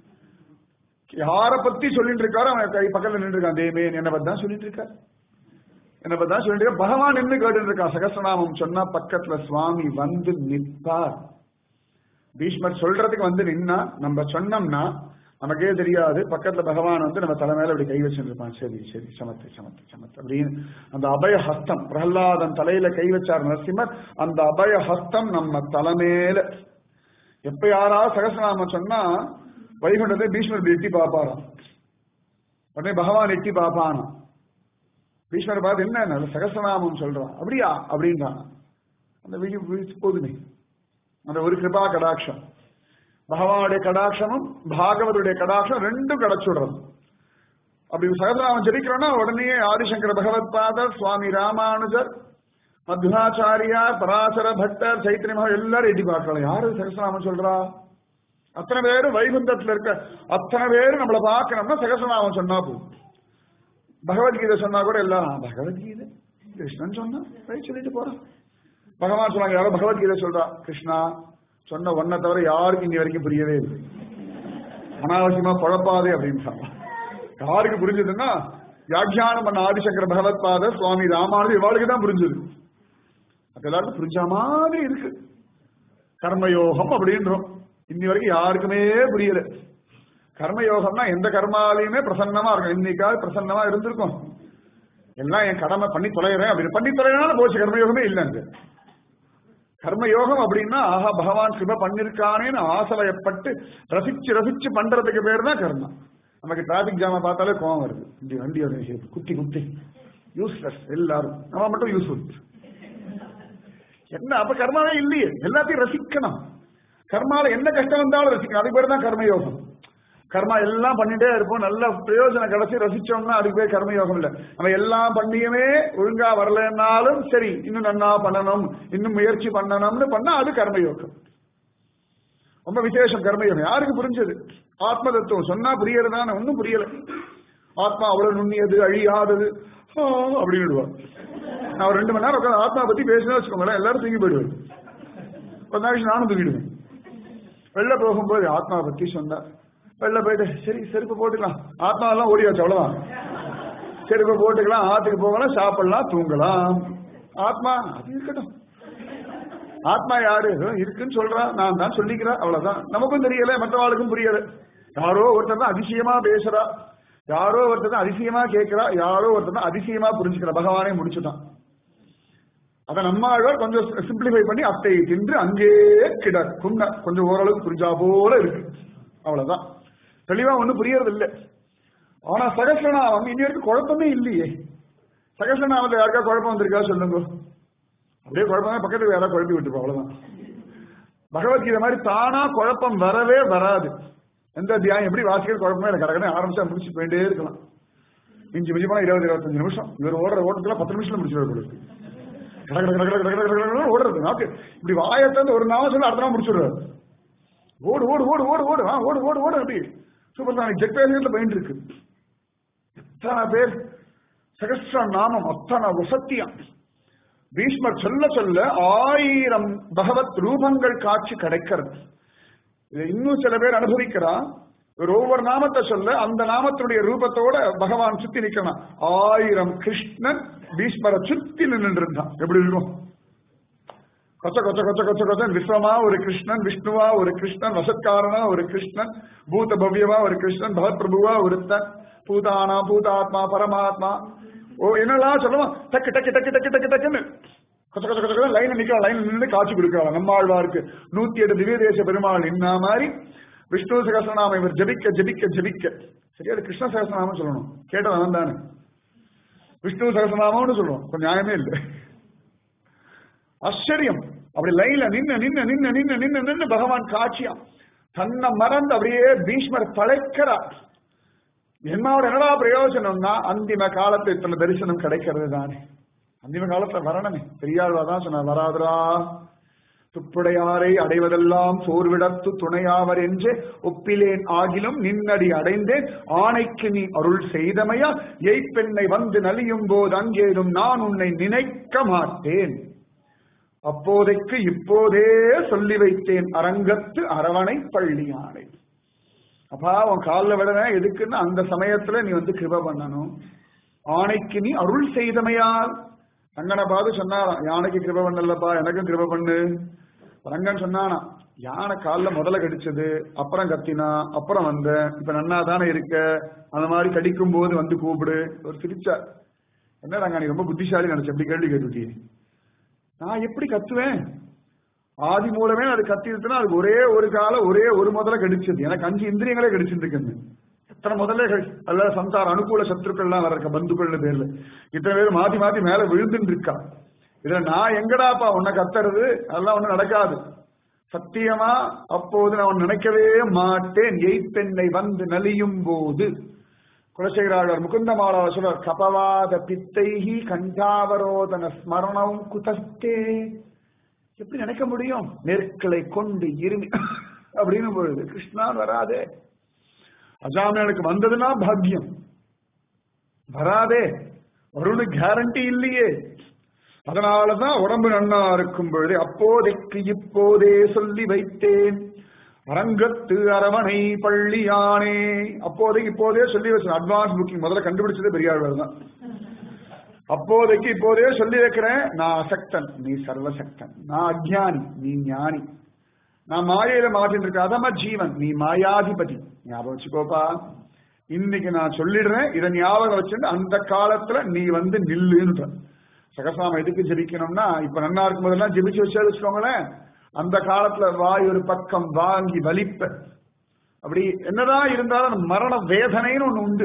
யார பத்தி சொல்லிட்டு இருக்காரோ அவன் கை பக்கத்துல நின்று இருக்கான். தேவேன் என்ன பத்தி தான் சொல்லிட்டு இருக்காரு, என்ன பத்தி தான் சொல்லிட்டு இருக்க. பகவான் நின்று கேட்டு இருக்கான். சகசநாமம் சொன்னா பக்கத்துல சுவாமி வந்து நிற்பார். பீஷ்மர் சொல்றதுக்கு வந்து நின்னா நம்ம சொன்னோம்னா நமக்கே தெரியாது. பக்கத்துல பகவான் வந்து நம்ம தலைமையில அப்படி கை வச்சுருப்பான். சரி சரி சமத்து சமத்து சமத்து அப்படின்னு அந்த அபய ஹஸ்தம். பிரகலாதன் தலையில கை வச்சார் நரசிம்மர். அந்த அபய ஹஸ்தம் நம்ம தலைமையில. எப்ப யாராவது சகசநாமம் சொன்னா வைகுண்டத்தை பீஷ்மர் எட்டி பார்ப்பாராம். உடனே பகவான் எட்டி பார்ப்பானா. பீஷ்மர் பார்த்து என்ன சகசநாமம் சொல்றான் அப்படியா அப்படின்றான். அந்த போதுமே அந்த ஒரு கிருபா கடாட்சம். பகவானுடைய கடாட்சமும் பாகவதுடைய கடாட்சம் ரெண்டும் கிடைச்சுடுறது. அப்படி சகசநாமம் ஜெபிக்கிறோம்னா உடனே ஆதிசங்கர பகவத் பாதர், சுவாமி ராமானுஜர், மத்வாச்சாரியார், பராசர பட்டர், சைத்தன்ய மகா எல்லாரும் எட்டி பார்க்கலாம். யாரு சகசநாமம் சொல்றா? அத்தனை பேரும் வைகுந்தத்துல இருக்க அத்தனை பேரும் நம்மளை பார்க்கணும்னா சகசநாமம் சொன்னா போதும். பகவத்கீதை சொன்னா கூட எல்லாரும் பகவத்கீதை கிருஷ்ணன் சொன்னா சொல்லிட்டு போறான். பகவான் சொன்னாங்க யாரோ பகவத்கீதை சொல்றா. கிருஷ்ணா சொன்ன ஒன்ன தவிர யாருக்கு இன்னி வரைக்கும் புரியவே இல்லை. அனாவசியமா குழப்பாதே அப்படின்னு சொன்னான். யாருக்கு புரிஞ்சதுன்னா வியாக்கியானம் பண்ண ஆதிசங்கர பகவத் பாதர், சுவாமி ராமானுஜர் இவாளுக்கு தான் புரிஞ்சது. அது எல்லாருக்கும் புரிஞ்ச மாதிரி இருக்கு. கர்மயோகம் அப்படின்றோம். இன்னி வரைக்கும் யாருக்குமே புரியல. கர்மயோகம்னா எந்த கர்மாலையுமே பிரசன்னமா இருக்கும். இன்னைக்காவது பிரசன்னமா இருந்திருக்கும். எல்லாம் என் கடமை பண்ணி தொலைகிறேன் அப்படின்னு பண்ணி தொலைனாலும் போச்சு. கர்மயோகமே இல்லைங்க. கர்மயோகம் அப்படின்னா ஆஹா பகவான் கிருப பண்ணிருக்கானேன்னு ஆசைப்பட்டு ரசிச்சு ரசிச்சு பண்றதுக்கு பேர் தான் கர்மம். நமக்கு டிராபிக் ஜாம பார்த்தாலே கோவம் வருது. இப்படி வண்டி குத்தி குத்தி யூஸ்லெஸ் எல்லாரும், நம்ம மட்டும் யூஸ்ஃபுல் என்ன? அப்ப கர்மாவே இல்லையே. எல்லாத்தையும் ரசிக்கணும். கர்மால என்ன கஷ்டம் வந்தாலும் ரசிக்கணும். அதுக்கு பேர் தான் கர்மயோகம். கர்மா எல்லாம் பண்ணிட்டே இருப்போம். நல்ல பிரயோஜனம் கிடைச்சி ரசிச்சோம்னா அதுக்கு பேர் கர்மயோகம் இல்லை. நம்ம எல்லாம் பண்ணியுமே ஒழுங்கா வரலன்னாலும் சரி இன்னும் நன்னா பண்ணணும், இன்னும் முயற்சி பண்ணணும்னு பண்ணா அது கர்மயோகம். ரொம்ப விசேஷம் கர்மயோகம். யாருக்கு புரிஞ்சது? ஆத்ம தத்துவம் சொன்னா புரியறதான ஒன்னும் புரியல. ஆத்மா அவ்வளவு நுண்ணியது, அழியாதது அப்படின்னு நான் 2 மணி நேரம் உட்காந்து ஆத்மா பத்தி பேசினா வச்சுக்கோங்களேன், எல்லாரும் தூங்கி போயிடுவேன். 10 நிமிஷம் நானும் தூங்கிடுவேன். வெளில போகும்போது ஆத்மா பத்தி சொன்னார். வெளில போயிட்டு சரி செருப்பு போட்டுக்கலாம், ஆத்மா எல்லாம் ஓடியாச்சு அவ்வளவுதான். செருப்பு போட்டுக்கலாம், ஆத்துக்கு போகலாம், சாப்பிடலாம், தூங்கலாம். ஆத்மா அது இருக்கட்டும். ஆத்மா யாரு இருக்குன்னு சொல்றா, நான் தான் சொல்லிக்கிறேன், அவ்வளவுதான். நமக்கும் தெரியல, மற்றவாளுக்கும் புரியல. யாரோ ஒருத்தர் தான் அதிசயமா பேசுறா, யாரோ ஒருத்தர் தான் அதிசயமா கேட்கிறா, யாரோ ஒருத்தர் தான் அதிசயமா புரிஞ்சுக்கிறா. பகவானே முடிச்சுட்டான். அதை நம்மாழ்வார் கொஞ்சம் சிம்பிளிஃபை பண்ணி அத்தை தின்று அங்கே கிடர் குன்ன கொஞ்சம் ஓரளவுக்கு புரிஞ்சா போல இருக்கு, அவ்வளவுதான். தெளிவா ஒண்ணும் புரியறது இல்லை. ஆனா சகஸ்ரநாமம் இனி வரைக்கும் குழப்பமே இல்லையே. சகஸ்ரநாமத்துல யாருக்கா குழப்பம் வந்திருக்கா சொல்லுங்க. அப்படியே குழப்பம் பக்கத்துக்கு யாராவது குழப்பி விட்டுப்போம், அவ்வளவுதான். பகவத்கீதை மாதிரி தானா குழப்பம் வரவே வராது. எந்த அத்தியாயம் எப்படி வாசிக்கிற குழப்பமே எனக்கு கடற்கனே ஆரம்பிச்சா முடிச்சு போயிட்டே இருக்கலாம். மிஞ்சி மிஞ்சி போனா 20-25 நிமிஷம். இவர் ஓடுற ஓட்டத்துல 10 நிமிஷத்துல முடிச்சு. ஓடுறது நாக்கு இப்படி வாயத்தை ஒரு நாம சொல்லி அடுத்த நாள் முடிச்சுடுறாரு. ஓடு ஓடு ஓடு ஓடு ஓடு ஓடு ஓடு ஓடு அப்படி சூப்பர் சானிக் ஜெட் வேகத்துல போயிட்டு இருக்கு. எத்தனை பேர் சகஸ்ர நாமம், அத்தனை வசத்தியம். பீஷ்மர் சொல்ல சொல்ல 1000 பகவத் ரூபங்கள் காட்சி கிடைக்கிறது. இதை இன்னும் சில பேர் அனுபவிக்கிறான். ஒவ்வொரு நாமத்தை சொல்ல அந்த நாமத்தினுடைய ரூபத்தோட பகவான் சுத்தி நிற்கணும். 1000 கிருஷ்ணன் பீஷ்மரை சுத்தி நின்று இருந்தான். எப்படி இருக்கும்? கொச்ச கொச்ச கொச்ச கொச்ச கொச்சன் விஸ்வமா ஒரு கிருஷ்ணன், விஷ்ணுவா ஒரு கிருஷ்ணன், வசத்காரனா ஒரு கிருஷ்ணன், பூத பவ்யவா ஒரு கிருஷ்ணன், பகத் பிரபுவா ஒருத்தன், பூதானா பூதாத்மா பரமாத்மா, ஓ என்னெல்லாம் சொல்லுவான். டக்கு டக்கு டக்கு டக்கு டக்கு டக்குன்னு கொச்ச கொச்ச கொச்ச லைன் நிக்கலாம். லைன் நின்று காட்சி கொடுக்கலாம். நம்மாழ்வாருக்கு 108 திவ்ய தேச பெருமாள் என்ன மாதிரி விஷ்ணு சகஸ்ரநாமம் இவர் ஜபிக்க ஜபிக்க ஜபிக்க. சரியா? அது கிருஷ்ண சகஸ்ரநாமம் சொல்லணும். கேட்டவன் தானே விஷ்ணு சகஸ்ரநாமம்னு சொல்லுவோம். கொஞ்சம் நியாயமே இல்லை. ஆச்சரியம். அப்படி லைன்ல நின்று நின்று நின்று நின்று நின்று நின்று பகவான் காட்சியா தன்னை மறந்து அப்படியே பீஷ்மர் தலைக்கிறார். என்னோட பிரயோஜனம்னா அந்திம காலத்தை இத்தனை தரிசனம் கிடைக்கிறது தானே. அந்திம காலத்துல வரணுமே. பெரியாழ்வாதான் சொன்ன, வராதரா துப்புடையாரை அடைவதெல்லாம் சோர்விடத்து துணையாவர் என்று ஒப்பிலேன் ஆகிலும் நின்னடி அடைந்தேன் ஆணைக்கு நீ அருள் செய்தமையா எய்ப்பெண்ணை வந்து நலியும் போது அங்கேதும் நான் உன்னை நினைக்க மாட்டேன். அப்போதைக்கு இப்போதே சொல்லி வைத்தேன் அரங்கத்து அரவணை பள்ளியானை. அப்பா உன் காலில் விடன எதுக்குன்னு அந்த சமயத்துல நீ வந்து கிருப பண்ணணும். ஆணைக்கு நீ அருள் செய்தமையால். ரங்கனை பார்த்து சொன்னாராம், யானைக்கு கிருப பண்ணலப்பா எனக்கும் கிருப பண்ணு. ரங்கன் சொன்னானா, யானை காலில் முதல்ல கடிச்சது, அப்புறம் கத்தினா, அப்புறம் வந்த, இப்ப நன்னா தானே இருக்க, அந்த மாதிரி கடிக்கும் போது வந்து கூப்பிடு. ஒரு சிரிச்சார். என்ன ரங்கா நீ ரொம்ப புத்திசாலி நினைச்ச, எப்படி கேள்வி கேட்டுட்டியே. நான் எப்படி கத்துவேன்? ஆதி மூலமே அது கத்திருச்சுன்னா அதுக்கு ஒரே ஒரு காலம் ஒரே ஒரு முதல்ல கடிச்சது. எனக்கு 5 இந்திரியங்களே கடிச்சிருக்கு. எத்தனை முதல்ல அல்ல சம்சார அனுகூல சத்துருக்கள்லாம் வர இருக்க பந்துக்கள்னு பேர்ல இத்தனை பேர் மாத்தி மாத்தி மேல விழுந்துட்டு இருக்கா. இதுல நான் எங்கடாப்பா உன்னை கத்துறது? அதெல்லாம் ஒண்ணு நடக்காது. சத்தியமா அப்போது நான் நினைக்கவே மாட்டேன். எய்ப்பெண்ணை வந்து நலியும் போது. குலசேகராளர் முகுந்தமாலா சொல்றார், கபவாத பித்தைஹி கஞ்சாவரோதன ஸ்மரணம் குதஸ்தே. எப்படி நினைக்க முடியும்? நெற்களை கொண்டு இருமி அப்படின்னு பொழுது கிருஷ்ணான் வராதே. அஜாமியனுக்கு வந்ததுன்னா பாக்கியம், வராதே வருணு கேரண்டி இல்லையே. அதனாலதான் உடம்பு நன்னா இருக்கும் பொழுது அப்போதைக்கு இப்போதே சொல்லி வைத்தேன் அரங்கத்து அரவணை பள்ளியானே. அப்போதைக்கு இப்போதே சொல்லி வச்சேன். அட்வான்ஸ் புக்கிங் முதல்ல கண்டுபிடிச்சதே பெரியாழ்வார் தான். அப்போதைக்கு இப்போதே சொல்லி வைக்கிறேன், நான் அசக்தன் நீ சர்வசக்தன், நான் அஜ்ஞானி நீ ஞானி, நான் மாயையில மாட்டின்னு இருக்க அதம ஜீவன் நீ மாயாதிபதி. ஞாபகம் வச்சுக்கோப்பா. இன்னைக்கு நான் சொல்லிடுறேன், இதை ஞாபகம் வச்சுட்டு அந்த காலத்துல நீ வந்து நில்லுன்ற. சகசாமம் எதுக்கு ஜெபிக்கணும்னா, இப்ப நன்னா இருக்கும் போதெல்லாம் ஜெபிச்சு வச்சுக்கோங்களேன், அந்த காலத்துல வாய் ஒரு பக்கம் வாங்கி வலிப்ப. அப்படி என்னதான் இருந்தாலும் மரண வேதனைன்னு ஒண்ணு உண்டு.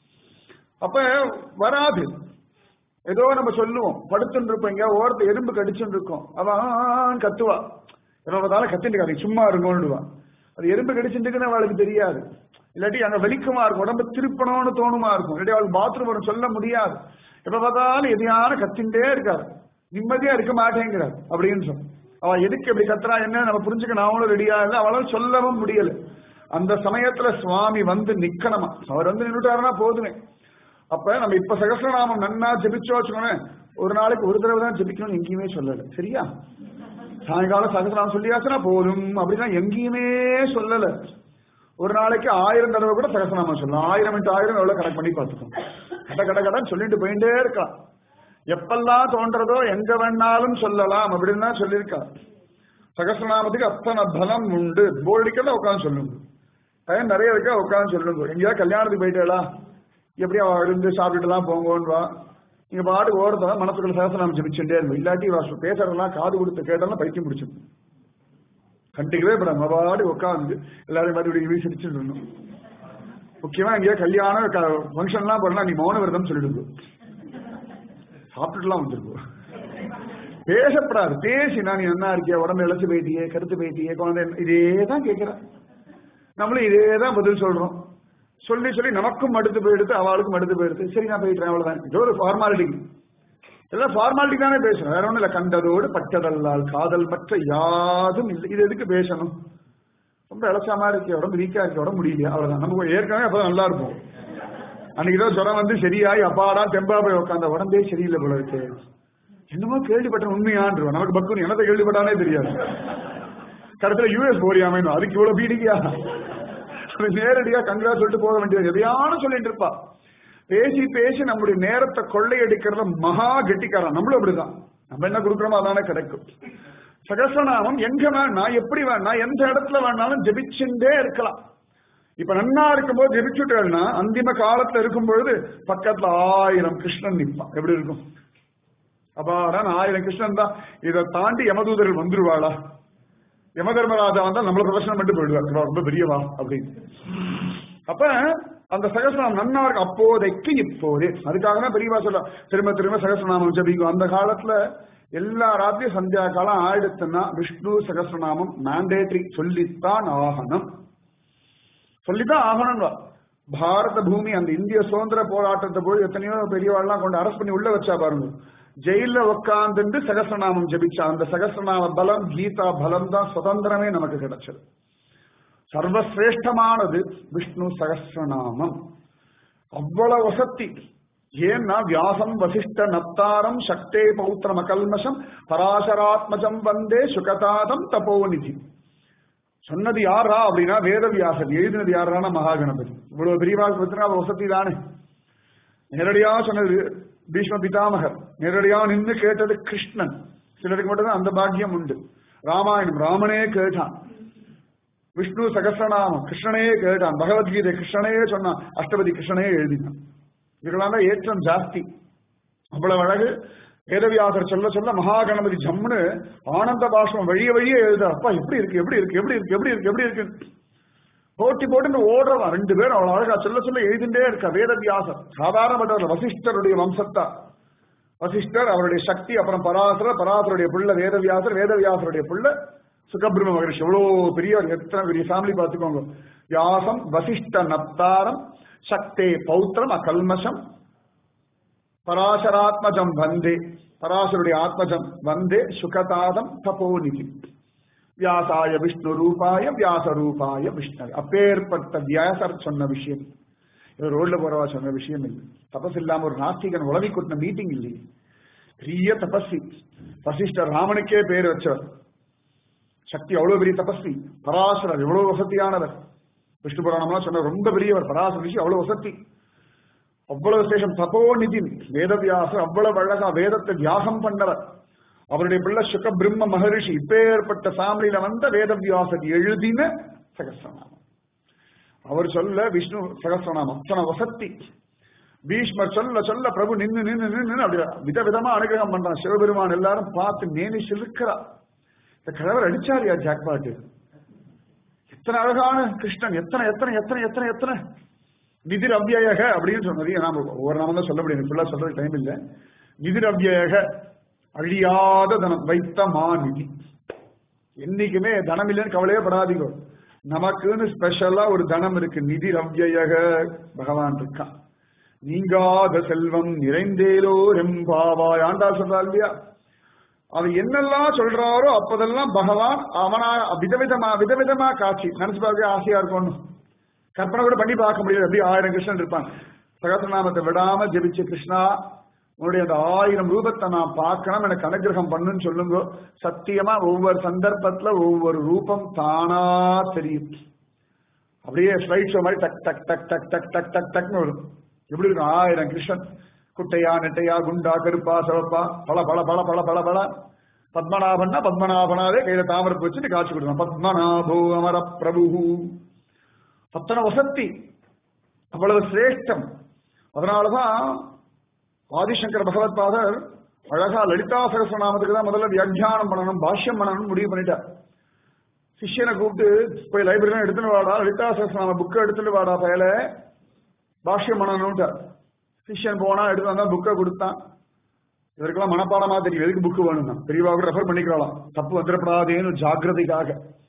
அப்ப வராது. ஏதோ நம்ம சொல்லுவோம், படுத்துட்டு இருப்போம், எங்க ஓரத்தை எறும்பு கடிச்சுட்டு இருக்கோம், அவன் கத்துவா, எவ்வளவு கத்திட்டு சும்மா இருங்கோன்னுவா. அது எறும்பு கடிச்சுட்டுன்னு அவளுக்கு தெரியாது. இல்லாட்டி அங்க வெளிக்குமா இருக்கும், உடம்பு திருப்பணும்னு தோணுமா இருக்கும். இல்லாட்டி அவளுக்கு பாத்ரூம் வரும், சொல்ல முடியாது. எப்ப பார்த்தாலும் எதையான கத்தின்ண்டே இருக்காரு, நிம்மதியா இருக்க மாட்டேங்கிறார் அப்படின்னு சொல்ல. அவ எதுக்கு எப்படி கத்துறா என்ன நம்ம புரிஞ்சுக்க நாமளும் ரெடியா இல்லை, அவளால் சொல்லவும் முடியல. அந்த சமயத்துல சுவாமி வந்து நிக்கணுமா, அவர் வந்து நின்றுட்டாருன்னா போதுமே. அப்ப நம்ம இப்ப சகஸ்ரநாமம் நன்னா ஜெபிச்சோ வச்சுக்கோங்க, ஒரு நாளைக்கு ஒரு தடவை தான் ஜெபிக்கணும்னு எங்கேயுமே சொல்லல. சரியா? சாயங்காலம் சகஸ்ரநாமம் சொல்லியாச்சுன்னா போதும் அப்படின்னா எங்கேயுமே சொல்லல. ஒரு நாளைக்கு 1000 தடவை கூட சகஸ்ரநாமம் சொல்லலாம். 1000 × 1000 எவ்வளவு கணக்கு பண்ணி பார்த்துக்கோங்க. கட கட கடன் சொல்லிட்டு போயிட்டே இருக்கலாம். எப்பெல்லாம் தோன்றதோ எங்க வேணாலும் சொல்லலாம் அப்படின்னு தான் சொல்லியிருக்கா. சகஸ்ரநாமத்துக்கு அத்தனை பலம் உண்டு. போர்டிக்கெல்லாம் உட்காந்து சொல்லுங்க, டைம் நிறைய இருக்கா உட்காந்து சொல்லுங்க. எங்கேயாவது கல்யாணத்துக்கு போயிட்டேலாம் எப்படி அவ இருந்து சாப்பிட்டுலாம் போங்கன்னு வா, நீங்க பாட்டு ஓரத்தை மனசுக்குள்ள சகஸ்ரநாமம் ஜெபிச்சுட்டே இருக்கும். இல்லாட்டி பேசுறதெல்லாம் காது கொடுத்து கேட்டாலும் பைத்தியம் பிடிச்சிடும். கண்டிக்கவே படாம பாடு உட்காந்து எல்லாரும் மறுபடியும் சிரிச்சுட்டு இருந்தோம். முக்கியமா எங்கேயா கல்யாணம் ஃபங்க்ஷன்லாம் போறா நீ மௌன விரதம் சொல்லிடுங்க, சாப்பிட்டுலாம் வந்துருக்கோம். பேசப்படாது. பேசினா நீ என்ன இருக்கியா, உடம்பு இழைச்சு போயிட்டியே, கருத்து போயிட்டியே, குழந்தை இதேதான் கேட்கிறா. நம்மளும் இதேதான் பதில் சொல்றோம். சொல்லி சொல்லி நமக்கும் மடுத்து போயிடுது, அவளுக்கும் மடுத்து போயிடுது. சரி நான் போயிட்டேன், அவ்வளவுதான். இது ஒரு ஃபார்மாலிட்டி. எல்லாம் ஃபார்மாலிட்டி தானே பேசணும், வேற ஒண்ணும் இல்ல. கண்டதோடு பட்டதல்லால் காதல் மற்ற யாதும் இல்லை. இது எதுக்கு பேசணும்? ரொம்ப இலச்சாமா இருக்கு, உடம்பு வீக்கா இருக்கு, உடம்பு முடியலையா, அவ்வளவுதான். நமக்கு ஏற்கனவே அப்பதான் நல்லா இருக்கும். அன்னைக்கு ஏதோ ஜுரம் வந்து சரியாயி அப்பாடா தெம்பா போய் உட்காந்த உடம்பே சரியில்லை போல இருக்கு. என்னமோ கேள்விப்பட்ட உண்மையான்றுவோம். நமக்கு பக்குன்னு என்னத்தை கேள்விப்பட்டானே தெரியாது. கடைசியில யூஎஸ் போறியாமே, அதுக்கு இவ்வளவு பீடிக்கையா? நேரடியா கங்கரா சொல்லிட்டு போக வேண்டியது. எதையான சொல்லிட்டு இருப்பா. பேசி பேசி நம்முடைய நேரத்தை கொள்ளையடிக்கிறத மகா கெட்டிக்காரன். நம்மளும் அப்படிதான். நம்ம என்ன கொடுக்குறோமோ அதானே கிடைக்கும். சகஸ்ரநாமம் எங்க வேணா, எப்படி வேணா, எந்த இடத்துல வேணாலும் ஜெபிச்சுட்டே இருக்கலாம். இப்ப நன்னா இருக்கும்போது ஜெபிச்சுட்டேன்னா அந்திம காலத்துல இருக்கும் பொழுது பக்கத்துல 1000 கிருஷ்ணன் நிற்பான். எப்படி இருக்கும்? அப்பாடா 1000 கிருஷ்ணன் தான். இதை தாண்டி யமதூதர்கள் வந்துருவாளா? யமதர்மராஜா வந்தா நம்மள பிரதர்ஷனம் பண்ணிட்டு போயிடுவார், ரொம்ப பெரியவா அப்படின்னு. அப்ப அந்த சகஸ்ரநாமம் நன்னா இருக்கு அப்போதைக்கு இப்போது. அதுக்காக தான் பெரியவா சொல்ல திரும்ப திரும்ப சகஸ்ரநாமம் ஜபிக்கும். அந்த காலத்துல எல்லா ராத்திரியும் சந்தியா காலம் ஆயிடுத்துன்னா விஷ்ணு சகஸ்ரநாமம் மேண்டேட்டரி, சொல்லித்தான் ஆகணும். சொல்லித்தான் ஆகணும். பாரத பூமி அந்த இந்திய சுதந்திர போராட்டத்தை போய் எத்தனையோ பெரியவாள்லாம் கொண்டு அரெஸ்ட் பண்ணி உள்ள வச்சா பாருங்க. ஜெயில உட்கார்ந்து சகஸ்ரநாமம் ஜபிச்சா அந்த சகஸ்ரநாம பலம், கீதா பலம் தான் சுதந்திரமே நமக்கு கிடைச்சது. சர்வசிரேஷ்டமானது விஷ்ணு சகஸ்ரநாமம். அவ்வளவு வசத்தி. ஏன்னா வியாசம் வசிஷ்ட நப்தாரம் சக்தே பௌத்திரம் அகல்மஷம் பராசராத்மஜம் வந்தே சுகதாதம் தபோநிதி. சொன்னது யாரா அப்படின்னா வேதவியாசர். எழுதினது யாரான மகாகணபதி. இவ்வளவு பெரியவாள் பத்தினா வசதி தானே. நேரடியா சொன்னது பீஷ்ம பிதாமகர். நேரடியா நின்று கேட்டது கிருஷ்ணன். சிலருக்கு மட்டும்தான் அந்த பாக்கியம் உண்டு. ராமாயணம் ராமனே கேட்டான். விஷ்ணு சகஸ்ரநாமம் கிருஷ்ணனே கேட்டான். பகவத்கீதை கிருஷ்ணனே சொன்னான். அஷ்டபதி கிருஷ்ணனே எழுதினான். இதெல்லாம் தான் ஏற்றம் ஜாஸ்தி. அவ்வளவு அழகு. வேதவியாசர் சொல்ல சொல்ல மகாகணபதி ஜம்னு ஆனந்த பாஷ்பம் வழிய வழியே எழுத. அப்பா எப்படி இருக்கு, எப்படி இருக்கு, எப்படி இருக்கு, எப்படி இருக்கு, எப்படி இருக்கு, போட்டி போட்டு ஓடுறவன். 2 பேரும் அவ்வளவு அழகா சொல்ல சொல்ல எழுதிண்டே இருக்க. வேதவியாசர் சாதாரணப்பட்டவர். வசிஷ்டருடைய வம்சத்தா. வசிஷ்டர் அவருடைய சக்தி. அப்புறம் பராசரர், பராசருடைய பிள்ளை வேதவியாசர், வேதவியாசருடைய பிள்ளை சுகபிரம்ம மகரிஷி. எவ்வளவு பெரிய, எத்தனை பெரிய ஃபேமிலி பார்த்துக்கோங்க. வியாசம் வசிஷ்ட நப்தாரம் சக்தே பௌத்திரம் அகல்மஷம் பராசராத்மஜம் வந்தே. பராசருடைய ஆத்மஜம் வந்தே சுகதாதம் தபோநிதி. வியாசாய விஷ்ணு ரூபாய வியாச ரூபாய விஷ்ணு. அப்பேற்பட்ட வியாசர் சொன்ன விஷயம் இது. ரோட்ல போறவா சொன்ன விஷயம் இல்லை. தபஸ் இல்லாம ஒரு நாஸ்திகன் உளவி கொட்டின மீட்டிங் இல்லையே. பெரிய தபஸ்வி. வசிஷ்டர் ராமனுக்கே பேர் வச்சவர். சக்தி அவ்வளவு பெரிய தபஸ்வி. பராசரர் எவ்வளவு வசதியானவர். விஷ்ணு புராணம்லாம் சொன்ன ரொம்ப பெரியவர். பராசர ரிஷி அவ்வளவு வசதி, அவ்வளவு விசேஷம். தபோநிதி வேதவியாசர் அவ்வளவு அழகா வேதத்தை தியாகம் பண்ணவர். அவருடைய பிள்ளை சுக பிரம்ம மகரிஷி. இப்பேற்பட்ட ஃபேமிலியில வந்த வேதவியாசர் எழுதின சகஸ்ரநாமம். அவர் சொல்ல விஷ்ணு சகஸ்ரநாமம் அத்தனை வசத்தி. பீஷ்மர் சொல்ல சொல்ல பிரபு நின்று நின்று நின்று அப்படி விதவிதமா அனுகிரகம் பண்றான். சிவபெருமான் எல்லாரும் பார்த்து நேனி சிலுக்கிறா. இந்த கிழவர் அடிச்சாரியா ஜாக்பாட்டு. எத்தனை அழகான கிருஷ்ணன். எத்தனை எத்தனை எத்தனை எத்தனை எத்தனை நிதிர் அவ்யயக அப்படின்னு சொன்னது. நாம ஒவ்வொரு நாம தான் சொல்ல முடியும். ஃபுல்லா சொல்றது டைம் இல்லை. நிதிர் அவ்யயக அழியாத தனம் வைத்த மாநிதி. என்னைக்குமே தனம் இல்லைன்னு கவலையே படாதீங்க. நமக்குன்னு ஸ்பெஷலா ஒரு தனம் இருக்கு. நிதிர் அவ்யயக பகவான் இருக்கான். நீங்காத செல்வம் நிறைந்தேலோ ரெம்பாவாய். ஆண்டா சொல்றா இல்லையா? அது என்னெல்லாம் சொல்றாரோ அப்பதெல்லாம் பகவான் அவனா விதவிதமா விதவிதமா காட்சி நினைச்சு பார்க்க ஆசையா இருக்கும். கற்பனை கூட பண்ணி பார்க்க முடியாது. அப்படி 1000 கிருஷ்ணன் இருப்பான். சகஸ்ரநாமத்தை விடாம ஜெபிச்சு கிருஷ்ணா உன்னுடைய அந்த 1000 ரூபத்தை நான் பார்க்கணும், எனக்கு அனுகிரகம் பண்ணுன்னு சொல்லுங்க. சத்தியமா ஒவ்வொரு சந்தர்ப்பத்துல ஒவ்வொரு ரூபம் தானா தெரியும். அப்படியே ஸ்லைட் ஷோ மாதிரி டக் டக் டக் டக் டக் டக் டக் டக்னு வரும். எப்படி இருக்கும்? 1000 கிருஷ்ணன். குட்டையா நெட்டையா குண்டா கருப்பா சிவப்பா பல பல பல பல பல பல. பத்மநாபன்னா பத்மநாபனாவே கையில தாமரப்பு வச்சுட்டு காட்சி கொடுக்கலாம். பத்மநாபோ அமர பிரபு. அத்தனை வசத்தி, அவ்வளவு சிரேஷ்டம். அதனாலதான் ஆதிசங்கர பகவத் பாதர் அழகா லலிதா சகஸ்ரநாமத்துக்கு தான் முதல்ல வியாக்கியானம் பண்ணணும், பாஷ்யம் பண்ணணும்னு முடிவு பண்ணிட்டார். சிஷ்யனை கூப்பிட்டு போய் லைப்ரரி எடுத்துட்டு வாடா, லலிதா சகஸ்ரநாம புக்கை எடுத்துட்டு வாடா பயல, பாஷ்யம் பண்ணணும்ட்டார். சிஷ்யன் போனா எடுத்து வந்தா புக்கை கொடுத்தான். இவருக்கெல்லாம் மனப்பாடமா தெரியும் எதுக்கு புக்கு வேணும்னா. பெரியவா கூட ரெஃபர் பண்ணிக்கலாம், தப்பு வந்துடப்படாதேன்னு ஜாக்கிரதைக்காக.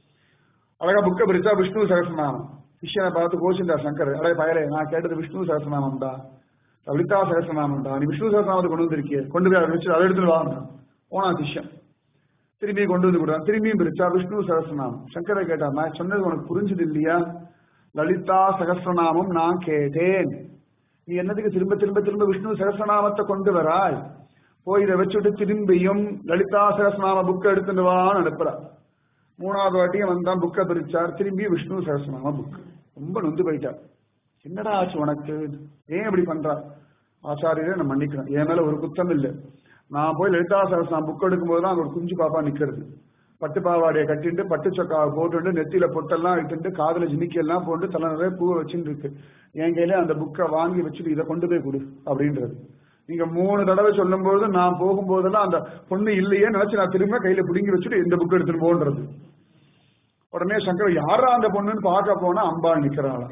அழகா புக்கை பிரிச்சா விஷ்ணு சகஸ்ரநாமம். சிஷ்யனை பார்த்து கோஷிந்தார் சங்கர், அடைய பயலே நான் கேட்டது விஷ்ணு சகஸ்ரநாமம் தான், லலிதா சகஸ்ரநாமம்டா, நீ விஷ்ணு சகஸ்ரநாமத்தை கொண்டு வந்திருக்கிய, கொண்டு போய் அதை வச்சு அதை எடுத்துட்டு வாங்க. போனா சிஷ்யம் திரும்பி கொண்டு வந்து கொடுத்தான். திரும்பியும் பிரிச்சா விஷ்ணு சகஸ்ரநாமம். சங்கரை கேட்டா, நான் சொன்னது உனக்கு புரிஞ்சது இல்லையா? லலிதா சகஸ்ரநாமம் நான் கேட்டேன், நீ என்னதுக்கு திரும்ப திரும்ப திரும்ப விஷ்ணு சகஸ்ரநாமத்தை கொண்டு வராய்? போய் இதை வச்சுட்டு திரும்பியும் லலிதா சகஸ்ரநாம புக்கை எடுத்துட்டு வான்னு அனுப்புறா. 3வது வாட்டியும் வந்தான், புக்கை பிரிச்சார், திரும்பி விஷ்ணு சகஸ்ரநாம புக். ரொம்ப நொந்து போயிட்டார். என்னடா ஆச்சு உனக்கு, ஏன் இப்படி பண்றா? ஆச்சாரியரே நான் மன்னிக்கிறேன், என் மேல ஒரு குத்தம் இல்லை. நான் போய் லலிதா சகஸ்ரநாம புக் எடுக்கும்போது தான் அங்க ஒரு குஞ்சு பாப்பா நிக்கிறது. பட்டு பாவாடையை கட்டிட்டு பட்டு சொக்காவை போட்டு நெத்தியில பொட்டெல்லாம் இட்டு காதுல ஜிமிக்கெல்லாம் போட்டு தலை நிறைய பூவை வச்சுட்டு இருக்கு. என் கையில அந்த புக்கை வாங்கி வச்சுட்டு இதை கொண்டு போய் கொடு அப்படின்றது. நீங்க 3 தடவை சொல்லும் போது நான் போகும்போதெல்லாம் அந்த பொண்ணு இல்லையே நினைச்சு நான் திரும்ப கையில பிடுங்கி வச்சுட்டு இந்த புக் எடுத்துட்டு போன்றது. உடனே சங்கர் யாரா அந்த பொண்ணுன்னு பார்க்க போனா அம்பாள் நிக்கிறாள்.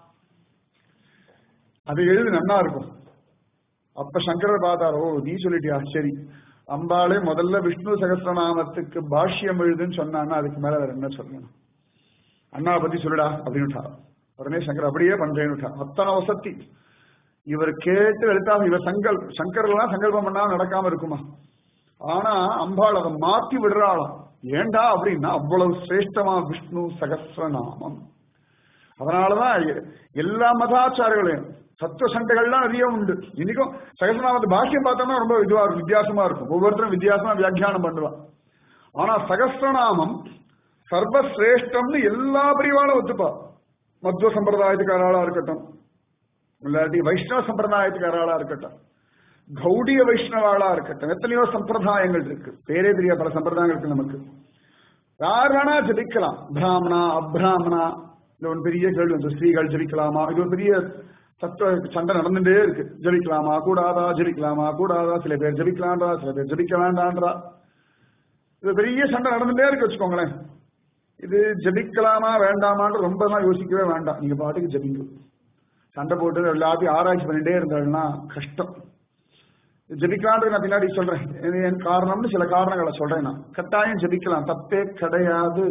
அது எழுது நல்லா இருக்கும். அப்ப சங்கரர் பார்த்தாரோ, நீ சொல்லிட்டியா, சரி. அம்பாளே முதல்ல விஷ்ணு சகஸ்ரநாமத்துக்கு பாஷ்யம் எழுதுன்னு சொன்னான்னா அதுக்கு மேல வேற என்ன சொல்லணும்? அண்ணா பத்தி சொல்லுடா அப்படின்னுட்டா. உடனே சங்கர் அப்படியே பண்றேன்னுட்டா. அத்தனை வசதி இவர் கேட்டு எழுத்தாக இவர் சங்கர்லாம் சங்கல்பம் பண்ணா நடக்காம இருக்குமா? ஆனா அம்பாள் அதை மாத்தி விடுறாளாம். ஏண்டா அப்படின்னா அவ்வளவு சிரேஷ்டமா விஷ்ணு சகஸ்ரநாமம். அதனாலதான் எல்லா மதாச்சாரங்களையும் தத்துவ சண்டைகள்லாம் நிறைய உண்டு. இன்னைக்கும் சகஸ்ரநாமத்தை பாஷ்யம் பார்த்தோம்னா ரொம்ப வித்தியாசமா இருக்கும். ஒவ்வொருத்தரும் வித்தியாசமா வியாக்கியானம் பண்ணுவான். ஆனா சகஸ்ரநாமம் சர்வசிரேஷ்டம்னு எல்லா பிரிவாலும் ஒத்துப்பா. மத்வ சம்பிரதாயத்துக்காராளா இருக்கட்டும், இல்லாட்டி வைஷ்ணவ சம்பிரதாயத்துக்காராளா இருக்கட்டும், கௌடிய வைஷ்ணவாளா இருக்கட்டும், எத்தனையோ சம்பிரதாயங்கள் இருக்கு. பேரே தெரிய பல சம்பிரதாயங்கள் இருக்கு நமக்கு. யார் வேணா ஜபிக்கலாம். பிராமணா அப்ராமணா, இது ஒரு பெரிய கேள்வி வந்து, ஸ்ரீகள் ஜபிக்கலாமா? இது ஒரு பெரிய தத்துவ சண்டை நடந்துட்டே இருக்கு. ஜபிக்கலாமா கூடாதா, ஜபிக்கலாமா கூடாதா, சில பேர் ஜபிக்கலான்றா, சில பேர் ஜபிக்க வேண்டான்றா. இது பெரிய சண்டை நடந்துட்டே இருக்கு வச்சுக்கோங்களேன். இது ஜபிக்கலாமா வேண்டாமான்னு ரொம்ப எல்லாம் யோசிக்கவே வேண்டாம். நீங்க பாட்டுக்கு ஜபிங்க. சண்டை போட்டு எல்லாத்தையும் ஆராய்ச்சி பண்ணிட்டே இருந்தாங்கன்னா கஷ்டம். ஜபிக்கலான்றது நான் பின்னாடி சொல்றேன். என் காரணம்னு சில காரணங்களை சொல்றேன். நான் கட்டாயம் ஜபிக்கலாம், தப்பே கிடையாது.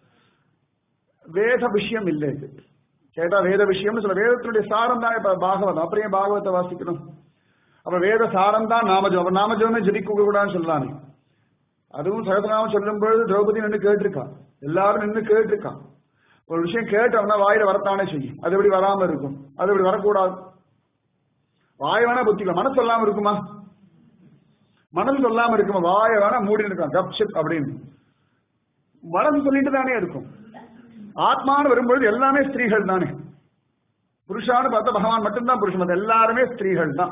வேத விஷயம் இல்லை இது. கேட்டா வேத விஷயம்னு சொல்ல, வேதத்தினுடைய சாரம் தான். இப்ப பாகவதம், அப்புறம் பாகவத்தை வாசிக்கணும். அப்ப வேத சாரம் தான் நாமஜபம். நாமஜபமே ஜபிக்க கூடாதுன்னு சொல்லலாமே. அதுவும் சகஸ்ரநாமம் சொல்லும் பொழுது திரௌபதி நின்று கேட்டிருக்கான், எல்லாரும் நின்று கேட்டிருக்கான். ஒரு விஷயம் கேட்டோம்னா வாயில வரத்தானே செய்யும். அது எப்படி வராம இருக்கும்? அது எப்படி வரக்கூடாது? வாய வேணா புத்திக்கலாம், மனசு சொல்லாம இருக்குமா? மனசு சொல்லாம இருக்குமா? வாய வேணா மூடி இருக்கான் கப்ஷிப் அப்படின்னு. மனசு சொல்லிட்டு தானே இருக்கும். ஆத்மானு வரும்பொழுது எல்லாமே ஸ்திரீகள் தானே. புருஷான்னு பார்த்தா பகவான் மட்டும்தான் புருஷன், அது எல்லாருமே ஸ்திரீகள் தான்.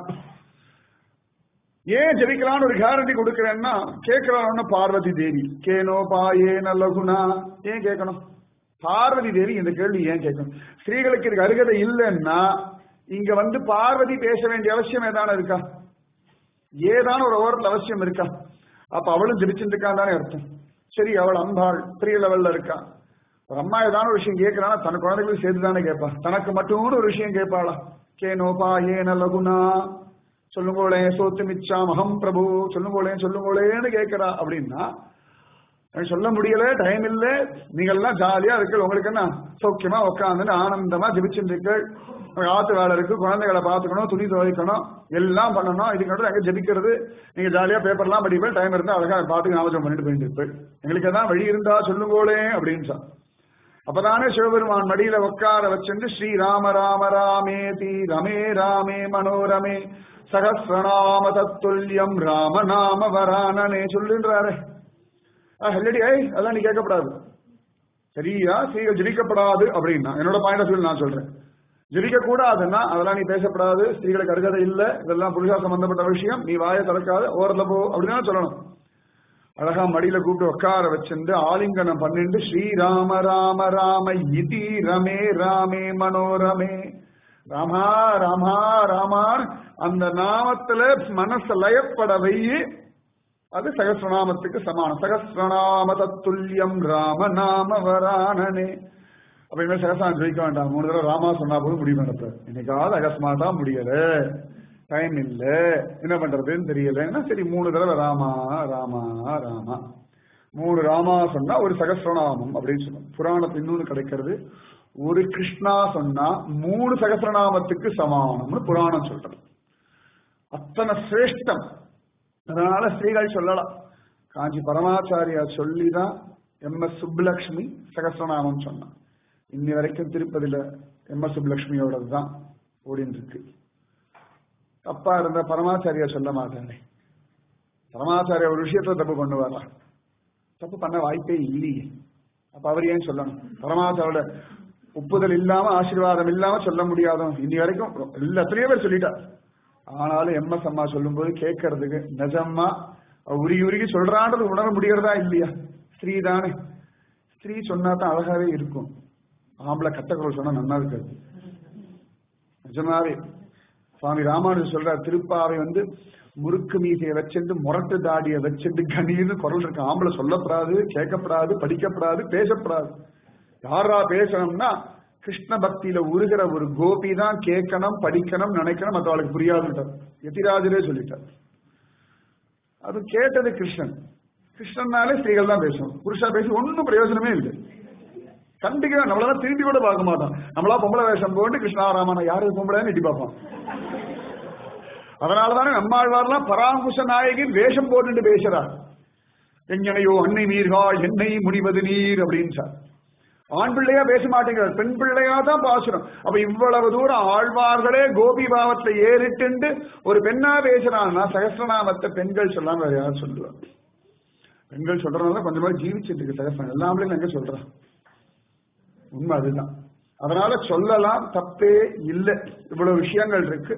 ஏன் ஜெபிக்கலான்னு ஒரு கேரண்டி கொடுக்கிறேன்னா, கேட்கிறான்னு பார்வதி தேவி கேனோ பாயேன லகுனா. ஏன் கேட்கணும்? பார்வதி தேவி இந்த கேள்வி ஏன் கேட்கணும்? ஸ்திரீகளுக்கு இதுக்கு அருகதை இல்லைன்னா இங்க வந்து பார்வதி பேச வேண்டிய அவசியம் ஏதான இருக்கா? ஏதான ஒரு ஓரத்தில் அவசியம் இருக்கா? அப்ப அவளும் ஜெபிச்சுட்டு இருக்கான் தானே அர்த்தம். சரி, அவள் அம்பாள் பெரிய லெவல்ல இருக்கா. ஒரு அம்மா ஏதான ஒரு விஷயம் கேட்கிறான்னா தன் குழந்தைகளும் சேர்த்து தானே கேட்பா. தனக்கு மட்டும் ஒரு விஷயம் கேட்பாளா? கேனோபா ஏன லகுனா, சொல்லுங்கோளே சோத்து மிச்சாம் அகம் பிரபு, சொல்லுங்கோளேன்னு கேட்கிறா. அப்படின்னா சொல்ல முடியல, டைம் இல்ல, நீங்க எல்லாம் ஜாலியா இருக்கு, உங்களுக்கு என்ன சௌக்கியமா உட்காந்து ஆனந்தமா ஜெபிச்சுட்டு இருக்கு. ஆத்து வேலை இருக்கு, குழந்தைகளை பார்த்துக்கணும், துணி துவைக்கணும், எல்லாம் பண்ணணும். இதுக்கு எங்க ஜெபிக்கிறது? நீங்க ஜாலியா பேப்பர்லாம் படிப்பேன், டைம் இருந்தா அழகா பார்த்து ஞாபகம் பண்ணிட்டு போயிட்டு இருப்பேன். எங்களுக்கு எதாவது வழி இருந்தா சொல்லுங்கோளே அப்படின்னு சொல். அப்பதானே சிவபெருமான் மடியில உட்கார வச்சுட்டு ஸ்ரீராம ராம ராமேதி ரமே ராமே மனோரமே சகஸ்ரநாம தத்துல்யம் ராம நாம வரானனே சொல்லுன்றாரு. ஹெல்லடி அதான் நீ கேட்கப்படாது. சரியா? ஸ்ரீகள் ஜெபிக்கப்படாது அப்படின்னா என்னோட பாயிண்ட் ஆஃப் வியூ நான் சொல்றேன். ஜெபிக்க கூடாதுன்னா அதெல்லாம் நீ பேசப்படாது, ஸ்திரீகளுக்கு அருகதை இல்லை, இதெல்லாம் புருஷா சம்பந்தப்பட்ட விஷயம், நீ வாயை திறக்காத, ஓரத்துல போ அப்படின்னா சொல்லணும். அழகா மடியில கூப்பிட்டு உட்கார வச்சிருந்து ஆலிங்கனம் பண்ணிட்டு ஸ்ரீராம ராம ராம இதி ரமே ராமே மனோரமே, ராமா ராமா ராமான் அந்த நாமத்துல மனச லயப்பட வையி. அது சகஸ்ரநாமத்துக்கு சமானம். சகஸ்ரநாம தத்துல்யம் ராம நாம வரானனே. அப்ப இனிமேல் சகஸ்ரநாமம் ஜெயிக்க வேண்டாம். 3 தடவை ராமா சொன்னா போதும் முடிவு நடத்த. இன்னைக்காவது அகஸ்மாட்டா முடியல, டைம் இல்ல, என்ன பண்றதுன்னு தெரியல, சரி 3 தடவை ராமா ராமா ராமா. 3 ராமா சொன்னா ஒரு சகஸ்ரநாமம் அப்படின்னு சொன்னோம். புராணத்து இன்னொன்னு கிடைக்கிறது, ஒரு கிருஷ்ணா சொன்னா 3 சகஸ்ரநாமத்துக்கு சமானம்னு புராணம் சொல்றது. அத்தனை சிரேஷ்டம். அதனால ஸ்ரீகள் சொல்லலாம். காஞ்சி பரமாச்சாரியா சொல்லிதான் எம்.எஸ். சுப்புலட்சுமி சகஸ்ரநாமம் சொன்னான். இன்னி வரைக்கும் திருப்பதியில எம்.எஸ். சுப்புலட்சுமியோடது தான் ஓடின்னு இருக்கு. தப்பா இருந்த பரமாச்சாரியா சொல்ல மாட்டானே. பரமாச்சாரியா ஒரு விஷயத்துல தப்பு பண்ணுவாரா? தப்பு பண்ண வாய்ப்பே இல்லையே. அப்ப அவர் ஏன் சொல்லணும்? பரமாச்சாரோட ஒப்புதல் இல்லாம ஆசீர்வாதம் இல்லாம சொல்ல முடியாதோ? இன்னி வரைக்கும் எல்லாத்துலயே பேர் சொல்லிட்டார். ஆனாலும் எம்.எஸ். அம்மா சொல்லும் போது கேட்கறதுக்கு நிஜமா உருகி உருகி சொல்றான்றது உணர முடியறதா இல்லையா? ஸ்திரீ தானே. ஸ்திரீ சொன்னா தான் அழகாவே இருக்கும். ஆம்பளை கட்டக்குரல் சொன்னா நல்லா இருக்காது. நிஜமாவே சுவாமி ராமானுஜர் சொல்றார், திருப்பாவை முறுக்கு மீசையை வச்சுட்டு முரட்டு தாடியை வச்சுட்டு கணீர்னு குரல் இருக்கு. ஆம்பளை சொல்லப்படாது, கேட்கப்படாது, படிக்கப்படாது, பேசப்படாது. யாரா பேசணும்னா கிருஷ்ண பக்தியில உருகிற ஒரு கோபி தான் கேட்கணும், படிக்கணும், நினைக்கணும். மற்றவளுக்கு புரியாதுட்டார். எதிராஜரே சொல்லிட்டார். அது கேட்டது கிருஷ்ணன். கிருஷ்ணன்னாலே ஸ்திரீகள் தான் பேசணும். புருஷா பேசி ஒன்னும் பிரயோஜனமே இல்லை. கண்டிப்பா நம்மளால திரும்பி கூட பார்க்க மாட்டோம். நம்மளா பொம்பளை வேஷம் போட்டு கிருஷ்ணாராமன் யாரு பொம்பளைன்னு எட்டி பார்ப்போம். அதனாலதானே நம்மாழ்வார்லாம் பராங்குஷ நாயகின் வேஷம் போட்டு பேசுறார். எங்கனையோ அன்னை நீர்காள் என்னை முனிவது நீர் அப்படின்னு சார். ஆண் பிள்ளையா பேச மாட்டேங்கிறார், பெண் பிள்ளையா தான் பாசுறோம். அப்ப இவ்வளவு தூரம் ஆழ்வார்களே கோபி பாவத்தை ஏறிட்டு ஒரு பெண்ணா பேசுறான்னா சகஸ்ரநாமத்தை பெண்கள் சொல்லாம வேற யாரும் சொல்லுவாங்க? பெண்கள் சொல்றதுனால கொஞ்சமா ஜீவிச்சுட்டு இருக்கு சகஸ்ரநாமம். எல்லாமே எங்க சொல்றான்? உண்மை அதுதான். அதனால சொல்லலாம், தப்பே இல்லை. இவ்வளவு விஷயங்கள் இருக்கு,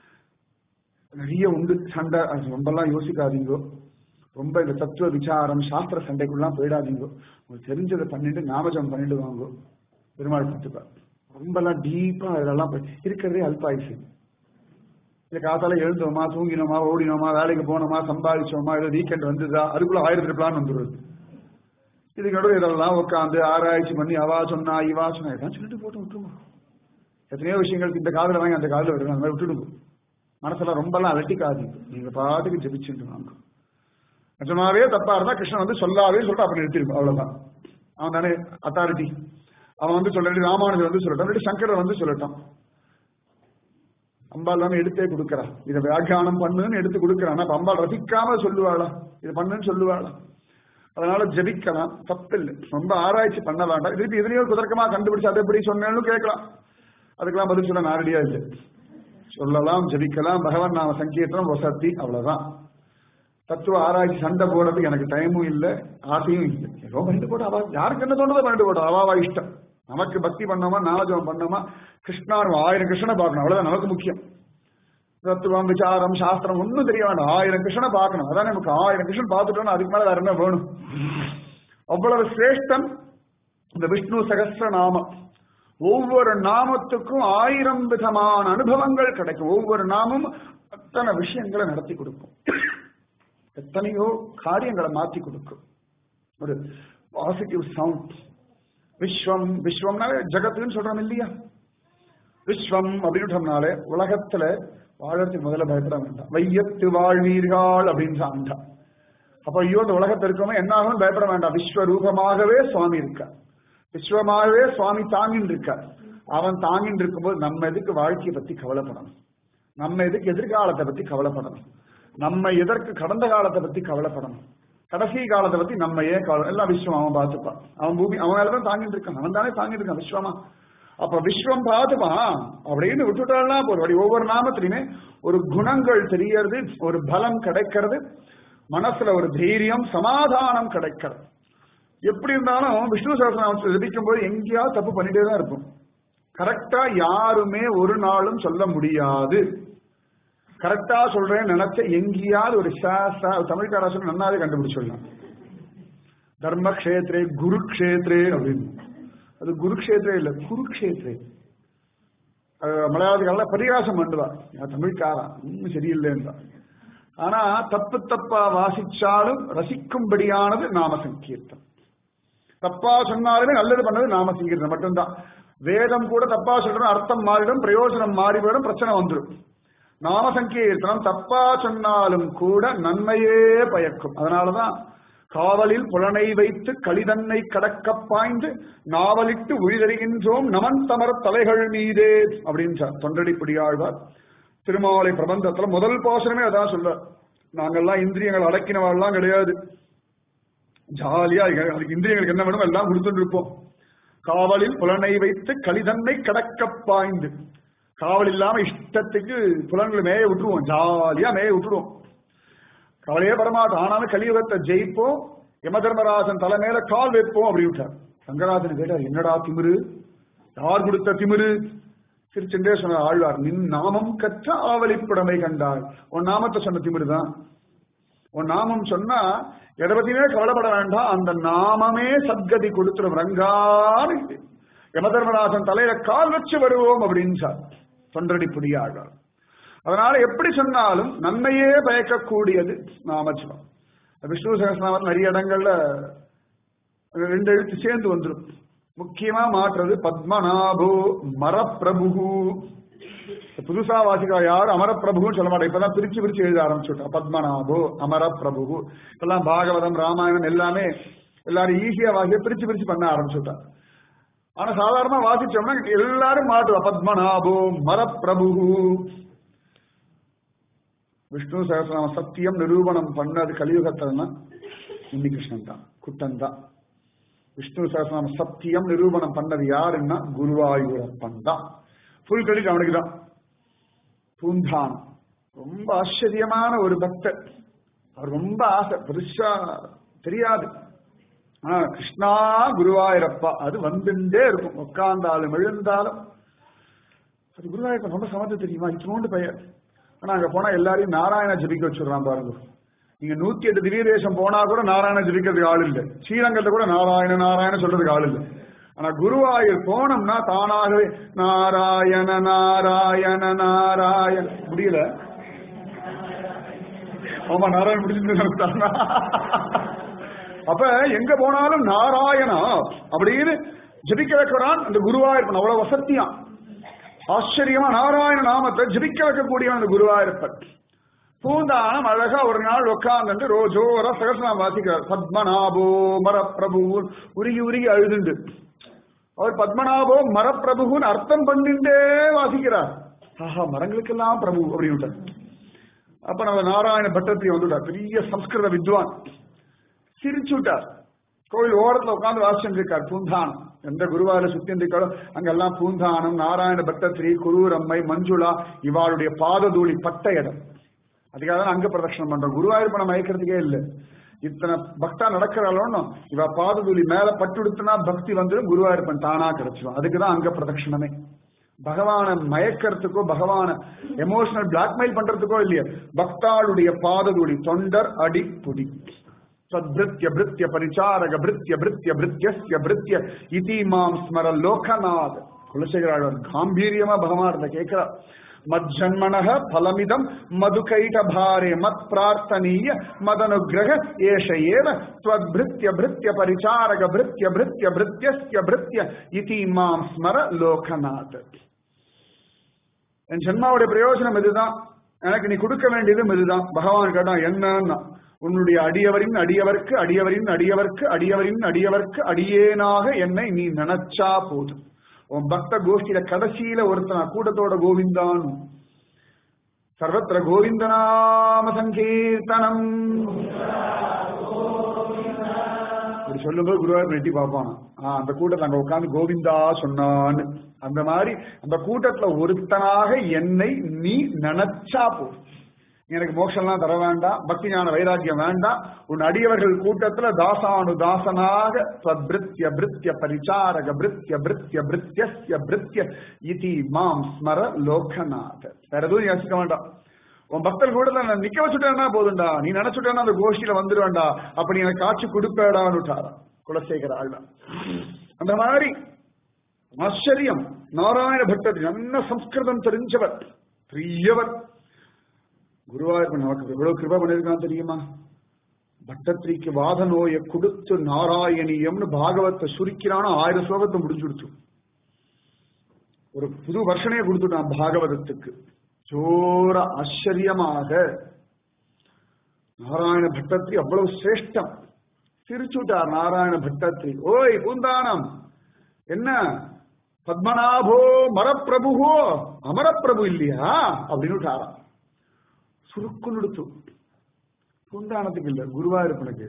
நிறைய உண்டு. சண்டை ரொம்பலாம் யோசிக்காதீங்கோ. ரொம்ப இந்த தத்துவ விசாரம் சாஸ்திர சண்டைக்குள்ளாம் போயிடாதீங்கோ. உங்களுக்கு தெரிஞ்சதை பண்ணிட்டு நாமஜம் பண்ணிட்டு வாங்கோ. பெருமாள் பார்த்துப்பார். ரொம்பலாம் டீப்பா இதெல்லாம் இருக்கிறதே அல்பாயுசு. இல்லை காத்தால எழுந்தோமா, தூங்கினோமா, ஓடினோமா, வேலைக்கு போனோமா, சம்பாதிச்சோமா, ஏதோ வீக்கெண்ட் வந்துதா, அதுக்குள்ள 1000 பிளான் வந்துடுது. இதுக்கோட இதெல்லாம் உட்காந்து ஆராய்ச்சி பண்ணி அவா சொன்னா இவா சொன்னா இதான் சொல்லிட்டு போட்டு விட்டுருமா. எத்தனையோ விஷயங்களுக்கு இந்த காதல வாங்கி அந்த காதல வருது, அந்த மாதிரி விட்டுடுங்க. மனசெல்லாம் ரொம்பலாம் அலட்டிக்காதீங்க. நீங்க பாட்டுக்கு ஜெபிச்சுட்டு வாங்க. நிஜமாவே தப்பா இருந்தா கிருஷ்ணன் சொல்லாவே சொல்லிட்டு அப்ப நிறுத்திருக்கும். அவ்வளவுதான். அவன் தானே அத்தாரிட்டி. அவன் சொல்லிட்டு ராமானுஜர் சொல்லட்டும், சங்கரர் சொல்லட்டும். அம்பாள் தானே எடுத்தே கொடுக்கறான். இதை வியாக்கியானம் பண்ணுன்னு எடுத்து கொடுக்கறான். அப்ப அம்பாள் ரசிக்காம சொல்லுவாளா? இது பண்ணுன்னு சொல்லுவாளா? அதனால ஜபிக்கலாம், தப்பில்லை. ரொம்ப ஆராய்ச்சி பண்ண வேண்டாம். திருப்பி எதிரையோ குதர்க்கமா கண்டுபிடிச்சு அதை எப்படி சொன்னேன்னு கேட்கலாம். அதுக்கெல்லாம் பதில் சொல்ல நாரடியா இல்லை. சொல்லலாம், ஜபிக்கலாம். பகவான் நாம சங்கீர்த்தனம் வசதி, அவ்வளவுதான். தத்துவ ஆராய்ச்சி சண்டை போடுறதுக்கு எனக்கு டைமும் இல்லை, ஆசையும் இல்லை. ஏதோ பண்ணிட்டு போட்டோம். அவ யாருக்கு என்ன தோணுதோ பண்ணிட்டு போட்டோம். அவாவா இஷ்டம். நமக்கு பக்தி பண்ணோமா, நாமஜபம் பண்ணோமா, கிருஷ்ணார் 1000 கிருஷ்ணனை பார்க்கணும். அவ்வளவுதான் நமக்கு முக்கியம். தத்துவம் விசாரம் சாஸ்திரம் ஒன்னும் தெரிய வேண்டாம். 1000 கிருஷ்ணனை பார்க்கணும். அதான் நமக்கு. 1000 கிருஷ்ணன் பார்த்துட்டோம்னா அதுக்கு மேல வேற என்ன வேணும்? அவ்வளவு சிரேஷ்டம் இந்த விஷ்ணு சகஸ்ர நாமம். ஒவ்வொரு நாமத்துக்கும் 1000 விதமான அனுபவங்கள் கிடைக்கும். ஒவ்வொரு நாமும் அத்தனை விஷயங்களை நடத்தி கொடுக்கும். எத்தனையோ காரியங்களை மாற்றி கொடுக்கும். ஒரு பாசிட்டிவ் சவுண்ட். விஸ்வம், விஸ்வம்னாலே ஜகத்துன்னு சொல்றோம் இல்லையா? விஸ்வம் அப்படின்றதுனால உலகத்துல வாழறதுக்கு முதல்ல பயப்பட வேண்டாம். வையத்து வாழ்வீர்கள் அப்படின்னு சாண்டா. அப்ப ஐயோ இந்த உலகத்தை இருக்கவங்க என்ன ஆகும் பயப்பட வேண்டாம். விஸ்வரூபமாகவே சுவாமி இருக்கார். விஸ்வமாகவே சுவாமி தாங்கின்னு இருக்கார். அவன் தாங்கின்னு இருக்கும்போது நம்ம எதுக்கு வாழ்க்கையை பத்தி கவலைப்படணும்? நம்ம எதுக்கு எதிர்காலத்தை பத்தி கவலைப்படணும்? நம்ம எதற்கு கடந்த காலத்தை பத்தி கவலைப்படணும்? கடைசி காலத்தை பத்தி நம்ம ஏன் கவலை? எல்லாம் விஸ்வம் அவன் பார்த்துப்பான். அவன் பூமி அவன் மேலதான் தாங்கிட்டு இருக்கான். அவன் தானே தாங்கிட்டு இருக்கான் விஸ்வமா. அப்ப விஸ்வம் பார்த்துப்பான் அப்படின்னு விட்டுட்டாள்னா போறபடி ஒவ்வொரு நாமத்திலுமே ஒரு குணங்கள் தெரியறது, ஒரு பலம் கிடைக்கிறது, மனசுல ஒரு தைரியம் சமாதானம் கிடைக்கிறது. எப்படி இருந்தாலும் விஷ்ணு சகஸ்ரநாமத்தை ஜபிக்கும் போது எங்கேயாவது தப்பு பண்ணிட்டே தான் இருக்கும். கரெக்டா யாருமே ஒரு நாளும் சொல்ல முடியாது. கரெக்டா சொல்றேன்னு நினைச்ச எங்கேயாவது ஒரு தமிழ்காரா சொல்லி நன்னாவே கண்டுபிடிச்சிடலாம். தர்மக்ஷேத்ரே குருக்ஷேத்ரே அப்படின்னு. அது குருக்ஷேத்ரே இல்ல, குருக்ஷேத்ரே. மலையாளத்துக்கால பரிகாசம் பண்ணுவா தமிழ்காரா, இன்னும் சரியில்லைன்றா. ஆனா தப்பு தப்பா வாசிச்சாலும் ரசிக்கும்படியானது நாம சங்கீர்த்தம். தப்பா சொன்னாலுமே நல்லது பண்ணது நாம சங்கீர்த்தம் மட்டும்தான். வேதம் கூட தப்பா சொல்றோம், அர்த்தம் மாறிடும், பிரயோஜனம் மாறிவிடும், பிரச்சனை வந்துடும். நாம சங்கீர்த்தனம் தப்பா சொன்னாலும் கூட நன்மையே பயக்கும். அதனாலதான் காவலில் புலனை வைத்து களிதன்னை கடக்க பாய்ந்து நாவலிட்டு உயிரிகின்றோம் நமன் தமர் தலைகள் மீதே அப்படின்னு தொண்டடிப்படியாழ்வார் திருமாலை பிரபந்தத்துல முதல் பாசனமே அதான் சொல்ல. நாங்கெல்லாம் இந்திரியங்கள் அடக்கினவாள்லாம் கிடையாது. ஜாலியா அதுக்கு இந்திரியங்களுக்கு என்ன வேணும் எல்லாம் கொடுத்துட்டு இருப்போம். காவலில் புலனை வைத்து கலிதன்னை கடக்க பாய்ந்து, காவல் இல்லாம இஷ்டத்துக்கு புலன்களை மேய விட்டுருவோம், ஜாலியா மேய விட்டுருவோம். கவலையே பரமாட்டோம். ஆனாலும் கலியுகத்தை ஜெயிப்போம், யம தர்மராஜன் தலை மேல கால் வைப்போம் அப்படி விட்டார். ரங்கராஜன் கேட்டார், என்னடா திமிரு, யார் கொடுத்த திமிரு? திருச்சென்றே சொன்ன ஆழ்வார், நின் நாமம் கற்ற ஆவலிப்புடமை கண்டாள். உன் நாமத்தை சொன்ன திமிரு தான். உன் நாமம் சொன்னா எதை பத்தியுமே கவலைப்பட வேண்டாம், அந்த நாமமே சத்கதி கொடுத்துடும் ரங்கான். யமதர்மராஜன் தலையில கால் வச்சு வருவோம் அப்படின்னு சார் தொண்டடி புடியாழ்வார். அதனால எப்படி சொன்னாலும் நன்மையே பயக்கக்கூடியது நாமஜபம். விஷ்ணு சகஸ்ரநாமத்தில் நிறைய இடங்கள்ல 2 எழுத்து சேர்ந்து வந்துடும். முக்கியமா மாற்றுறது பத்மநாபோ மரப்பிரபு. புதுசா வாசிக்கா யாரும் அமரப்பிரபுன்னு சொல்ல மாட்டேன். இப்பதான் பிரிச்சு எழுத ஆரம்பிச்சுட்டா. பத்மநாபோ அமரப்பிரபு. இப்பெல்லாம் பாகவதம் ராமாயணம் எல்லாமே எல்லாரும் ஈஸியா வாசிக்க பிரிச்சு பண்ண ஆரம்பிச்சுட்டா. ஆனா சாதாரணமா வாசிச்சோம்னா எல்லாரும் மாட்டுவா பத்மநாபோ மரப்பிரபு. விஷ்ணு சகஸ்ரநாம சத்தியம் நிரூபணம் பண்ணது கலியுகத்தான் உன்னிகிருஷ்ணன் தான், குட்டன் தான். விஷ்ணு சகஸ்ரநாம சத்தியம் நிரூபணம் பண்ணது யாருன்னா குருவாயூரப்பன் தான். ஃபுல் கிரெடிட் அவனுக்கு தான். பூந்தான் ரொம்ப ஆச்சரியமான ஒரு பக்தர். அவர் ரொம்ப ஆசை, பெருசா தெரியாது. ஆனா கிருஷ்ணா குருவாயூரப்பா அது வந்துட்டே இருக்கும். உட்கார்ந்தாலும் எழுந்தாலும் அது குருவாயூரப்பன் ரொம்ப சமத்து தெரியுமா, இத்தனோண்டு பெயர். ஆனா அங்க போனா எல்லாரையும் நாராயண ஜபிக்க வச்சுடுறான் பாருங்க. நீங்க 108 திவ்ய தேசம் போனா கூட நாராயண ஜபிக்கிறதுக்கு ஆள் இல்லை. ஸ்ரீரங்கத்தை கூட நாராயண சொல்றதுக்கு ஆள் இல்லை. ஆனா குருவாயூர் போனோம்னா தானாகவே நாராயண நாராயண நாராயண முடியல. ஆமா நாராயண முடிஞ்சு. அப்ப எங்க போனாலும் நாராயணா அப்படின்னு ஜபிக்க வைக்கிறான் அந்த குருவாயூரப்பன். அவ்வளவு வசத்தியான், ஆச்சரியமா நாராயண நாமத்தை ஜபிக்க வைக்கக்கூடிய அந்த குருவாயூரப்பன். பூந்தானம் அழகா ஒரு நாள் உட்கார்ந்து ரோஜோர சகஸ்ரநாமம் வாசிக்கிறார். பத்மநாபோ மரப்பிரபு உருகி அழுதுண்டு. அவர் பத்மநாபோ மரப்பிரபுன்னு அர்த்தம் பண்ணிண்டே வாசிக்கிறார். ஆஹா மரங்களுக்கெல்லாம் பிரபு அப்படின்னு. அப்ப நம்ம நாராயண பட்டத்தை வந்துட்டார், பெரிய சம்ஸ்கிருத வித்வான். சிரிச்சு விட்டார். கோவில் ஓரத்துல உட்கார்ந்து வாசிச்சுட்டு இருக்கார். பூந்தானம் எந்த குருவால சுத்தி இருக்காளோ அங்கெல்லாம் பூந்தானம், நாராயண பட்டத்திரி, குரூரம்மை, மஞ்சுளா இவாளுடைய பாததூளி பட்ட இடம். அதுக்காக தான் அங்க பிரதட்சணம் பண்றோம். குருவாயூர் நம்ம மயக்கிறதுக்கே இல்லை. இத்தனை பக்தா நடக்கிறாளோன்னு இவ பாததூளி மேல பட்டுடுத்துனா பக்தி வந்துடும், குருவாயூரப்பன் தானா கிடைச்சிடும். அதுக்குதான் அங்க பிரதட்சணமே. பகவான மயக்கிறதுக்கோ பகவான எமோஷனல் பிளாக்மெயில் பண்றதுக்கோ இல்லையா, பக்தாளுடைய பாததூளி தொண்டர் அடி புடி. சத்பிருத்ய பிருத்ய பரிச்சாரக பிருத்ய பிருத்ய பிருத்யஸ்ய பிருத்ய இதி மாம் ஸ்மர லோகநாத். குலசேகராளர் காம்பீரியமா பகவான் கேட்கிறார். மஜ்ஜன்மனஹ பலமிதம் மதுகைட பாரே மத் பிரார்த்தனீய மதனுகிரக ஏஷ ஏவ த்வத்பிருத்ய பிருத்ய பரிச்சாரக பிருத்ய பிருத்ய பிருத்யஸ்ய பிருத்ய இதி மாம் ஸ்மர லோகநாத். என் ஜென்மாவுடைய பிரயோஜனம் இதுதான், எனக்கு நீ கொடுக்க வேண்டியதும் இதுதான். பகவான் கேட்டான் என்னன்னா, உன்னுடைய அடியவரின் அடியவர்க்கு அடியவரின் அடியவர்க்கு அடியவரின் அடியவர்க்கு அடியேனாக என்னை நீ நினைச்சா போதும். உன் பக்த கோஷ்டியில கடைசியில ஒருத்தனா கூட்டத்தோட கோவிந்தான். சர்வத்திர கோவிந்தநாம சங்கீர்த்தனம் அப்படி சொல்லும்போது குருவாயூர் நெட்டி பார்ப்பான். அந்த கூட்டத்தை அங்க உட்காந்து கோவிந்தா சொன்னான்னு. அந்த மாதிரி அந்த கூட்டத்துல ஒருத்தனாக என்னை நீ நினைச்சா போதும். எனக்கு மோட்சம்லாம் தர வேண்டாம், பக்தி ஞான வைராக்கியம் வேண்டாம். உன் அடியவர்கள் கூட்டத்துல தாசானு தாசனாக சத்பிருத்ய பிருத்ய பரிச்சாரக பிருத்ய பிருத்ய பிருத்யஸ்ய பிருத்ய இதி மாம் ஸ்மர லோகநாத. வேற எதுவும் யோசிக்க வேண்டாம். உன் பக்தர் கூட நான் நிக்க வச்சுட்டேன்னா போதுண்டா, நீ நினைச்சுட்டேன்னா அந்த கோஷ்டியில வந்துடுவேண்டா, அப்படி எனக்கு காட்சி கொடுப்பேடான்னு விட்டாரா குலசேகர ஆழ்வார். அந்த மாதிரி ஆச்சரியம். நாராயண பட்டர் நல்ல சம்ஸ்கிருதம் தெரிஞ்சவர், பெரியவர். குருவாயூர் நமக்கு எவ்வளவு கிருபை பண்ணிருக்கான் தெரியுமா. பட்டத்திரிக்கு வாத நோயை கொடுத்து நாராயணியம்னு பாகவத்தை சுருக்கிறான 1000 ஸ்லோகத்தை முடிஞ்சுடுச்சு. ஒரு புது வருஷனையை கொடுத்துட்டான் பாகவதத்துக்கு. ஜோர ஆச்சரியமாக நாராயண பட்டத்திரி அவ்வளவு சிரேஷ்டம். சிரிச்சுட்டார் நாராயண பட்டத்திரி. ஓய் பூந்தானம் என்ன பத்மநாபோ மரப்பிரபுவோ அமரப்பிரபு இல்லையா அப்படின்னு விட்டாராம். சுருக்குன்னு எடுத்து பூந்தானத்துக்கு இல்ல குருவாயிருப்பனுக்கு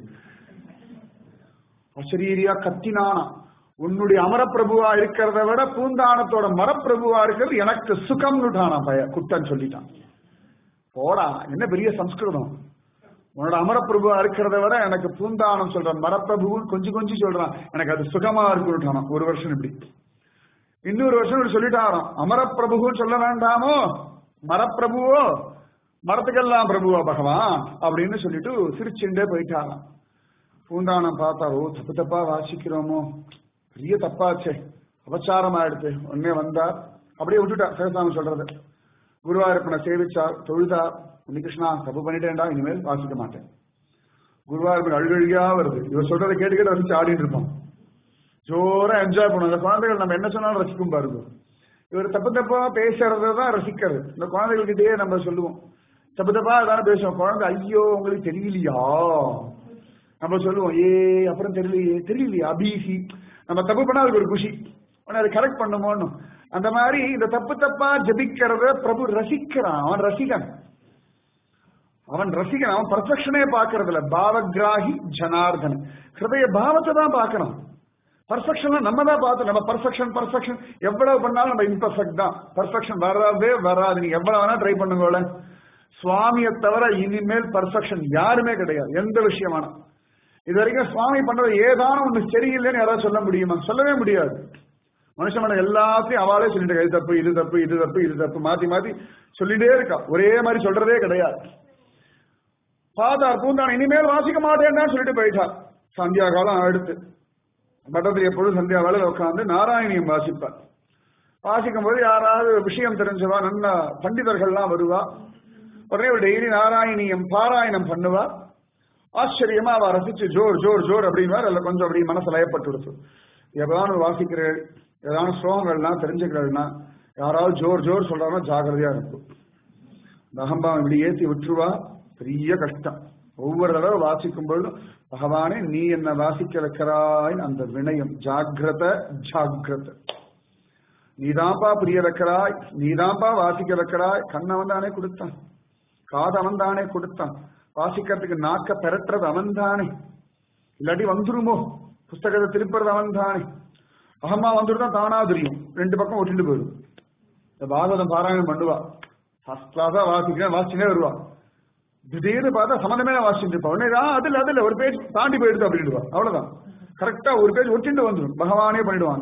அசரீரியா கத்தினானா, உன்னுடைய அமரப்பிரபுவா இருக்கிறத விட பூந்தானத்தோட மரப்பிரபுவா இருக்கிறது எனக்கு சுகம்னுட்டானா பய குட்டன் சொல்லிட்டான். போடா, என்ன பெரிய சம்ஸ்கிருதம், உன்னோட அமரப்பிரபுவா இருக்கிறத விட எனக்கு பூந்தானம் சொல்ற மரப்பிரபுன்னு கொஞ்சம் கொஞ்சம் சொல்றான், எனக்கு அது சுகமா இருக்குட்டானா. ஒரு வருஷம் இப்படி, இன்னொரு வருஷம் இப்படி சொல்லிட்டாராம், அமரப்பிரபுன்னு சொல்ல வேண்டாமோ மரப்பிரபுவோ, மரத்துக்கெல்லாம் பிரபுவா பகவான் அப்படின்னு சொல்லிட்டு சிரிச்சுட்டே போயிட்டாராம். பூந்தானம் பார்த்தாரோ, தப்பு தப்பா வாசிக்கிறோமோ, பெரிய தப்பாச்சே, அபச்சாரம் ஆயிடுச்சு. உடனே வந்தார், அப்படியே விட்டுட்டார் சேசாமி சொல்றது. குருவாயூரப்பனை சேவிச்சார், தொழுதார். உன்னிகிருஷ்ணா தப்பு பண்ணிட்டேன்டா, இனிமேல் வாசிக்க மாட்டேன். குருவாயூரப்பன் அழுகழியா வருது, இவர் சொல்றதை கேட்டுக்கிட்டு ரசிச்சு ஆடிட்டு இருப்பான், ஜோரா என்ஜாய் பண்ணும். அந்த குழந்தைகள் நம்ம என்ன சொன்னாலும் ரசிக்கும் பாருங்க. இவர் தப்பு தப்பா பேசுறதான் ரசிக்கிறது. இந்த குழந்தைகள்கிட்டயே நம்ம சொல்லுவோம், தப்பு தப்பா அதான பேசுவோம். குழந்தை ஐயோ உங்களுக்கு தெரியலையா நம்ம சொல்லுவோம், ஏ அப்புறம் தெரியலையா பிசி. நம்ம தப்பு பண்ணா அதுக்கு ஒரு குஷி, உடனே அதை கரெக்ட் பண்ணுமோன்னு. அந்த மாதிரி இந்த தப்பு தப்பா ஜபிக்கிறத பிரபு ரசிக்கிறான். அவன் ரசிகன், அவன் பர்ஃபெக்ஷனே பாக்குறது இல்ல. பாவகிராகி ஜனார்தன், ஹிருதய பாவத்தை தான் பாக்கணும். பர்ஃபெக்ஷன் நம்ம தான் பார்த்து, நம்ம பர்ஃபெக்ஷன் எவ்வளவு பண்ணாலும் நம்ம இம்பர்ஃபெக்ட் தான். பர்ஃபெக்ஷன் வராது. நீங்க எவ்வளவு வேணா ட்ரை பண்ணுங்க, சுவாமியை தவிர இனிமேல் பர்ஃபெக்ஷன் யாருமே கிடையாது. எந்த விஷயமான இது வரைக்கும் சுவாமி பண்றது ஏதானும் ஒண்ணு சரியில்லைன்னு யாராவது சொல்ல முடியுமா? சொல்லவே முடியாது. மனுஷன் எல்லாத்தையும் அவளே சொல்லிட்டு, இது தப்பு இது தப்பு இது தப்பு இது தப்பு மாத்தி மாத்தி சொல்லிட்டே இருக்கா. ஒரே மாதிரி சொல்றதே கிடையாது. பார்த்தார் பூந்தான், இனிமேல் வாசிக்க மாட்டேன்னா சொல்லிட்டு போயிட்டார். சந்தியா காலம் அடுத்து பட்டத்தில் எப்பொழுதும் சந்தியா வேலையில் உட்காந்து நாராயணியம் வாசிப்பார். வாசிக்கும் போது யாராவது விஷயம் தெரிஞ்சவா, நல்ல பண்டிதர்கள்லாம் வருவா. உடனே ஒரு டெய்லி நாராயணியம் பாராயணம் பண்ணுவா. ஆச்சரியமா அவ ரசிச்சு ஜோர் ஜோர் ஜோர் அப்படின்வார். அதில் கொஞ்சம் அப்படி மனசு லயப்பட்டு விடுச்சு. எவ்வளவு வாசிக்கிறேன், ஏதாவது ஸ்லோகங்கள்லாம் தெரிஞ்சுக்கிறேன்னா யாராவது ஜோர் ஜோர் சொல்றாங்கன்னா ஜாகிரதையா இருக்கும். இந்த அகம்பாவம் இப்படி ஏற்றி விட்டுருவா, பெரிய கஷ்டம். ஒவ்வொரு தடவை வாசிக்கும் பொழுதும் பகவானே நீ என்ன வாசிக்க வைக்கிறாய், அந்த வினயம். ஜாகிரத ஜாகிரத, நீதான்பா புரிய வைக்கிறாய், நீதான்பா வாசிக்க வைக்கிறாய். கண்ணவன் தானே கொடுத்தான், காதவன் தானே கொடுத்தான், வாசிக்கிறதுக்கு நாக்க பெறட்டுறது அவன் தானே. இல்லாட்டி வந்துருமோ, புஸ்தகத்தை திருப்புறது அவன் தானே. அகமா வந்துருதான் தானா தெரியும், ரெண்டு பக்கம் ஒட்டிட்டு போயிடும். இந்த பாகவதம் பாராயணம் பண்ணுவா, ஃபர்ஸ்ட் கிளாஸா வாசிச்சுனே வருவா. திடீர்னு பார்த்தா சம்மந்தமே வாசிச்சுட்டு இருப்பா. உடனே அதுல ஒரு பேஜ் தாண்டி போயிடுது அப்படின்டுவா. அவ்வளவுதான், கரெக்டா ஒரு பேஜ் ஒட்டிட்டு வந்துடும். பகவானே பண்ணிடுவாங்க.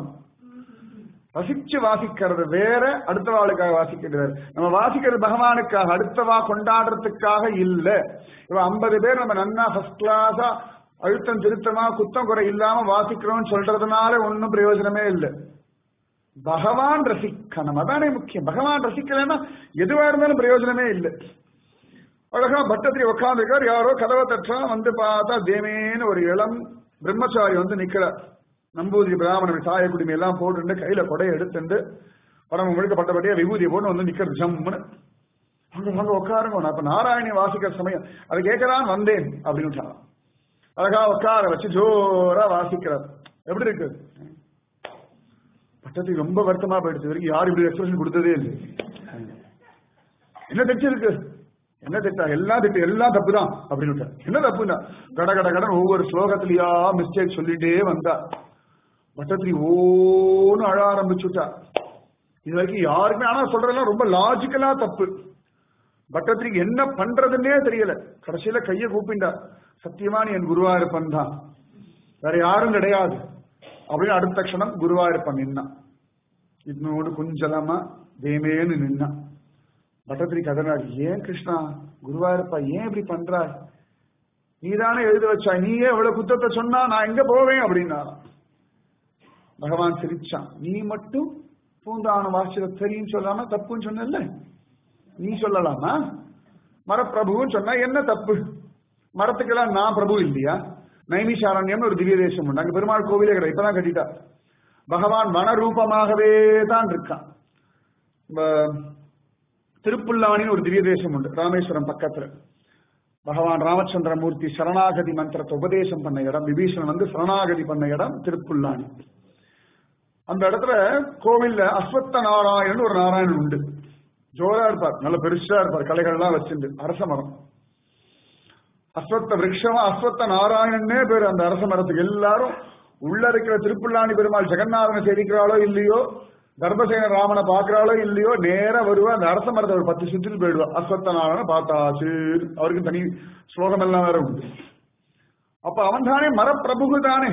ரசிச்சு வாசிக்கிறது வேற, அடுத்த வாளுக்காக வாசிக்கிறது வேற. நம்ம வாசிக்கிறது பகவானுக்காக, அடுத்தவா கொண்டாடுறதுக்காக இல்ல. இப்ப 50 பேர் நம்ம நன்னா ஃபர்ஸ்ட் கிளாஸா அழுத்தம் திருத்தமா குத்தம் குறை இல்லாம வாசிக்கிறோம்னு சொல்றதுனால ஒன்னும் பிரயோஜனமே இல்லை. பகவான் ரசிக்கணும், அதானே முக்கியம். பகவான் ரசிக்கலன்னா எதுவா இருந்தாலும் பிரயோஜனமே இல்லை. அழகா பட்டத்திரி உட்காந்துருக்கார், யாரோ கதவை தட்டா, வந்து பார்த்தா தேமேன்னு ஒரு இளம் பிரம்மச்சாரி வந்து நிக்கிறார். நம்பூதிரி பிராமணர் சாய குடிமை எல்லாம் போட்டு கையில கொடையை எடுத்துட்டு படம் முழுக்கப்பட்டபடியா விபூதியை போட்டு வந்து நிக்கிறது. ஜம்முன்னு அங்க உட்காருங்க, நான் இப்ப நாராயணி வாசிக்கிற சமயம் அதை கேட்கறான் வந்தேன் அப்படின்னு அழகா உட்கார வச்சு ஜோரா வாசிக்கிறார். எப்படி இருக்கு? பட்டத்துக்கு ரொம்ப வருத்தமா போயிடுச்சு. வரைக்கும் யாரும் இப்படி எக்ஸ்பிரஷன் கொடுத்ததே இல்லை. என்ன தைச்சிருக்கு, என்ன திட்டா, எல்லாம் தப்புதான் அப்படின்னு. என்ன தப்புன்னா கட கட கடன் ஒவ்வொரு ஸ்லோகத்திலயா மிஸ்டேக் சொல்லிட்டே வந்தா. பட்டத்திரி ஓன்னு அழ ஆரம்பிச்சுட்டா. இது வரைக்கும் யாருக்குமே ஆனா சொல்றதெல்லாம் ரொம்ப லாஜிக்கலா தப்பு. பட்டத்திரிக்கு என்ன பண்றதுன்னே தெரியல. கடைசியில கைய கூப்பிண்டா, சத்தியமா நீ என் குருவாயிருப்பன் தான், வேற யாரும் கிடையாது அப்படின்னு. அடுத்த க்ஷணம் குருவாயிருப்பன் நின்னா, இதனோடு குஞ்சலமா தேமேன்னு நின்னா. பட்டத்திரி கதனார், ஏன் கிருஷ்ணா குருவாயிருப்பா ஏன் இப்படி பண்றாய், நீதானே எழுத வச்சாய், நீயே எவ்வளவு குத்தத்தை சொன்னா நான் எங்க போவேன் அப்படின்னா. பகவான் சிரிச்சான், நீ மட்டும் பூந்தான வாசித தெரியும் சொல்லாம தப்புன்னு சொன்ன, நீ சொல்லலாமா? மரப்பிரபுன்னு சொன்னா என்ன தப்பு? மரத்துக்கெல்லாம் நான் பிரபு இல்லையா? நைமிஷாரண்யம்னு ஒரு திவ்ய தேசம் உண்டு, அங்க பெருமாள் கோவிலே கிடையாது, இப்பதான் கட்டிட்டா. பகவான் வனரூபமாகவே தான் இருக்கான். திருப்புல்லானின்னு ஒரு திவ்ய தேசம் உண்டு ராமேஸ்வரம் பக்கத்துல. பகவான் ராமச்சந்திரமூர்த்தி சரணாகதி மந்திரத்தை உபதேசம் பண்ண இடம், விபீஷணன் வந்து சரணாகதி பண்ண இடம் திருப்புல்லானி. அந்த இடத்துல கோவில்ல அஸ்வத்த நாராயணன் ஒரு நாராயணன் உண்டு. ஜோரா இருப்பார், நல்ல பெருசா இருப்பார், கலைகள்லாம் வச்சிருந்து. அரச மரம், அஸ்வத்த விரக்ஷமா அஸ்வத்த நாராயணன்னே பேரு அந்த அரச மரத்துக்கு. எல்லாரும் உள்ள இருக்கிற திருப்புல்லாணி பெருமாள் ஜெகநாதனை சேவிக்கிறாளோ இல்லையோ, தர்மசேன ராமனை பாக்குறாளோ இல்லையோ, நேர வருவா அந்த அரச மரத்தை ஒரு 10 சுற்றில் போயிடுவா. அஸ்வத்த நாராயண பார்த்தாச்சு, அவருக்கு தனி ஸ்லோகம் எல்லாம் வேற உண்டு. அப்ப அவன் தானே மரப்பிரபு தானே,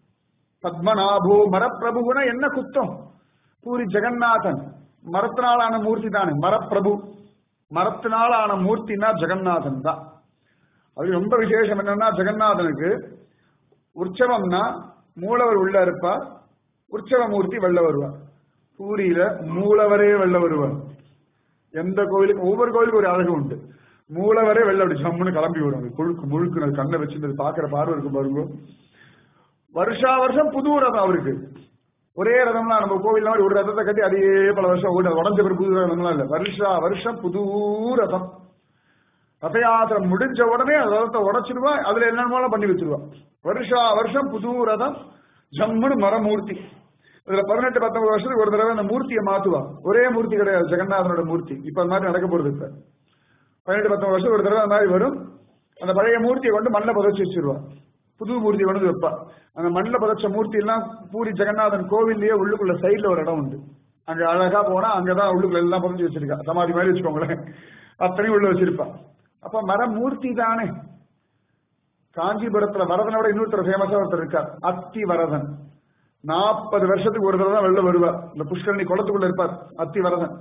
பத்மநாபோ மரப்பிரபுனா என்ன குத்தம்? பூரி ஜெகநாதன் மரத்தினாலான மூர்த்தி தானே மரப்பிரபு. மரத்தினாலான மூர்த்தினா ஜெகநாதன் தான். அது ரொம்ப விசேஷம். என்னன்னா ஜெகநாதனுக்கு உற்சவம்னா மூலவர் உள்ள இருப்பார், உற்சவ மூர்த்தி வெள்ள வருவார். பூரியில மூலவரே வெள்ள வருவார். எந்த கோவிலுக்கு ஒவ்வொரு கோவிலுக்கு ஒரு அழகு உண்டு. மூலவரே வெள்ள அப்படி ஜம்முன்னு கிளம்பி வரும். முழுக்கு முழுக்கு கண்ணை வச்சுட்டு பாக்குற பார்வை இருக்கும் பாருங்க. வருஷா வருஷம் புது ரதம் அவருக்கு. ஒரே ரதம்லாம் நம்ம கோவில் மாதிரி ஒரு ரதத்தை கட்டி அதே பல வருஷம் உடஞ்ச பிறகு புது ரதம்லாம் இல்ல. வருஷா வருஷம் புது ரதம். ரத யாத்திரை முடிஞ்ச உடனே ரதத்தை உடைச்சிடுவா, அதுல என்னென்னமோ பண்ணி வச்சிருவா. வருஷா வருஷம் புது ரதம், ஜம்முன்னு மரமூர்த்தி. இதுல 18-19 வருஷத்துக்கு ஒரு தடவை அந்த மூர்த்தியை மாத்துவா. ஒரே மூர்த்தி கிடையாது ஜெகநாதனோட மூர்த்தி. இப்ப அந்த மாதிரி நடக்க போறது. இப்ப 18-19 வருஷம் ஒரு தடவை அந்த மாதிரி வரும். அந்த பழைய மூர்த்தியை கொண்டு மண்ணில் புதைச்சி வச்சிருவா, புது மூர்த்தி கொண்டு வைப்பா. அந்த மண்ணில் புதைச்ச மூர்த்தி எல்லாம் பூரி ஜெகநாதன் கோவில்லயே உள்ளுக்குள்ள சைட்ல ஒரு இடம் உண்டு. அங்க அழகா போனா அங்கதான் உள்ளுக்குள்ள எல்லாம் புதைச்சி வச்சிருக்கா. சமாதி மாதிரி வச்சுக்கோங்களேன், அத்தனையும் உள்ள வச்சிருப்பா. அப்ப மரமூர்த்தி தானே. காஞ்சிபுரத்துல வரதனோட இன்னொருத்தர் ஃபேமஸா ஒருத்தர் இருக்கார், அத்தி வரதன். 40 வருஷத்துக்கு ஒரு தடவை தான் வெளில வருவார். இந்த புஷ்கரணி குளத்துக்குள்ள இருப்பார் அத்தி வரதன்.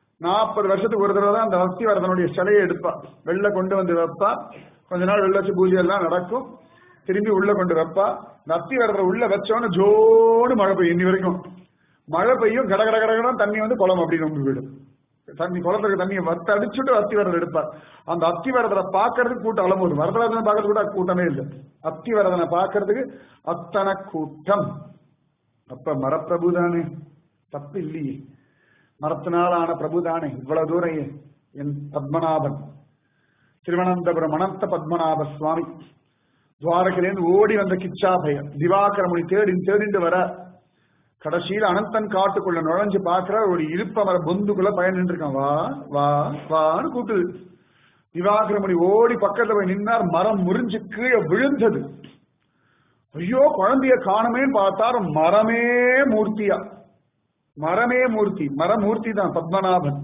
40 வருஷத்துக்கு ஒரு தடவை தான் அந்த அத்தி வரதனுடைய சிலையை எடுப்பா, வெளில கொண்டு வந்து வைப்பா. கொஞ்ச நாள் வெளில வச்சு பூஜை எல்லாம் நடக்கும், திரும்பி உள்ள கொண்டு வைப்பா. இந்த அத்தி வரதனை உள்ள வச்சோன்னு ஜோடு மழை பெய்யும். இன்னி வரைக்கும் மழை பெய்யும், கட கட கடகடம் தண்ணி வந்து குளம் அப்படின்னு வந்து விடும். தண்ணி குளத்துக்கு தண்ணியை வத்த அடிச்சுட்டு அத்தி வரதன் எடுப்பார். அந்த அத்தி வரதனை பாக்குறதுக்கு கூட்டம் அலம்போது. வரதராஜனை பாக்குறது கூட கூட்டமே இல்லை, அத்தி வரதனை பாக்குறதுக்கு அத்தனை கூட்டம். அப்ப மரப்பிரபு தானே, தப்பு இல்லையே. மரத்தினாலான பிரபு தானே. இவ்வளவு தூரம் என் பத்மநாபன், திருவனந்தபுரம் அனந்த பத்மநாப சுவாமி துவாரகிலேருந்து ஓடி வந்த கிச்சாபய திவாகரமுனி தேடிண்டு வர கடைசியில் அனந்தன் காட்டுக்குள்ள நுழைஞ்சு பாக்குற ஒரு இருப்ப மர பொந்துக்குள்ள பயன் நின்று இருக்கான். வா வா வான்னு கூப்பிட்டு திவாகரமுனி ஓடி பக்கத்துல போய் நின்னார். மரம் முறிஞ்சு கீழே விழுந்தது. ஐயோ குழந்தைய காணமேன்னு பார்த்தார், மரமே மூர்த்தியா. மரமே மூர்த்தி, மரமூர்த்தி தான் பத்மநாபன்.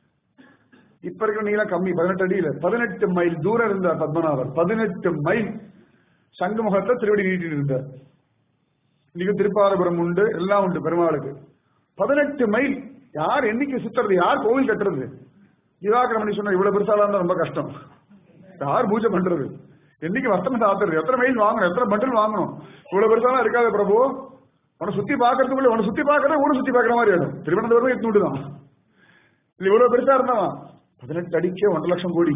இப்ப இருக்கிற நீளம் கம்மி, 18 அடியில 18 மைல் தூரம் இருந்தார் பத்மநாபர். 18 மைல் சங்குமுகத்துல திருவடி நீட்டிட்டு இருந்தார். இன்னைக்கு திருப்பாரபுரம் உண்டு, எல்லாம் உண்டு பெருமாளுக்கு. 18 மைல் யார் என்னைக்கு சுத்துறது, யார் கோவில் கட்டுறது? திவாகரமணி சொன்ன இவ்வளவு பெருசாலா இருந்தா ரொம்ப கஷ்டம், யார் பூஜை பண்றது, என்னைக்கு வஸ்திரம் சாத்துறது, எத்தனை மைல் வாங்கணும், எத்தனை பண்டில் வாங்கணும், இவ்வளவு பெருசாலாம் இருக்காது பிரபு. உன சுத்தி பாக்குறதுக்குள்ள உன சுத்தி பாக்குறது ஊரை சுத்தி பாக்குற மாதிரி ஆயிடும். திருவனந்தபுரம் 800 தான், இது இவ்வளவு பெருசா இருந்தான். 18 அடிக்கே 1 லட்சம் கோடி.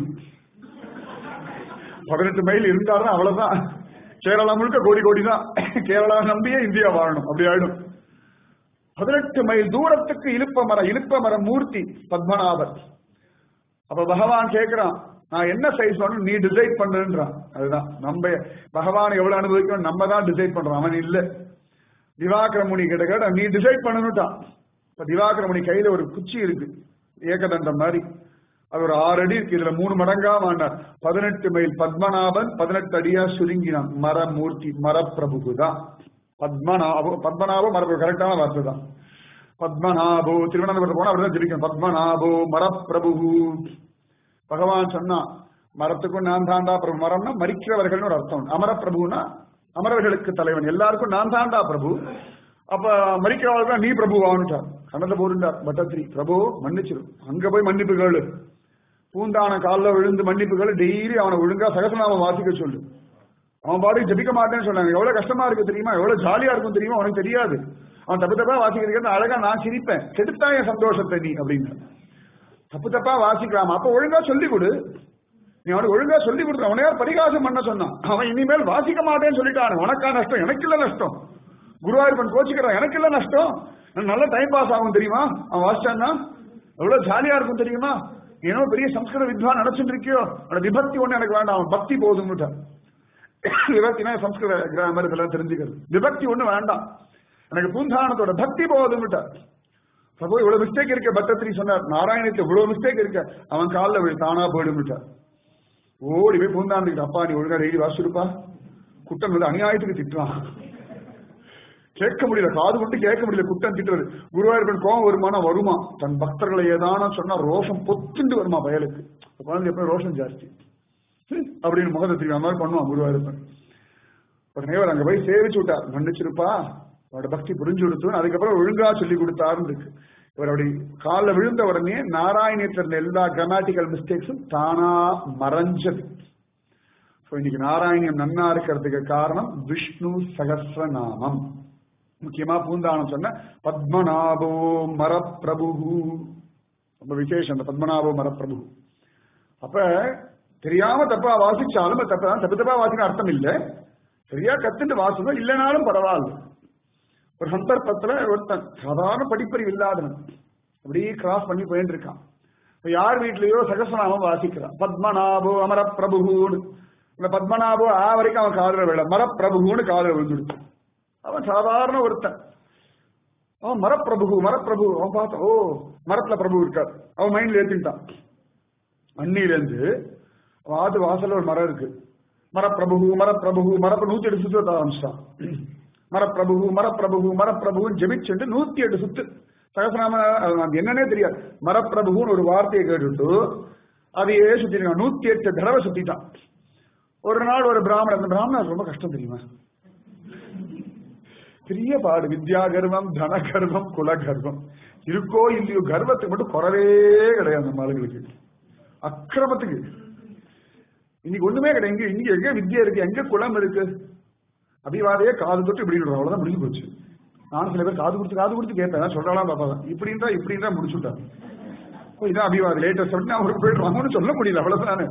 18 மைல் இருந்தாருன்னா அவ்வளவுதான், கேரளா முழுக்க கோடி கோடி தான். கேரளா நம்பியே இந்தியா வாழணும், அப்படி ஆயிடும். 18 மைல் தூரத்துக்கு இழுப்ப மர மூர்த்தி பத்மநாபர். அப்ப பகவான் கேட்கிறான், நான் என்ன சைஸ் வேணும் நீ டிசைட் பண்றேன்றான். அதுதான் நம்ம பகவான் எவ்வளவு அனுபவிக்கணும் நம்ம தான் டிசைட் பண்றோம், அவன் இல்ல. திவாகரமுனி கிட்ட கேட்ட நீ டிசைட் பண்ணணுட்டான். இப்ப திவாகரமுனி கையில ஒரு குச்சி இருக்கு, ஏகதண்டம் மாதிரி, அது ஒரு 6 அடி இருக்கு. இதுல 3 மடங்கா வாண்டார். 18 மைல் பத்மநாபன் 18 அடியா சுருங்கினான். மரமூர்த்தி மரப்பிரபு தான் பத்மநாபம் மரப்பிரபு, கரெக்டான வார்த்தை தான். பத்மநாபோ திருவனந்தபுரத்து போனா அப்படிதான் ஜெபிக்கணும், பத்மநாபோ மரப்பிரபு. பகவான் சொன்னா மரத்துக்கும் நான் தாண்டா பிரபு. மரம்னா மரிக்கிறவர்கள் ஒரு அர்த்தம். அமரப்பிரபுனா அமரர்களுக்கு தலைவன், எல்லாருக்கும் நான் தாண்டா பிரபு. அப்ப மரிக்கிறவர்கள் நீ பிரபு ஆனுட்டார். கண்ணத்தை போட்டுட்டார் பட்டத்ரி, பிரபு மன்னிச்சிரு, அங்க போய் மன்னிப்பு கேளு, பூந்தான காலில் விழுந்து மன்னிப்பு கேளு, டெய்லி அவனை ஒழுங்கா சகசநாமம் வாசிக்க சொல்லு. அவன் பாடி ஜபிக்க மாட்டேன்னு சொன்னாங்க. எவ்வளவு கஷ்டமா இருக்கு தெரியுமா, எவ்வளவு ஜாலியா இருக்கும் தெரியுமா, அவனுக்கு தெரியாது. அவன் தப்பு தப்பா வாசிக்கிறதுக்கு அழகா நான் சிரிப்பேன், கெடுத்தா என் சந்தோஷத்தை நீ அப்படின்னு. தப்பு தப்பா வாசிக்கலாமா, அப்ப ஒழுங்கா சொல்லி கொடு. நீ அவனுக்கு ஒழுங்கா சொல்லி கொடுத்த, அவனை யார் பரிகாசம் பண்ண சொன்னான். அவன் இனிமேல் வாசிக்க மாட்டேன்னு சொல்லிட்டான். உனக்கா நஷ்டம், எனக்கு இல்ல நஷ்டம். குருவாயூர்பன் கோச்சிக்கிறான், எனக்கு இல்ல நஷ்டம். நல்ல டைம் பாஸ் ஆகும் தெரியுமா, அவன் வாசிச்சான்னா எவ்வளவு ஜாலியா இருக்கும் தெரியுமா. ஏன்னோ பெரிய சம்ஸ்கிருத வித்வான் நினைச்சுட்டு இருக்கியோ, அவனோட விபக்தி ஒண்ணு எனக்கு வேண்டாம், அவன் பக்தி போதும்னுட்டான். விபக்தினா சம்ஸ்கிருத கிராமர் இதெல்லாம் தெரிஞ்சுக்கிறது, விபக்தி ஒண்ணு வேண்டாம். எனக்கு பூந்தானத்தோட பக்தி போதும்ட்டார். பிரபு இவ்வளவு மிஸ்டேக் இருக்க பட்டத்திரி சொன்னார், நாராயணத்துல இவ்வளவு மிஸ்டேக் இருக்க, அவன் காலில் விழு தானா போயிடும்ட்டார். ஓடி போய் பூந்தாண்டுக்கிட்ட, அப்பா நீ ஒழுங்கா டெய்லி வாசிருப்பா, குட்டன் வந்து அநியாயத்துக்கு திட்டுறான், கேட்க முடியல, காது கொண்டு கேட்க முடியல, குட்டன் திட்டுறது. குருவாயூர்பன் கோபம் வருமானா வருமா, தன் பக்தர்களை ஏதான சொன்னா ரோஷம் பொத்துண்டு வருமா பயலுக்கு. குழந்தை எப்பவும் ரோஷம் ஜாஸ்தி அப்படின்னு முகத்தை திரும்பி அந்த மாதிரி பண்ணுவான் குருவாயூர்பன். உடனே அவர் அங்க போய் சேவிச்சு விட்டார், மன்னிச்சிருப்பா அவரோட பக்தி புரிஞ்சு கொடுத்து, அதுக்கப்புறம் ஒழுங்கா சொல்லி கொடுத்தாருன்னு இருக்கு. இவர் அப்படி காலில் விழுந்த உடனே நாராயணத்துல எல்லா கிராமட்டிக்கல் மிஸ்டேக்ஸும் தானா மறைஞ்சது. இன்னைக்கு நாராயணியம் நன்னா இருக்கிறதுக்கு காரணம் விஷ்ணு சகஸ்ரநாமம். முக்கியமா பூந்தானம் சொன்ன பத்மநாபோ மரப்பிரபு, ரொம்ப விசேஷம் அந்த பத்மநாபோ மரப்பிரபு. அப்ப தெரியாம தப்பா வாசிச்சாலும் தப்பு தப்பா வாசிக்க அர்த்தம் இல்லை, சரியா கத்துட்டு வாசிக்கணும், இல்லைனாலும் பரவாயில்ல. ஒரு சந்தர்ப்பத்துல ஒருத்தன் சாதாரண படிப்பறிவு இல்லாதவன் அப்படியே கிராஸ் பண்ணி போயிட்டு இருக்கான். யார் வீட்லயோ சகஸ்ரநாமம் வாசிக்கிறான், பத்மநாபோ அமரப்பிரபுன்னு. இந்த பத்மநாபோ வரைக்கும் அவன் காதல விழ, மரப்பிரபுன்னு காதல விழுந்துடுச்சு. அவன் சாதாரண ஒருத்தன், அவன் மரப்பிரபு அவன் பார்த்தான், ஓ மரத்துல பிரபு இருக்கார், அவன் மைண்ட்ல ஏத்திட்டான். அன்னில இருந்து வாது வாசல்ல ஒரு மரம் இருக்கு, மரப்பிரபு 108 சுத்து ஆரம்பிச்சிட்டான். மரப்பிரபு ஜெபிச்சுட்டு 108 சுத்து சகசநாம என்னன்னே தெரியாது. மரப்பிரபுன்னு ஒரு வார்த்தையை கேட்டுட்டு அதையே சுத்திட்டான், 108 தடவை சுத்திட்டான். ஒரு நாள் ஒரு பிராமணர் ரொம்ப கஷ்டம் தெரியுமா, பெரிய பாடு, வித்யா கர்வம் தன கர்வம் குல கர்வம் இருக்கோ இல்லையோ, கர்வத்துக்கு மட்டும் குறவே கிடையாது நம்ம ஆளுங்களுக்கு, அக்கிரமத்துக்கு இன்னைக்கு ஒண்ணுமே கிடையாது. இங்க எங்க வித்யா இருக்கு, எங்க குலம் இருக்கு, அபிவாதையே காது தொட்டு இப்படி அவ்வளவுதான் முடிஞ்சு போச்சு. நானும் சில பேர் காது கொடுத்து கேட்பேன், சொல்றாலாம் பாப்பா இப்படின்றா முடிச்சுட்டான். இதான் அபிவாதம் லேட்டஸ்ட் சொல்லிட்டு அவருக்கு போயிட்டு சொல்ல முடியல, அவ்வளவுதானே.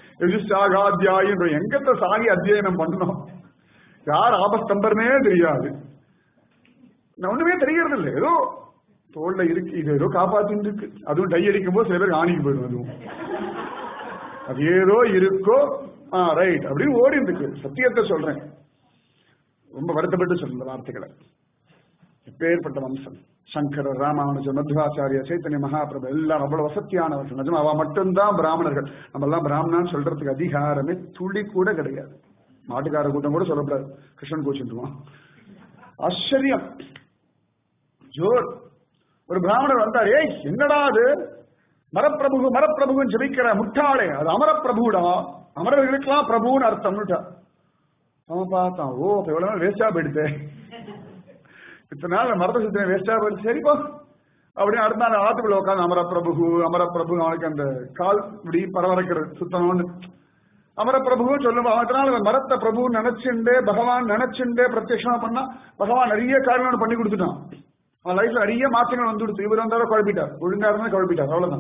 எங்கத்த சாகி அத்தியனம் பண்ணணும், யார் ஆபஸ்தம்பர்னே தெரியாது, ஒண்ணுமே தெரியறது இல்லை, ஏதோ தோல்ல இருக்கு, இது ஏதோ காப்பாத்தின்னு இருக்கு. அதுவும் டை அடிக்கும் போது சில பேர் ஆணிக்கு போயிடும், அதுவும் அது ஏதோ இருக்கோ ரைட் அப்படின்னு ஓடி இருக்கு. சத்தியத்தை சொல்றேன், ரொம்ப வருத்தப்பட்டு சொல்ற வார்த்தைகளை. எப்பேற்பட்ட வம்சம், சங்கரர், ராமானுஜர், மத்வாச்சாரியா, சைத்தன்ய மகாபிரபு எல்லாம் அவ்வளவு வசத்தியானவர்கள். நிஜமா அவ மட்டும்தான் பிராமணர்கள். நம்ம எல்லாம் பிராமணான்னு சொல்றதுக்கு அதிகாரமே துளி கூட கிடையாது. மாட்டுக்கார கூட்டம் கூட சொல்லக்கூடாது, கிருஷ்ணன் கோச்சுருவான். ஆச்சரியம். ஜோர் ஒரு பிராமணர் வந்தார், ஏய் என்னடா அது மரப்பிரபுன்னு ஜபிக்கிற முட்டாளே, அது அமரப்பிரபுடா, அமரர்களுக்கெல்லாம் பிரபுன்னு அர்த்தம்னுட்டா. அவன் பார்த்தான், ஓ அப்ப எவ்வளவு நாள் வேஸ்டா போயிடுது, இத்தனை நாள் மரத்தை சுத்தின வேஸ்டா போயிடுச்சு, சரிப்பா அப்படின்னு அடுத்த நாள் ஆத்துக்குள்ள உட்காந்து அமரப்பிரபு அவனுக்கு அந்த கால் இப்படி பரவரைக்கிறது சுத்தணும்னு அமரப்பிரபுன்னு சொல்லுவோம். அதனால மரத்தை பிரபு நினைச்சுண்டே பகவான் நினைச்சுண்டே பிரத்யட்சமா பண்ணா பகவான் நிறைய காரியங்கள் பண்ணி கொடுத்துட்டான். அவன் லைஃப்ல நிறைய மாற்றங்கள் வந்து கொடுத்து. இவர் வந்தாலும் குழப்பிட்டார், ஒழுங்கா இருந்தாலும் குழப்பிட்டார், அவ்வளவுதான்.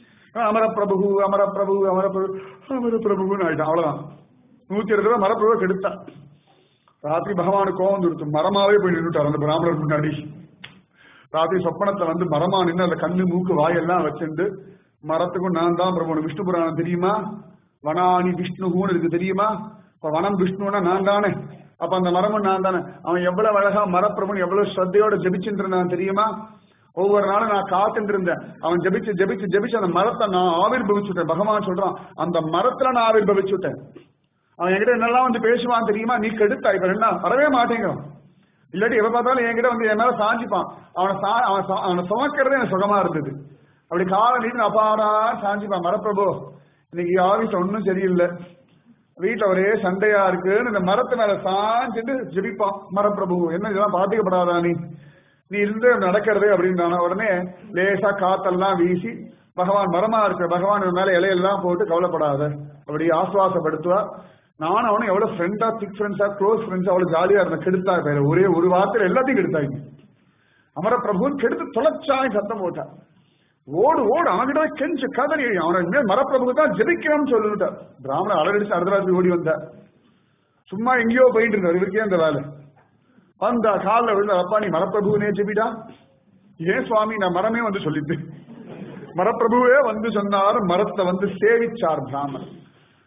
அமரப்பிரபுன்னு ஆயிட்டான், அவ்வளவுதான். 120 மரப்பிரபு கெடுத்தான். ராத்திரி பகவானுக்கு கோவம் கொடுத்து மரமாவே போய் நின்றுட்டார் அந்த பிராமணர் முன்னாடி. ராத்திரி சொப்பனத்தை வந்து மரமா நின்று அந்த கண்ணு மூக்கு வாயெல்லாம் வச்சுட்டு, மரத்துக்கும் நான் தான் பிரபு, விஷ்ணு புராணம் தெரியுமா, வனானி விஷ்ணுன்னு இருக்கு தெரியுமா, இப்ப வனம் விஷ்ணுன்னா நான் தானே, அப்ப அந்த மரமும் நான் தானே. அவன் எவ்வளவு அழகா மரப்பிரபு எவ்வளவு ஸ்ரத்தையோட ஜபிச்சுட்டு இருந்தான் தெரியுமா. ஒவ்வொரு நாளும் நான் காத்துட்டு இருந்தேன், அவன் ஜபிச்சு அந்த மரத்தை நான் ஆவிர்பவிச்சுட்டேன். பகவான் சொல்றான், அந்த மரத்துல நான் ஆவிர்பவிச்சுட்டேன். அவன் என்கிட்ட என்னெல்லாம் வந்து பேசுவான் தெரியுமா, நீ கெடுத்தா, இப்ப என்ன வரவே மாட்டேங்கிறான். இல்லாட்டி எப்ப பார்த்தாலும் என்கிட்ட வந்து என் மேல சாஞ்சிப்பான். அவனை சுமக்கிறதே எனக்கு சுகமா இருந்தது. அப்படி கால நீட்டு அப்பாடா சாஞ்சிப்பான். மரப்பிரபு இன்னைக்கு ஆபீஸ் ஒன்னும் சரியில்லை, வீட்டுல ஒரே சண்டையா இருக்குன்னு இந்த மரத்து மேல சாஞ்சிட்டு ஜெபிப்பான். மரப்பிரபு என்ன இதெல்லாம் பாதிக்கப்படாதா, நீ இருந்து நடக்கிறதே அப்படின்றான. உடனே லேசா காத்தெல்லாம் வீசி பகவான் மரமா இருக்க பகவான் மேல இலையெல்லாம் போட்டு கவலைப்படாத அப்படி ஆசுவாசப்படுத்துவா. நானும் அவனும் எவ்வளவு ஃப்ரெண்டா, திக் ஃப்ரெண்ட்ஸா, க்ளோஸ் ஃப்ரெண்ட்ஸா, அவ்வளவு ஜாலியா இருந்த. கெடுத்தா ஒரே ஒரு வார்த்தையில எல்லாத்தையும் கெடுத்தாங்க. அமரப்பிரபுன்னு கெடுத்து தொலைச்சாய் சத்தம் போட்டா. ஓடு அவன்கிட்ட கெஞ்சு கதறி அவனை மரப்பிரபுக்கு தான் ஜெபிக்கணும்னு சொல்லிவிட்டார். பிராமணன் அலடிச்சு அர்த்தராத்திரி ஓடி வந்தார். சும்மா எங்கேயோ போயிட்டு இருந்தார், இவருக்கே அந்த வேலை. வந்தா காலில் விழுந்த, அப்பா நீ மரப்பிரபுனே ஜெபிடா. ஏன் சுவாமி, நான் மரமே வந்து சொல்லிட்டு, மரப்பிரபுவே வந்து சொன்னார், மரத்தை வந்து சேவிச்சார் பிராமணன்.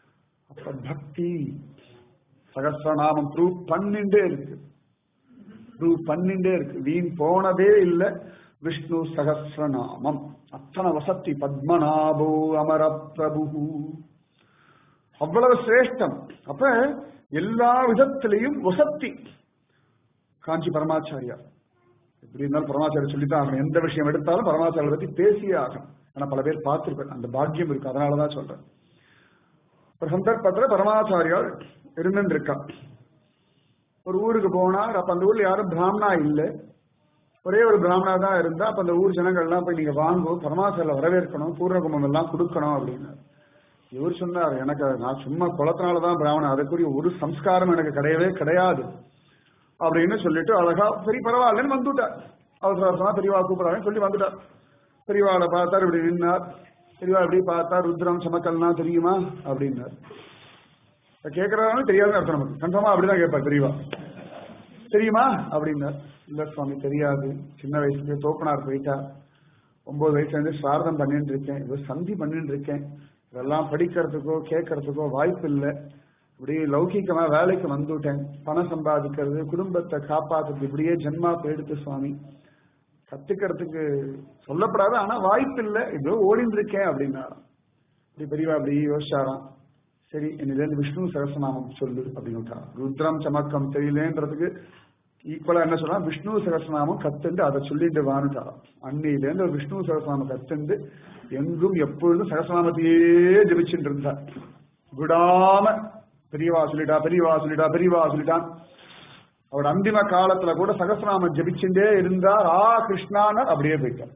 அப்ப பக்தி சகஸ்ரநாமம் ப்ரூவ் பண்ணிட்டே இருக்கு. பண்ணிண்டே இருக்கு. வீண் போனதே இல்லை விஷ்ணு சகஸ்ரநாமம். அத்தனை வசத்தி. பத்மநாபோ அமர பிரபு, அவ்வளவு சிரேஷ்டம். அப்ப எல்லா விதத்திலையும் வசத்தி. காஞ்சி பரமாச்சாரியார் எப்படி இருந்தாலும் பரமாச்சாரிய சொல்லித்தான் ஆகணும். எந்த விஷயம் எடுத்தாலும் பரமாச்சாரிய பத்தி பேசியே ஆகணும். ஆனா பல பேர் பார்த்திருப்பேன், அந்த பாக்கியம் இருக்கு, அதனாலதான் சொல்றேன். ஒரு சந்தர்ப்பத்துல பரமாச்சாரியால் இருந்துருக்கா. ஒரு ஊருக்கு போனார். அப்ப அந்த ஊர்ல யாரும் பிராமணா இல்லை, ஒரே ஒரு பிராமணா தான் இருந்தா. அப்ப அந்த ஊர் ஜனங்கள்லாம் போய் நீங்க வாங்கும், பரமாச்சாரில வரவேற்கணும், பூர்ணகுமம் எல்லாம் கொடுக்கணும் அப்படின்னாரு. இவர் சொன்னார், எனக்கு நான் சும்மா குளத்தினாலதான் பிராமணன், அதுக்குரிய ஒரு சம்ஸ்காரம் எனக்கு கிடையவே கிடையாது அப்படின்னு சொல்லிட்டு அழகா சரி பரவாயில்லன்னு வந்துட்டார். அவசர அவசரமா பெரியவா கூப்பிடாங்கன்னு சொல்லி வந்துட்டார். பெரியவாளை பார்த்தார், இப்படி நின்னார். பெரியவா எப்படி பார்த்தா, ருத்ரம் சமக்கல்னா தெரியுமா அப்படின்னார். கேட்கறாலும் தெரியாதுன்னு அர்த்தம். நமக்கு கன்ஃபார்மா அப்படிதான் கேட்பார். பெரியவா தெரியுமா அப்படின்னார். இல்ல சுவாமி தெரியாது, சின்ன வயசுல தோப்பனார் போயிட்டா, 9 வயசுல இருந்து சாரதம் பண்ணிட்டு இருக்கேன், ஏதோ சந்தி பண்ணிட்டு இருக்கேன், இதெல்லாம் படிக்கிறதுக்கோ கேட்கறதுக்கோ வாய்ப்பு இல்லை. இப்படி லௌகிக்கமா வேலைக்கு வந்துட்டேன், பணம் சம்பாதிக்கிறது, குடும்பத்தை காப்பாத்துறது, இப்படியே ஜென்மா போயிடுத்து சுவாமி, கத்துக்கிறதுக்கு சொல்லப்படாது, ஆனா வாய்ப்பு இல்லை, ஏதோ ஓடிந்து இருக்கேன் அப்படின்னாராம். இப்படி பெரியவா அப்படி யோசிச்சாராம். சரி என்னிலேருந்து விஷ்ணு சகஸ்ரநாமம் சொல்லு அப்படின்னு விட்டாராம். ருத்ரம் சமக்கம் தெரியலேன்றதுக்கு ஈக்குவலா என்ன சொல்லலாம், விஷ்ணு சகஸ்ரநாமம் கத்துண்டு அதை சொல்லிட்டு வானுட்டாராம். அன்னையிலேருந்து ஒரு விஷ்ணு சகஸ்ரநாமம் கத்துண்டு எங்கும் எப்பொழுதும் சகஸ்ரநாமத்தையே ஜபிச்சுட்டு இருந்தார். விடாம பெரியவா சொல்லிட்டா பெரியவா சொல்லிட்டா பெரியவா சொல்லிட்டான். அவர் அந்திம காலத்துல கூட சகஸ்ரநாமம் ஜபிச்சுட்டே இருந்தார். கிருஷ்ணானர் அப்படியே போயிட்டார்.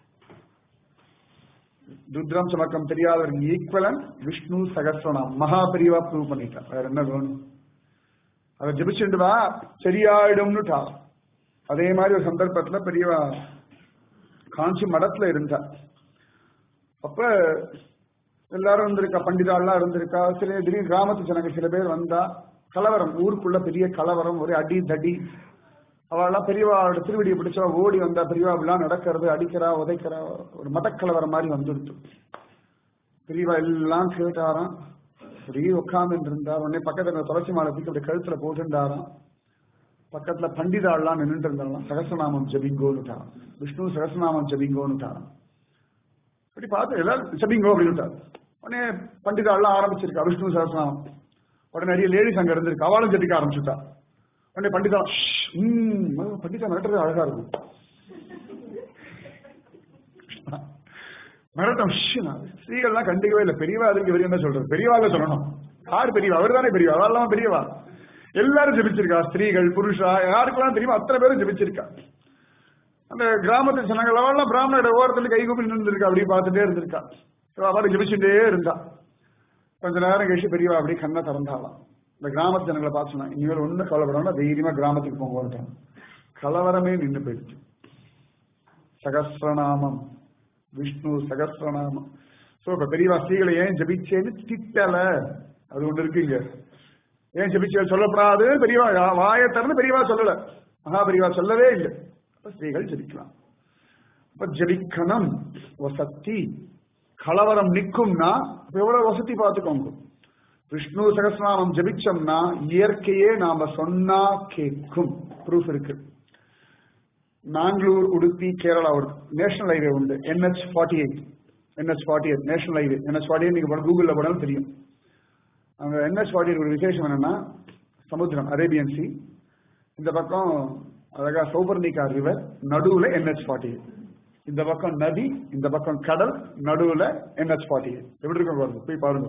ருத்ரம் சமக்கம் தெரியாதவருக்கு ஈக்குவலன் விஷ்ணு சகஸ்ரநாமம். மகா பெரியவா ப்ரூவ் பண்ணிட்டார். வேற என்ன வேணும், அதை ஜபிச்சுட்டு வா சரியாயிடும்னுட்டா. அதே மாதிரி ஒரு சந்தர்ப்பத்துல பெரியவா காஞ்சி மடத்துல இருந்தார். அப்ப எல்லாரும் இருந்திருக்கா, பண்டிதாள்லாம் இருந்திருக்கா. சில திடீர்னு கிராமத்து ஜனங்க சில பேர் வந்தா, கலவரம், ஊருக்குள்ள பெரிய கலவரம், ஒரு அடி தடி. அவெல்லாம் பெரியவாவோட திருவடியை பிடிச்சா ஓடி வந்தா, பெரியவா அப்படிலாம் நடக்கிறது, அடிக்கிறா உதைக்கிறா, ஒரு மதக்கலவரம் மாதிரி வந்துடுச்சு. பெரியவா எல்லாம் கேட்டாராம். அப்படியே உட்கார்ந்து இருந்தார். உடனே பக்கத்துல துளசி மாலை தூக்கி அப்படி கழுத்துல போட்டுட்டாராம். பக்கத்துல பண்டிதாள்லாம் நின்றுட்டு இருந்தாலும் சகஸ்ரநாமம் ஜபிங்கோன்னுட்டாராம், விஷ்ணு சகஸ்ரநாமம் ஜபிங்கோன்னுட்டாராம். அப்படி பார்த்து எல்லாரும் ஜபிங்கோ அப்படின்னு. உடனே பண்டிதாள்லாம் ஆரம்பிச்சிருக்கா விஷ்ணு சகஸ்ரநாமம். உடனே நிறைய லேடிஸ் அங்க இருந்திருக்கு, அவளும் ஜபிக்க ஆரம்பிச்சுட்டா. உடனே பண்டிதா பண்டிதா மிரட்டுறது அழகா இருக்கும், மிரட்டம். ஸ்ரீகள்லாம் கண்டிக்கவே இல்லை. பெரியவா அதுக்கு பெரிய என்ன சொல்றது, பெரியவால சொல்லணும். யார் பெரியவா, அவர் தானே பெரியவா, அதெல்லாம் பெரியவா. எல்லாரும் ஜபிச்சிருக்கா, ஸ்திரீகள் புருஷா யாருக்கெல்லாம் தெரியுமா அத்தனை பேரும் ஜபிச்சிருக்கா. அந்த கிராமத்து ஜனங்களெல்லாம் பிராமணோட ஓரத்துல கைகூப்பி நின்றுருக்கா, அப்படி பார்த்துட்டே இருந்திருக்கா. அவரை ஜபிச்சுட்டே இருந்தா. கொஞ்ச நேரம் கழிச்சு பெரியவா அப்படி கண்ணை திறந்தாலாம். இந்த கிராமத்து ஜனங்களை பார்த்து சொன்னா, இனிமேல் ஒன்னும் கவலைப்படாம தைரியமா கிராமத்துக்கு போங்க. கலவரமே நின்று போயிடுச்சு. சகஸ்ரநாமம், விஷ்ணு சகஸ்ரநாமம். சோ இப்ப பெரியவா ஸ்ரீகளை ஏன் ஜபிச்சேன்னு திட்டல, அது ஒண்ணு இருக்குங்க. ஏன் ஜபிச்சே சொல்லப்படாது, பெரியவா வாயை திறந்து பெரியவா சொல்லல, மகா பெரியவா சொல்லவே இல்லை. ஸ்ரீகள் ஜபிக்கலாம். அப்ப ஜபிக்கணும் வசத்தி. கலவரம் நிற்கும்னா எவ்வளவு வசதி பார்த்துக்கோங்க. விஷ்ணு சகஸ்ரநாமம் ஜபிச்சோம்னா இயற்கையே நாம சொன்னா கேட்கும். ப்ரூஃப் இருக்கு. நாங்களூர் உடுப்பி கேரளா ஒரு நேஷனல் ஹைவே உண்டு, NH48. NH48 national highway. NH48 நீங்க கூகுள்ல போனாலும் தெரியும். அங்க NH48 ஒரு விசேஷம் என்னன்னா, சமுத்திரம் அரேபியன் சி, இந்த பக்கம் அழகா சௌபர்ணிகா ரிவர், நடுவுல NH48. இந்த பக்கம் நதி, இந்த பக்கம் கடல், நடுவுல NH48. எப்படி இருக்கும் பாருங்க, போய் பாருங்க.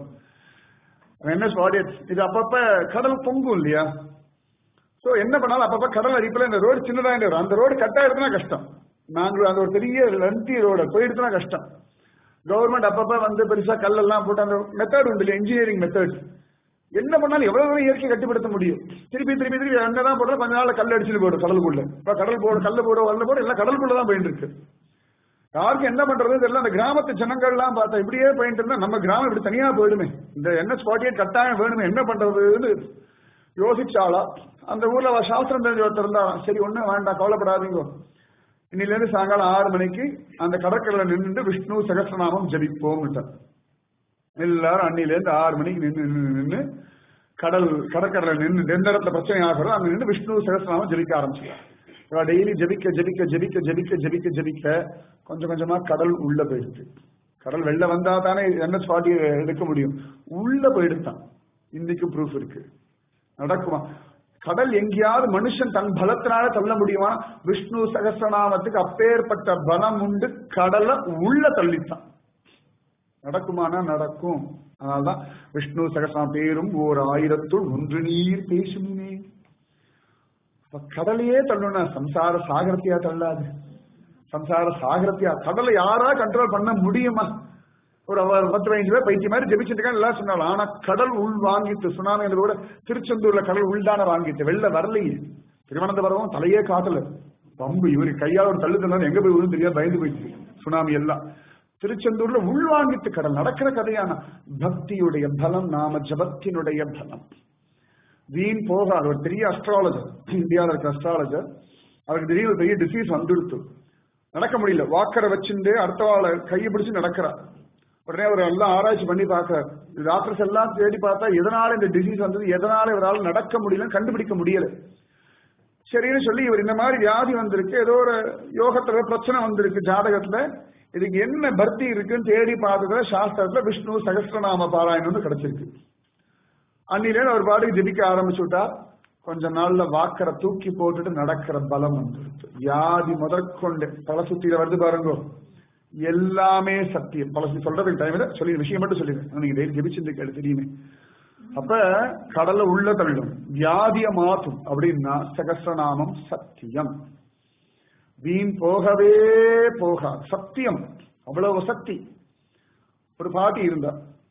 NH48 இது அப்பப்ப கடல் பொங்கும் இல்லையா. சோ என்ன பண்ணாலும் அப்பப்ப கடல் அடிப்பல இந்த ரோடு சின்னதா வரும். அந்த ரோடு கட் ஆயிடுச்சுன்னா கஷ்டம். நாங்களும் அந்த ஒரு பெரிய லென்த்தி ரோடு போயிடுச்சுன்னா கஷ்டம். கவர்மெண்ட் அப்பப்ப வந்து பெருசா கல்லெல்லாம் போட்டு அந்த மெத்தட் உண்டு இல்லையா, இன்ஜினியரிங் மெத்தட். என்ன பண்ணாலும் எவ்வளவு தூரம் இயற்கை கட்டுப்படுத்த முடியும். திருப்பி திருப்பி திருப்பி என்னதான் போடுறோம், கொஞ்ச நாள் கல் அடிச்சுட்டு போடும் கடலுக்குள்ள. இப்ப கடல் போடு, கல்ல போடு, வரல போடு, எல்லாம் கடலுக்குள்ளதான் போயிட்டு இருக்கு. யாருக்கும் என்ன பண்றது தெரியல. அந்த கிராமத்து ஜனங்கள்லாம் பார்த்தா இப்படியே போயிட்டு இருந்தா நம்ம கிராமம் இப்படி தனியா போயிடுமே, இந்த NH48 கட்டாயம் வேணுமே, என்ன பண்றதுன்னு யோசிச்சாலா. அந்த ஊர்ல சாஸ்திரம் தெரிஞ்ச ஒருத்தர் இருந்தா, சரி ஒண்ணும் வேண்டாம் கவலைப்படாதீங்க, இன்னில இருந்து சாயங்காலம் 6 மணிக்கு அந்த கடற்கரையில நின்று விஷ்ணு சகஸ்ரநாமம் ஜபிப்போம். எல்லாரும் அன்னில இருந்து 6 மணிக்கு நின்று கடற்கரையில நின்று எந்த இடத்துல பிரச்சனை ஆகிறோம் அங்க நின்று விஷ்ணு சகஸ்ரநாமம் ஜபிக்க ஆரம்பிச்சிடலாம். டெய்லி ஜபிக்க ஜபிக்க ஜபிக்க ஜபிக்க ஜபிக்க ஜபிக்க கொஞ்சம் கொஞ்சமா கடல் உள்ள போயிடுது. கடல் வெளில வந்தா தானே NH40 எடுக்க முடியும். உள்ள போயிடுத்தான். இன்னைக்கு ப்ரூஃப் இருக்கு. நடக்குமா? கடல் எங்கேயாவது மனுஷன் தன் பலத்தினால தள்ள முடியுமா? விஷ்ணு சகஸ்ரநாமத்துக்கு அப்பேற்பட்ட பலம் உண்டு. கடலை உள்ள தள்ளித்தான். நடக்குமானா நடக்கும். அதனால்தான் விஷ்ணு சகஸ்ரநாமம் பேரும் ஓர் 1000 நீர் பேசுமே. கடலையே தள்ளணும்னா சம்சார சாகரத்தையா தள்ளாது. சம்சார சாகரத்தையா கடலை யாரா கண்ட்ரோல் பண்ண முடியுமா? ஒரு 10-15 பேர் பைத்திய மாதிரி ஜெபிச்சுட்டு எல்லாம் சொன்னாலும், ஆனா கடல் உள் வாங்கிட்டு சுனாமி கூட திருச்செந்தூர்ல கடல் உள்தான வாங்கிட்டு வெளில வரலையே. திருவனந்தபுரம் தலையே காட்டல. பம்பு இவரு கையால் ஒரு தள்ளு தந்தாலும் எங்க போய் விழுந்து தெரியாது, பயந்து போயிடுச்சு சுனாமி எல்லாம். திருச்செந்தூர்ல உள்வாங்கிட்டு கடல் நடக்கிற கதையான பக்தியுடைய பலம், நாம ஜபத்தினுடைய பலம். வீண் போகாது. ஒரு பெரிய அஸ்ட்ராலஜர், இந்தியாவில் இருக்க அஸ்ட்ராலஜர், அவருக்கு திடீர்னு பெரிய டிசீஸ் வந்துடுத்து, நடக்க முடியல. வாக்கரை வச்சுட்டு அடுத்த வாழை கையை பிடிச்சு நடக்கிறார். உடனே அவர் எல்லாம் ஆராய்ச்சி பண்ணி பார்க்கிறார். டாக்டர்ஸ் எல்லாம் தேடி பார்த்தா எதனால இந்த டிசீஸ் வந்தது, எதனால இவரால் நடக்க முடியல கண்டுபிடிக்க முடியல. சரின்னு சொல்லி இவர் இந்த மாதிரி வியாதி வந்திருக்கு, ஏதோ ஒரு யோகத்துல பிரச்சனை வந்திருக்கு ஜாதகத்துல, இதுக்கு என்ன பக்தி இருக்குன்னு தேடி பார்த்ததுல சாஸ்திரத்துல விஷ்ணு சகஸ்ரநாம பாராயணம்னு கிடைச்சிருக்கு. அன்னிலே அவர் பாட்டுக்கு ஜெபிக்க ஆரம்பிச்சு விட்டா, கொஞ்ச நாள்ல வாக்கரை தூக்கி போட்டுட்டு நடக்கிற பலம் வந்துருக்கு. வியாதி முதற்கொண்டு தலை சுத்தில வருது பாருங்க, எல்லாமே சத்தியம். பல சொல்றதுக்கு டைம்ல சொல்லி விஷயம் மட்டும் சொல்லிடுறேன், நீங்க டெய்லி ஜெபிச்சுட்டு கேட்டு தெரியுமே. அப்ப கடலை உள்ள தள்ளும், வியாதிய மாற்றும் அப்படின்னா சகஸ்ரநாமம் சத்தியம். வீண் போகவே போகாது. சத்தியம், அவ்வளவு சக்தி. ஒரு பாட்டி இருந்தா,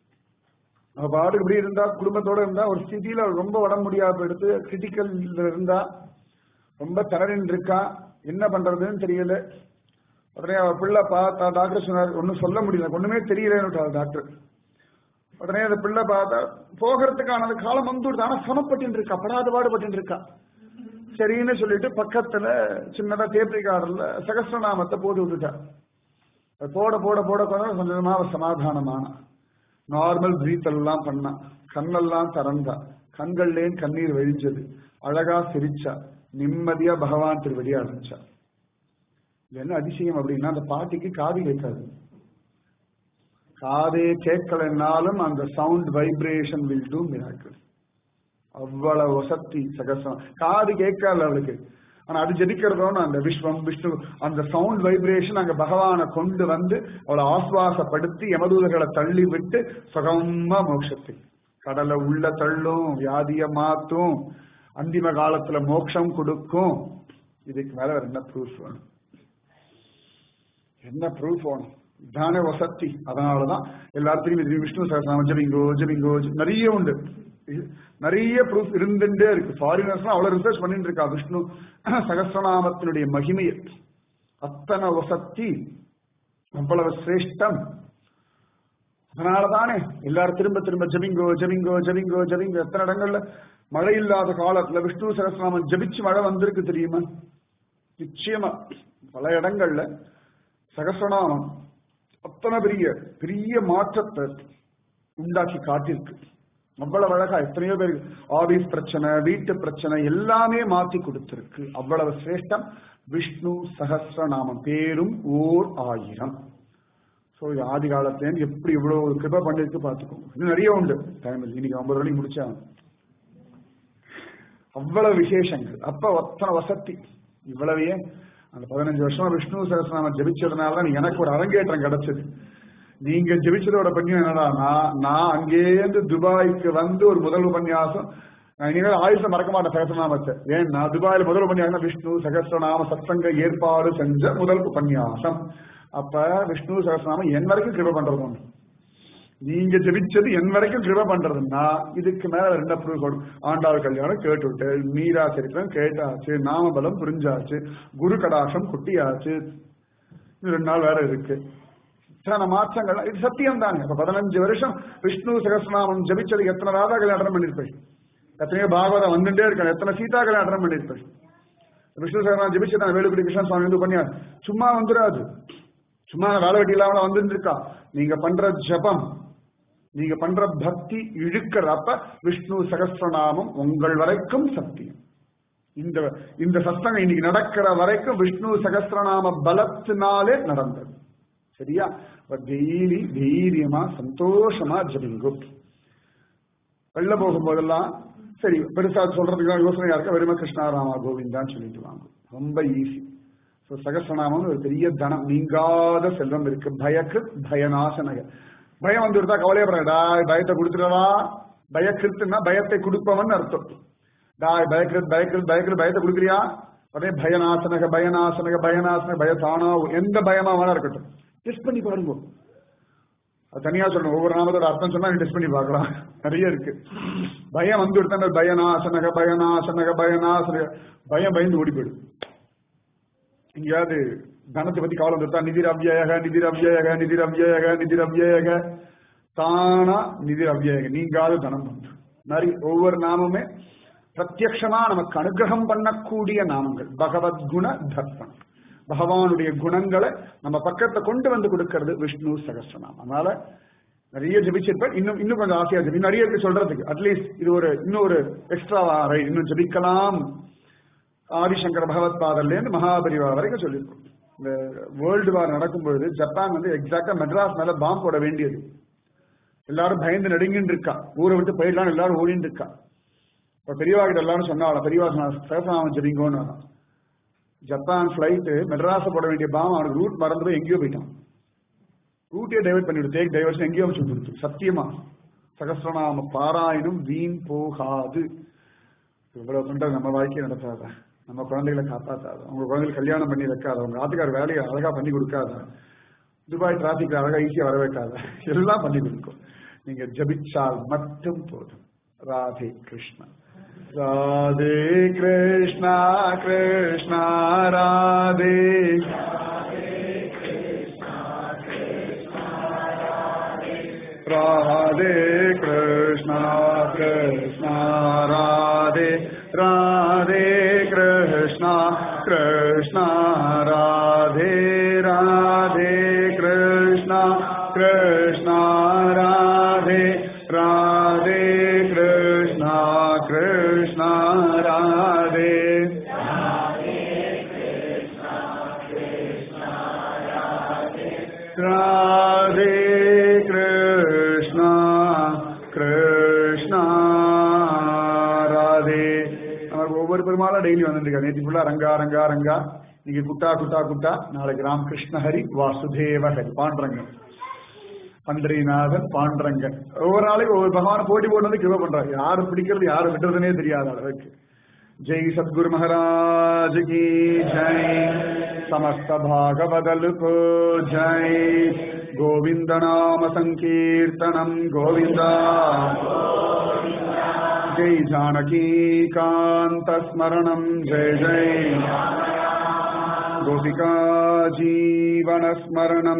அவ பாட்டு இப்படி இருந்தா, குடும்பத்தோட இருந்தா, ஒரு ஸ்திதியில ரொம்ப உடம்பு முடியாத எடுத்து கிரிட்டிக்கல் இருந்தா, ரொம்ப திணறின் இருக்கா, என்ன பண்றதுன்னு தெரியல. உடனே அவ பிள்ளை பார்த்தா, டாக்டர் சொன்னார் ஒன்னும் சொல்ல முடியல, ஒண்ணுமே தெரியலன்னு டாக்டர். உடனே அந்த பிள்ளை பார்த்தா போகிறதுக்கான அந்த காலம் வந்துடுது, ஆனா சமப்பட்டு இருக்கா, படாத பாடுபட்டு இருக்கா. சரின்னு சொல்லிட்டு பக்கத்துல சின்னதா தேப்ரிகாரர்ல சகஸ்ரநாமத்தை போட்டு விட்டுட்டா. போட போட போட கொஞ்சமா சமாதானமான நார்மல் பிரீத் எல்லாம் பண்ணா, கண்ணெல்லாம் திறந்தா, கண்கள்லேயும் கண்ணீர் வழிஞ்சது, அழகா சிரிச்சா, நிம்மதியா பகவான் திருவடியா ஆரம்பிச்சா. என்ன அதிசயம் அப்படின்னா, அந்த பாட்டிக்கு காது கேட்காது. காதே கேட்கலன்னாலும் அந்த sound vibration will do miracle. அவ்வளவு வசதி சகசம். காது கேட்கல அவளுக்கு, ஆனா அது ஜெபிக்கிறதோன்னு அந்த விஸ்வம் விஷ்ணு அந்த சவுண்ட் வைப்ரேஷன் அங்க பகவானை கொண்டு வந்து அவளை ஆஸ்வாசப்படுத்தி யமதூதர்களை தள்ளி விட்டு சுகமா மோட்சத்தை கடலை உள்ள தள்ளும், வியாதிய மாத்தும், அந்திம காலத்துல மோட்சம் கொடுக்கும். இதுக்கு மேல வேற என்ன ப்ரூஃப் வேணும்? என்ன ப்ரூஃப் வேணும்? தானே வசதி. அதனாலதான் எல்லாத்தையும் விஷ்ணு சகஸ்ரநாமம் ஜபிங்கோ ஜபிங்கோ நிறைய உண்டு, நிறைய ப்ரூஃப் இருந்துட்டே இருக்கு. ஃபாரினர்ஸ் அவ்வளவு ரிசர்ச் பண்ணிட்டு இருக்கா விஷ்ணு சகஸ்ரநாமத்தினுடைய மகிமையை. அத்தனை வசதி, அவ்வளவு சிரேஷ்டம். அதனாலதானே எல்லாரும் திரும்ப திரும்ப ஜபிங்கோ ஜபிங்கோ ஜபிங்கோ ஜபிங்கோ. எத்தனை இடங்கள்ல மழை இல்லாத காலத்துல விஷ்ணு சகஸ்ரநாமம் ஜபிச்சு மழை வந்திருக்கு தெரியுமா? நிச்சயமா பல இடங்கள்ல சகஸ்ரநாமம் அத்தனை பெரிய பெரிய மாற்றத்தை உண்டாக்கி காட்டிருக்கு. அவ்வளவு அழகா எத்தனையோ பேருக்கு ஆபீஸ் பிரச்சனை, வீட்டு பிரச்சனை எல்லாமே மாற்றி கொடுத்திருக்கு. அவ்வளவு சிரேஷ்டம் விஷ்ணு சகஸ்ரநாமம், பேரும் ஓர் 1000. ஸோ ஆதி காலத்துல எப்படி இவ்வளவு கிருபை பண்ணிருக்கு பார்த்துக்கோ. இன்னும் நிறைய உண்டு, டைம் இல்லை, இன்னைக்கு 9 மணிக்கு முடிச்சா. அவ்வளவு விசேஷங்கள். அப்ப அத்தனை வசதி. இவ்வளவையே அந்த 15 வருஷமா விஷ்ணு சகஸ்ரநாமம் ஜபிச்சதுனாலதான் எனக்கு ஒரு அரங்கேற்றம் கிடைச்சது. நீங்க ஜெபிச்சதோட பண்ணியும் என்னடா, நான் அங்கேருந்து துபாய்க்கு வந்து ஒரு முதல் உபன்யாசம், நான் இனிமேல் ஆயுஷ மறக்க மாட்டேன் சகஸ்ரநாமத்தை. ஏன்னா துபாயில முதல் உபன்யாசம் விஷ்ணு சகஸ்ரநாம சத்சங்க ஏற்பாடு செஞ்ச முதல் உபன்யாசம். அப்ப விஷ்ணு சகஸ்ரநாமம் என் வரைக்கும் கிருபை பண்றது. நீங்க ஜெபிச்சது என் வரைக்கும் கிருபை பண்றதுன்னா இதுக்கு மேல 2 ப்ரூஃப் வரும். ஆண்டாள் கல்யாணம் கேட்டுவிட்டு, மீரா சரித்திரம் கேட்டாச்சு, நாமபலம் புரிஞ்சாச்சு, குரு கடாசம் குட்டியாச்சு, 2 நாள் வேற இருக்கு. மாற்றங்கள் இது சத்தியம் தாங்க. இப்ப 15 வருஷம் விஷ்ணு சகஸ்ரநாமம் ஜபிச்சது எத்தனை ராதா கல்யாணம் அட்டன் பண்ணிருப்பேன், எத்தனையோ பாகவதம் வந்துட்டே இருக்க, எத்தனை சீதா கல்யாணம் அட்டன் பண்ணிருப்பேன். விஷ்ணு சகஸ்ரநாமம் ஜபிச்சதான் வேலுக்குடி கிருஷ்ண சுவாமி வந்து பண்ணியா சும்மா வந்துடாது. சும்மா வேலை வெட்டி இல்லாம வந்துட்டு இருக்கா. நீங்க பண்ற ஜபம், நீங்க பண்ற பக்தி இழுக்கிற, அப்ப விஷ்ணு சகஸ்ரநாமம் உங்கள் வரைக்கும் சத்தியம். இந்த இந்த சத்சங்கம் இன்னைக்கு நடக்கிற வரைக்கும் விஷ்ணு சகஸ்ரநாம பலத்தினாலே நடந்தது. சரியா? டெய்லி தைரியமா சந்தோஷமா ஜபிங்கோ. வெளில போகும்போதெல்லாம் சரி பெருசா சொல்றதுக்கு யோசனையா இருக்க, வெறுமை கிருஷ்ணா ராமா கோவிந்தான்னு சொல்லிட்டு வாங்க. ரொம்ப ஈஸி. சகஸ்ரநாமம் ஒரு பெரிய தனம், நீங்காத செல்வம் இருக்கு. பயக்கிருத் பயநாசனக. பயம் வந்து விடுத்தா கவலையப்படா, பயத்தை கொடுத்துடவா. பயக்கிருத்துன்னா பயத்தை கொடுப்பவன் அர்த்தம். டாய் பயக்கிருத் பயக்கிருத் பயக்கிருத் பயத்தை கொடுக்குறியா, உடனே பயநாசனக பயநாசனக பயநாசனக பயத்தானா எந்த பயமா வேணா இருக்கட்டும், டெஸ்ட் பண்ணி பாருங்க. அது தனியா சொல்லணும். ஒவ்வொரு நாமத்தோட அர்த்தம் சொன்னா டெஸ்ட் பண்ணி பார்க்கலாம். நிறைய இருக்கு. பயம் வந்து விடுத்தாங்க பயநாசனக பயநாசனக பயநாசனக, பயம் பயந்து ஓடி போயிடும். எங்கேயாவது தனத்தை பத்தி கவலை வந்துட்டா நிதிர் அவ்யயக நிதிர் அவ்யயக நிதிர் அவ்யயக நிதிர் அவ்யயக, தானா நிதிர் அவ்யயக நீங்காத தனம் வந்து மாதிரி. ஒவ்வொரு நாமமே பிரத்யக்ஷமா நமக்கு அனுகிரகம் பண்ணக்கூடிய நாமங்கள். பகவத் குண தர்ப்பணம், பகவானுடைய குணங்களை நம்ம பக்கத்தை கொண்டு வந்து கொடுக்கிறது விஷ்ணு சகஸ்ரநாமம். அதனால நிறைய ஜபிச்சிருப்பேன். இன்னும் கொஞ்சம் ஆசையா ஜபி நிறைய இருக்கு சொல்றதுக்கு. அட்லீஸ்ட் இது ஒரு இன்னொரு எக்ஸ்ட்ரா இன்னும் ஜபிக்கலாம். ஆதிசங்கர பகவத் பாதர்லேருந்து மகாபரிவா வரைக்கும் சொல்லியிருக்கோம். இந்த வேர்ல்டு வார் நடக்கும் பொழுது ஜப்பான் வந்து எக்ஸாக்டா மெட்ராஸ் மேல பாம்பு போட வேண்டியது. எல்லாரும் பயந்து நடுங்கின்னு இருக்கா, ஊரை விட்டு போயிடலாம் எல்லாரும் ஓடின்னு இருக்கா. இப்ப பெரியவா கிட்ட எல்லாரும் சொன்னாலும் பெரியவா சகஸ்ரநாமம் ஜபிங்கோன்னு. ஜப்பான் பிளைட்டு மெட்ராஸ போட வேண்டிய பாம்பு அவனுக்கு ரூட் மறந்து போய் எங்கேயோ போயிட்டான். ரூட்டே டைவர்ட் பண்ணிவிடு, டேக் டைவர்ஷன் எங்கேயோ வச்சு கொடுத்து. சத்தியமா சகஸ்ரநாம பாராயணம் வீண் போகாது. இவ்வளவு பண்றது நம்ம வாழ்க்கையை நடத்தாத, நம்ம குழந்தைகளை காப்பாத்தாத, உங்க குழந்தைகள் கல்யாணம் பண்ணி வைக்காத, உங்க ஆத்துக்கார வேலையை அழகா பண்ணி கொடுக்காத, துபாய் டிராபிக் அழகா ஈஸியா வர வைக்காத, எல்லாம் பண்ணி கொடுக்கும். நீங்க ஜபிச்சால் மட்டும் போதும். ராதே கிருஷ்ணா. ராதே கிருஷ்ணா கிருஷ்ணா ராதே ராதே கிருஷ்ணா கிருஷ்ணா ராதே ராதே கிருஷ்ணா கிருஷ்ணா ராதே ராதே கிருஷ்ணா கிருஷ்ணா ராதே ராதே கிருஷ்ணா கிருஷ்ணா ராதே ராதே கிருஷ்ணா கிருஷ்ணா ராதே. நமக்கு ஒவ்வொரு பெருமாளா டெய்லி வந்துருக்கா. நேற்று ஃபுல்லா ரங்கா ரங்கா ரங்கா, இன்னைக்கு குட்டா குட்டா குட்டா, நாளைக்கு ராம் கிருஷ்ண ஹரி வாசுதேவ ஹரி பாண்டரங்கன் பண்டரிநாதன் பாண்டரங்கன். ஒவ்வொரு நாளைக்கு ஒவ்வொரு பகவான போட்டி போட்டு வந்து கிருபை பண்றாரு. யாரு பிடிக்கிறது யாரு விடுறதுனே தெரியாத அளவுக்கு. ஜெய் சத்குரு மகாராஜ் கி ஜெய். समस्त भागवदल को जय. गोविंद नाम संकीर्तनम गोविंदा. जय जानकी कांत स्मरणम जय जय. गोपिका जीवन स्मरणम.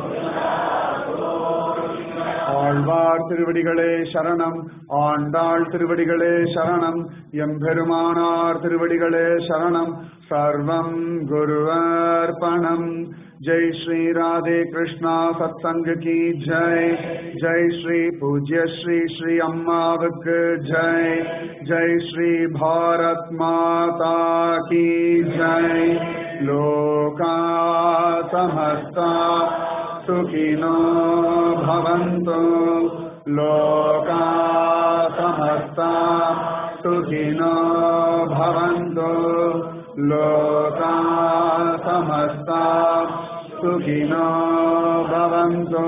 ஆழ்வார் திருவடிகளே சரணம், ஆண்டாள் திருவடிகளே சரணம், எம்பெருமானார் திருவடிகளே சரணம். சர்வம் குருவர்ப்பணம். ஜெய் ஸ்ரீ ராதே கிருஷ்ணா சத்சங்க கி ஜெய். ஜெய் ஸ்ரீ பூஜ்ய ஸ்ரீ ஸ்ரீ அம்மாவுக்கு ஜெய். ஜெய் ஸ்ரீ பாரத் மாதா கி ஜெய். லோகா சமஸ்தா सुखिनो भवन्तु. लोका समस्ता सुखिनो भवन्तु. लोका समस्ता सुखिनो भवन्तु.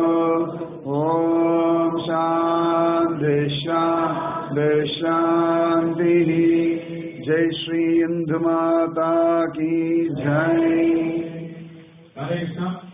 ॐ शान्ति शान्ति शान्तिः. जय श्री इंदु माता की जय. हरे कृष्ण.